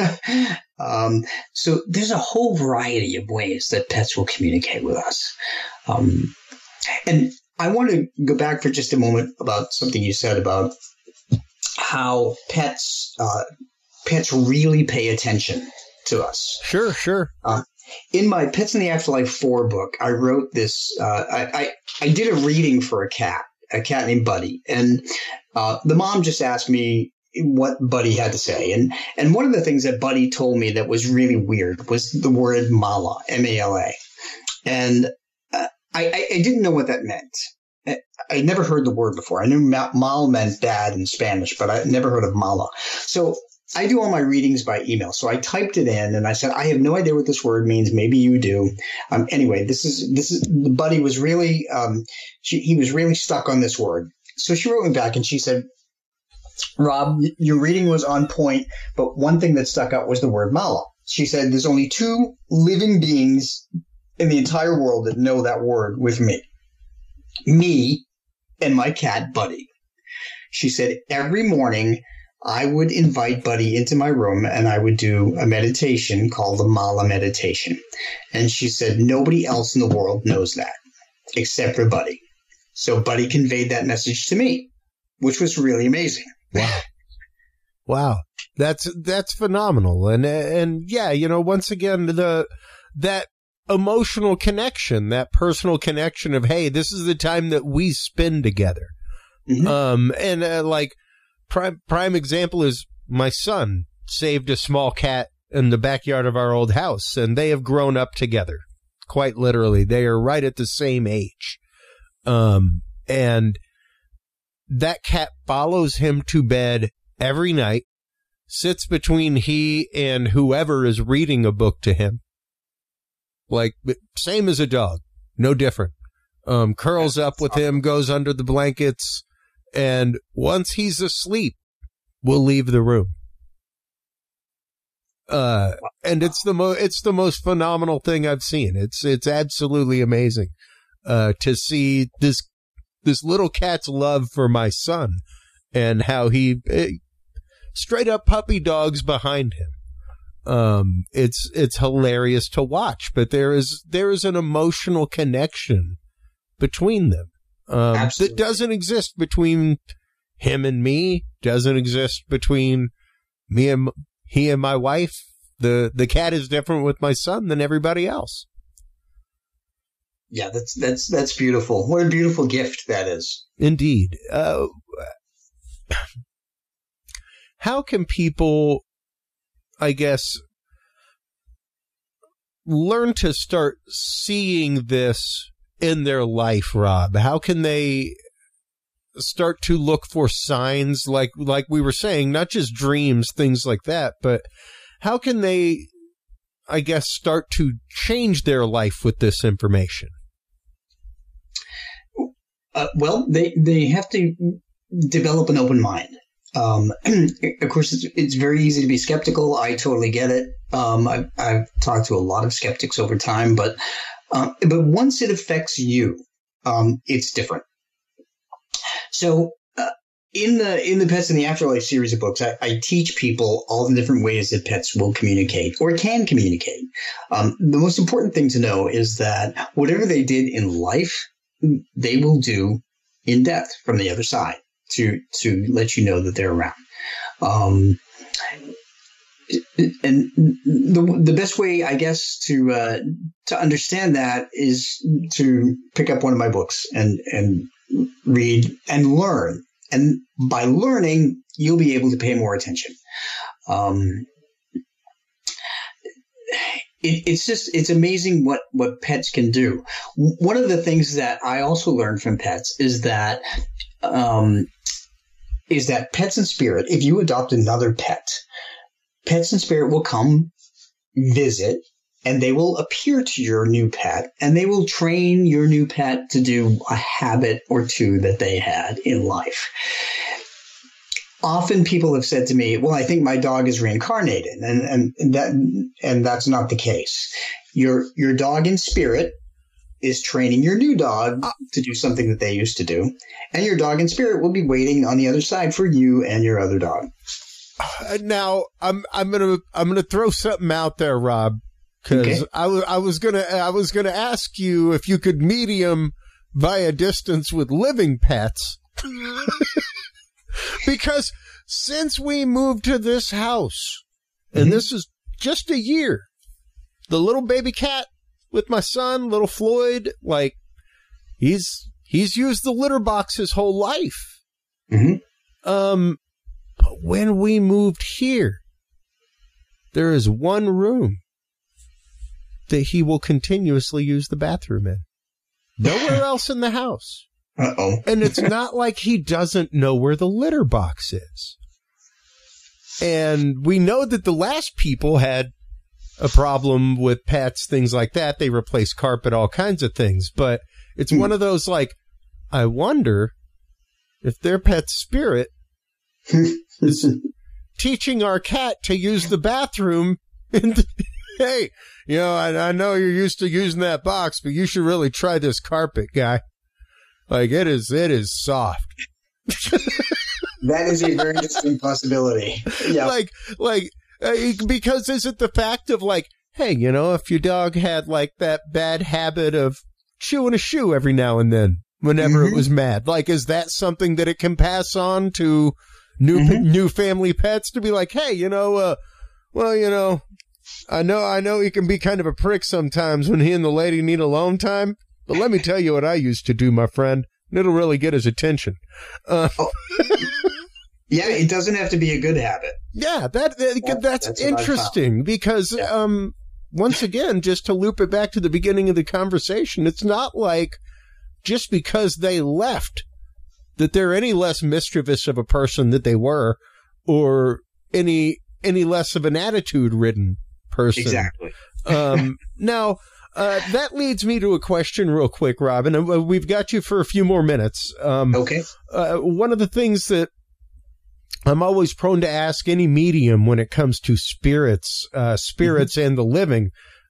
So there's a whole variety of ways that pets will communicate with us. And I want to go back for just a moment about something you said about how pets really pay attention to us. Sure. In my Pets in the Afterlife 4 book, I wrote this. I did a reading for a cat named Buddy, and the mom just asked me what Buddy had to say. And one of the things that Buddy told me that was really weird was the word mala, M-A-L-A. And I didn't know what that meant. I never heard the word before. I knew mal meant dad in Spanish, but I never heard of mala. So I do all my readings by email. So I typed it in and I said, I have no idea what this word means. Maybe you do. Anyway, this is Buddy was really, he was really stuck on this word. So she wrote me back and she said, Rob, your reading was on point, but one thing that stuck out was the word mala. She said, there's only 2 living beings in the entire world that know that word with me and my cat, Buddy. She said, every morning I would invite Buddy into my room and I would do a meditation called the Mala meditation. And she said, nobody else in the world knows that except for Buddy. So Buddy conveyed that message to me, which was really amazing. Wow. That's phenomenal. And yeah, once again, that emotional connection, that personal connection of, hey, this is the time that we spend together. Mm-hmm. Like prime example is my son saved a small cat in the backyard of our old house, and they have grown up together. Quite literally. They are right at the same age. And that cat follows him to bed every night, sits between he and whoever is reading a book to him. Like, same as a dog, no different. Curls up with him, goes under the blankets, and once he's asleep, will leave the room. And it's the most phenomenal thing I've seen. It's absolutely amazing to see this little cat's love for my son and how he straight up puppy dogs behind him. It's hilarious to watch, but there is an emotional connection between them that doesn't exist between him and me, doesn't exist between me and he and my wife. The cat is different with my son than everybody else. Yeah, that's beautiful. What a beautiful gift that is. Indeed. How can people, I guess, learn to start seeing this in their life, Rob? How can they start to look for signs like we were saying, not just dreams, things like that, but how can they, I guess, start to change their life with this information? Well, they have to develop an open mind. Of course, it's very easy to be skeptical. I totally get it. I've talked to a lot of skeptics over time, but once it affects you, it's different. So, in the Pets in the Afterlife series of books, I teach people all the different ways that pets will communicate or can communicate. The most important thing to know is that whatever they did in life, they will do in death from the other side to let you know that they're around. And the best way, I guess, to understand that is to pick up one of my books and read and learn. And by learning, you'll be able to pay more attention. it's amazing what pets can do. One of the things that I also learned from pets is that pets in spirit, if you adopt another pet, pets in spirit will come visit, and they will appear to your new pet, and they will train your new pet to do a habit or two that they had in life. Often people have said to me, well, I think my dog is reincarnated, and that's not the case. Your dog in spirit is training your new dog to do something that they used to do, and your dog in spirit will be waiting on the other side for you and your other dog. Now, I'm gonna throw something out there, Rob, because I was gonna ask you if you could medium via distance with living pets. Because since we moved to this house, and this is just a year, the little baby cat with my son, little Floyd, like he's used the litter box his whole life. But when we moved here, there is one room that he will continuously use the bathroom in. Nowhere else in the house. Uh-oh. And it's not like he doesn't know where the litter box is. And we know that the last people had a problem with pets, things like that. They replaced carpet, all kinds of things. But it's one of those, like, I wonder if their pet spirit is teaching our cat to use the bathroom. Hey, you know, I know you're used to using that box, but you should really try this carpet, guy. Like, it is soft. That is a very interesting possibility. Yeah. Because is it the fact of, like, hey, you know, if your dog had, like, that bad habit of chewing a shoe every now and then whenever it was mad, like, is that something that it can pass on to new family pets to be like, hey, you know, well, you know, I know he can be kind of a prick sometimes when he and the lady need alone time, but let me tell you what I used to do, my friend. It'll really get his attention. Yeah, it doesn't have to be a good habit. Yeah, that's interesting because, once again, just to loop it back to the beginning of the conversation, it's not like just because they left that they're any less mischievous of a person that they were, or any less of an attitude-ridden person. Exactly. Now, that leads me to a question real quick, Robin, and we've got you for a few more minutes. Okay. One of the things that I'm always prone to ask any medium when it comes to spirits and the living,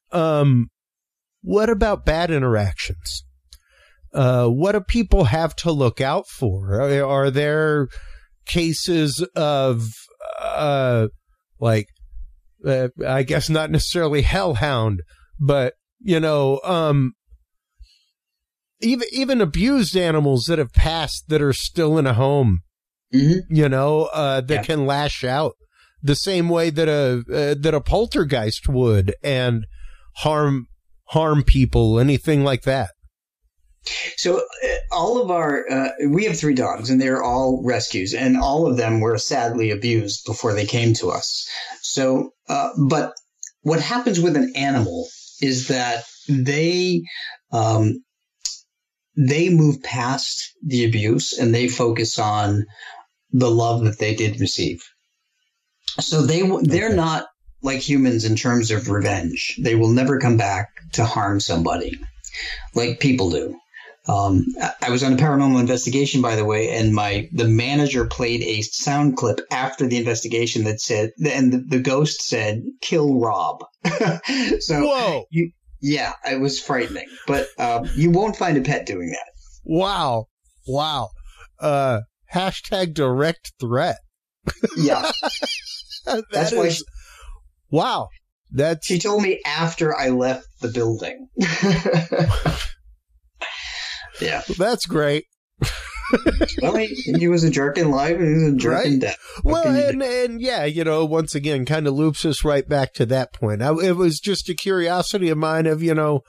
what about bad interactions? What do people have to look out for? Are there cases of, I guess not necessarily hellhound, but, you know, even abused animals that have passed that are still in a home, you know, that can lash out the same way that a poltergeist would and harm people, anything like that. So all of our, we have 3 dogs, and they're all rescues, and all of them were sadly abused before they came to us. So, but what happens with an animal is that they move past the abuse and they focus on the love that they did receive. So they're not like humans in terms of revenge. They will never come back to harm somebody like people do. I was on a paranormal investigation, by the way, and the manager played a sound clip after the investigation that said, and the ghost said, "Kill Rob." So, whoa. Yeah, it was frightening, but you won't find a pet doing that. Wow. Hashtag direct threat. Yeah. That's why wow. She told me after I left the building. Yeah. That's great. Well, he was a jerk in life and he was a jerk in death. Well, and yeah, you know, once again, kind of loops us right back to that point. It was just a curiosity of mine of, you know,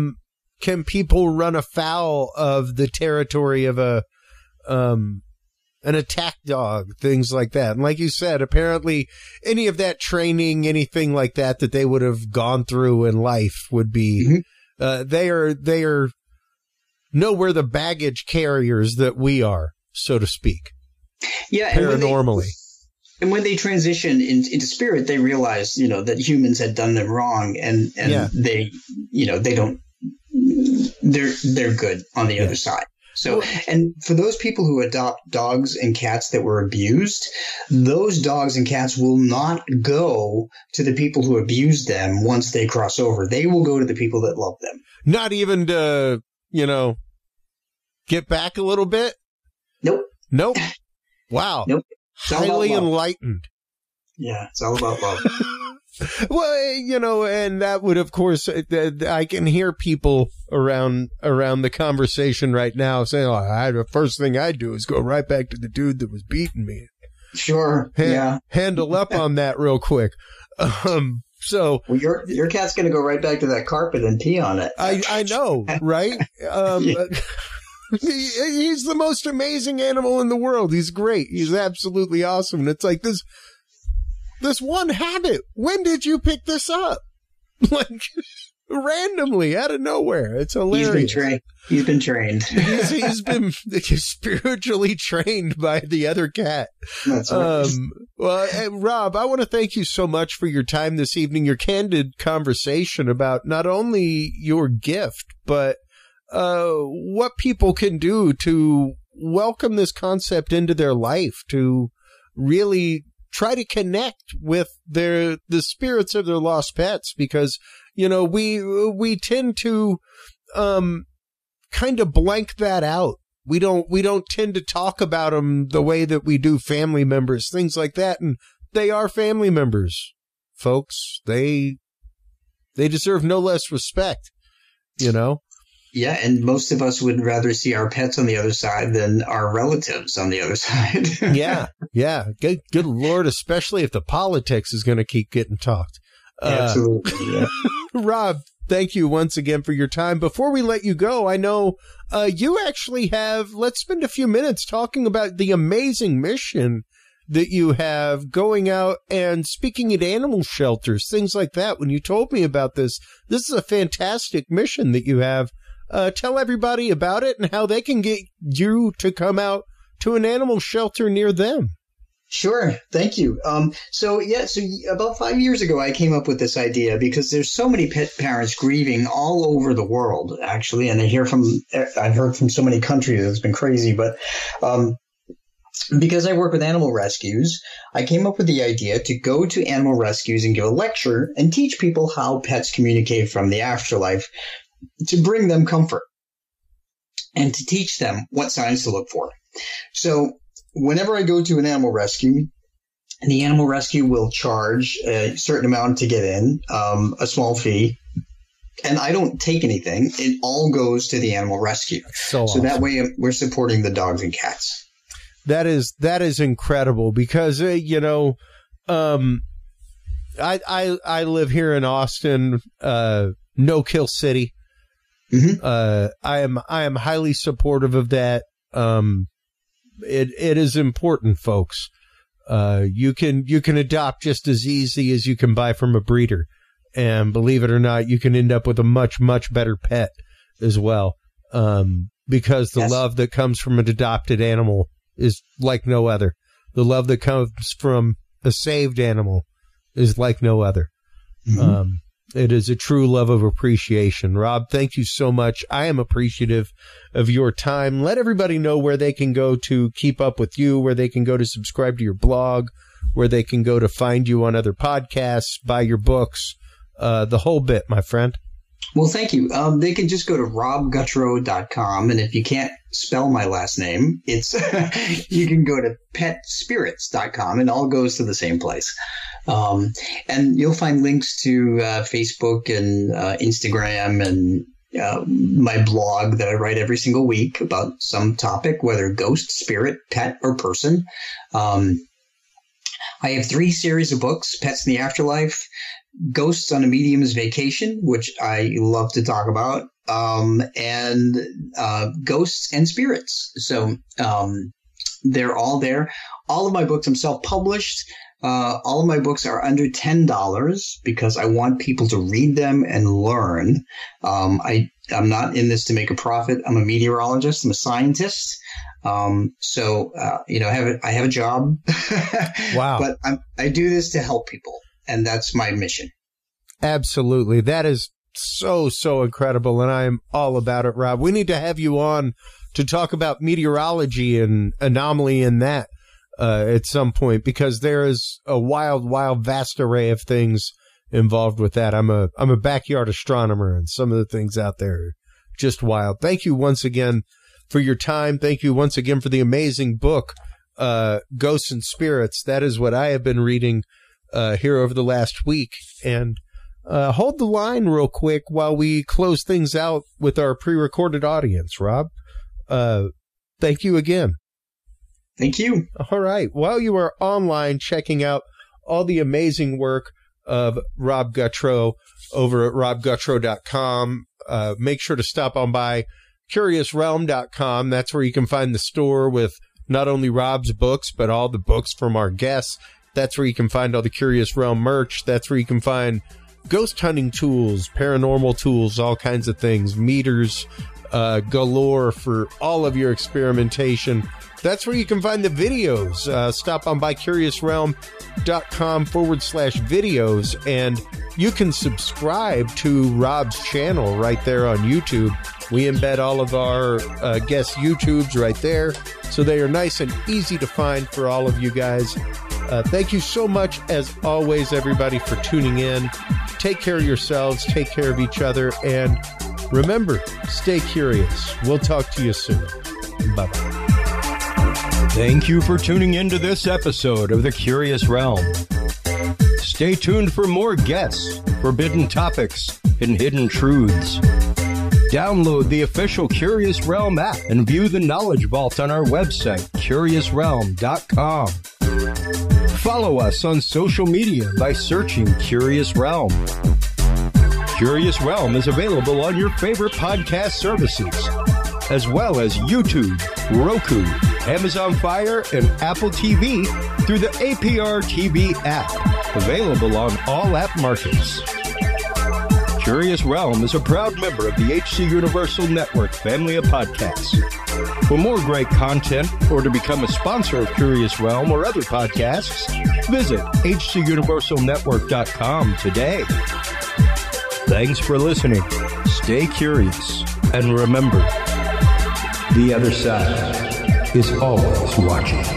can people run afoul of the territory of a an attack dog, things like that. And like you said, apparently any of that training, anything like that they would have gone through in life would be, they are nowhere the baggage carriers that we are, so to speak. Yeah. Paranormally. And when they transition into spirit, they realize, that humans had done them wrong, and they, they don't, they're good on the other side. So, and for those people who adopt dogs and cats that were abused, those dogs and cats will not go to the people who abused them once they cross over. They will go to the people that love them. Not even to, get back a little bit? Nope. Wow. Nope. Highly enlightened. Yeah, it's all about love. Well, and that would, of course, I can hear people around the conversation right now saying, the first thing I'd do is go right back to the dude that was beating me. Sure. Handle up on that real quick. So your cat's going to go right back to that carpet and pee on it. I know, right? He's the most amazing animal in the world. He's great. He's absolutely awesome. And it's like this one habit. When did you pick this up? Like randomly out of nowhere. It's hilarious. He's been trained. He's been spiritually trained by the other cat. That's right. Well, Rob, I want to thank you so much for your time this evening, your candid conversation about not only your gift, but what people can do to welcome this concept into their life, to really try to connect with the spirits of their lost pets, because, we tend to, kind of blank that out. We don't tend to talk about them the way that we do family members, things like that. And they are family members, folks. They deserve no less respect, Yeah, and most of us would rather see our pets on the other side than our relatives on the other side. Yeah. Good Lord, especially if the politics is going to keep getting talked. Absolutely. Yeah. Rob, thank you once again for your time. Before we let you go, I know you actually let's spend a few minutes talking about the amazing mission that you have going out and speaking at animal shelters, things like that. When you told me about this is a fantastic mission that you have. Tell everybody about it and how they can get you to come out to an animal shelter near them. Sure. Thank you. So about 5 years ago, I came up with this idea because there's so many pet parents grieving all over the world, actually. And I've heard from so many countries, it's been crazy. But because I work with animal rescues, I came up with the idea to go to animal rescues and give a lecture and teach people how pets communicate from the afterlife, to bring them comfort and to teach them what signs to look for. So whenever I go to an animal rescue, the animal rescue will charge a certain amount to get in, a small fee, and I don't take anything. It all goes to the animal rescue. So awesome. That way we're supporting the dogs and cats. That is incredible because, I live here in Austin, No Kill City. Mm-hmm. I am highly supportive of that. It is important, folks. You can adopt just as easy as you can buy from a breeder, and believe it or not, you can end up with a much, much better pet as well. Because the love that comes from an adopted animal is like no other. The love that comes from a saved animal is like no other. Mm-hmm. It is a true love of appreciation. Rob, thank you so much. I am appreciative of your time. Let everybody know where they can go to keep up with you, where they can go to subscribe to your blog, where they can go to find you on other podcasts, buy your books, the whole bit, my friend. Well, thank you. They can just go to robguttrow.com, and if you can't spell my last name, it's you can go to petspirits.com, and it all goes to the same place. And you'll find links to Facebook and Instagram and my blog that I write every single week about some topic, whether ghost, spirit, pet, or person. I have 3 series of books: Pets in the Afterlife, Ghosts on a Medium's Vacation, which I love to talk about, and Ghosts and Spirits. So They're all there. All of my books, I'm self-published. All of my books are under $10 because I want people to read them and learn. I'm not in this to make a profit. I'm a meteorologist. I'm a scientist. So I have a job. Wow. But I do this to help people, and that's my mission. Absolutely. That is so incredible, and I am all about it, Rob. We need to have you on to talk about meteorology and anomaly in that at some point, because there is a wild, vast array of things involved with that. I'm a backyard astronomer, and some of the things out there are just wild. Thank you once again for your time. Thank you once again for the amazing book, Ghosts and Spirits. That is what I have been reading here over the last week. And hold the line real quick while we close things out with our pre-recorded audience, Rob. Thank you again. Thank you. All right. While you are online checking out all the amazing work of Rob Gautreaux over at robgautreaux.com, make sure to stop on by CuriousRealm.com. That's where you can find the store with not only Rob's books, but all the books from our guests. That's where you can find all the Curious Realm merch. That's where you can find ghost hunting tools, paranormal tools, all kinds of things, meters galore for all of your experimentation. That's where you can find the videos. Stop on by CuriousRealm.com/videos, and you can subscribe to Rob's channel right there on YouTube. We embed all of our guest YouTubes right there, so they are nice and easy to find for all of you guys. Thank you so much, as always, everybody, for tuning in. Take care of yourselves, take care of each other, and remember, stay curious. We'll talk to you soon. Bye-bye. Thank you for tuning into this episode of The Curious Realm. Stay tuned for more guests, forbidden topics, and hidden truths. Download the official Curious Realm app and view the Knowledge Vault on our website, CuriousRealm.com. Follow us on social media by searching Curious Realm. Curious Realm is available on your favorite podcast services, as well as YouTube, Roku, Amazon Fire, and Apple TV through the APR TV app, available on all app markets. Curious Realm is a proud member of the HC Universal Network family of podcasts. For more great content or to become a sponsor of Curious Realm or other podcasts, visit hcuniversalnetwork.com today. Thanks for listening. Stay curious, and remember, the other side is always watching.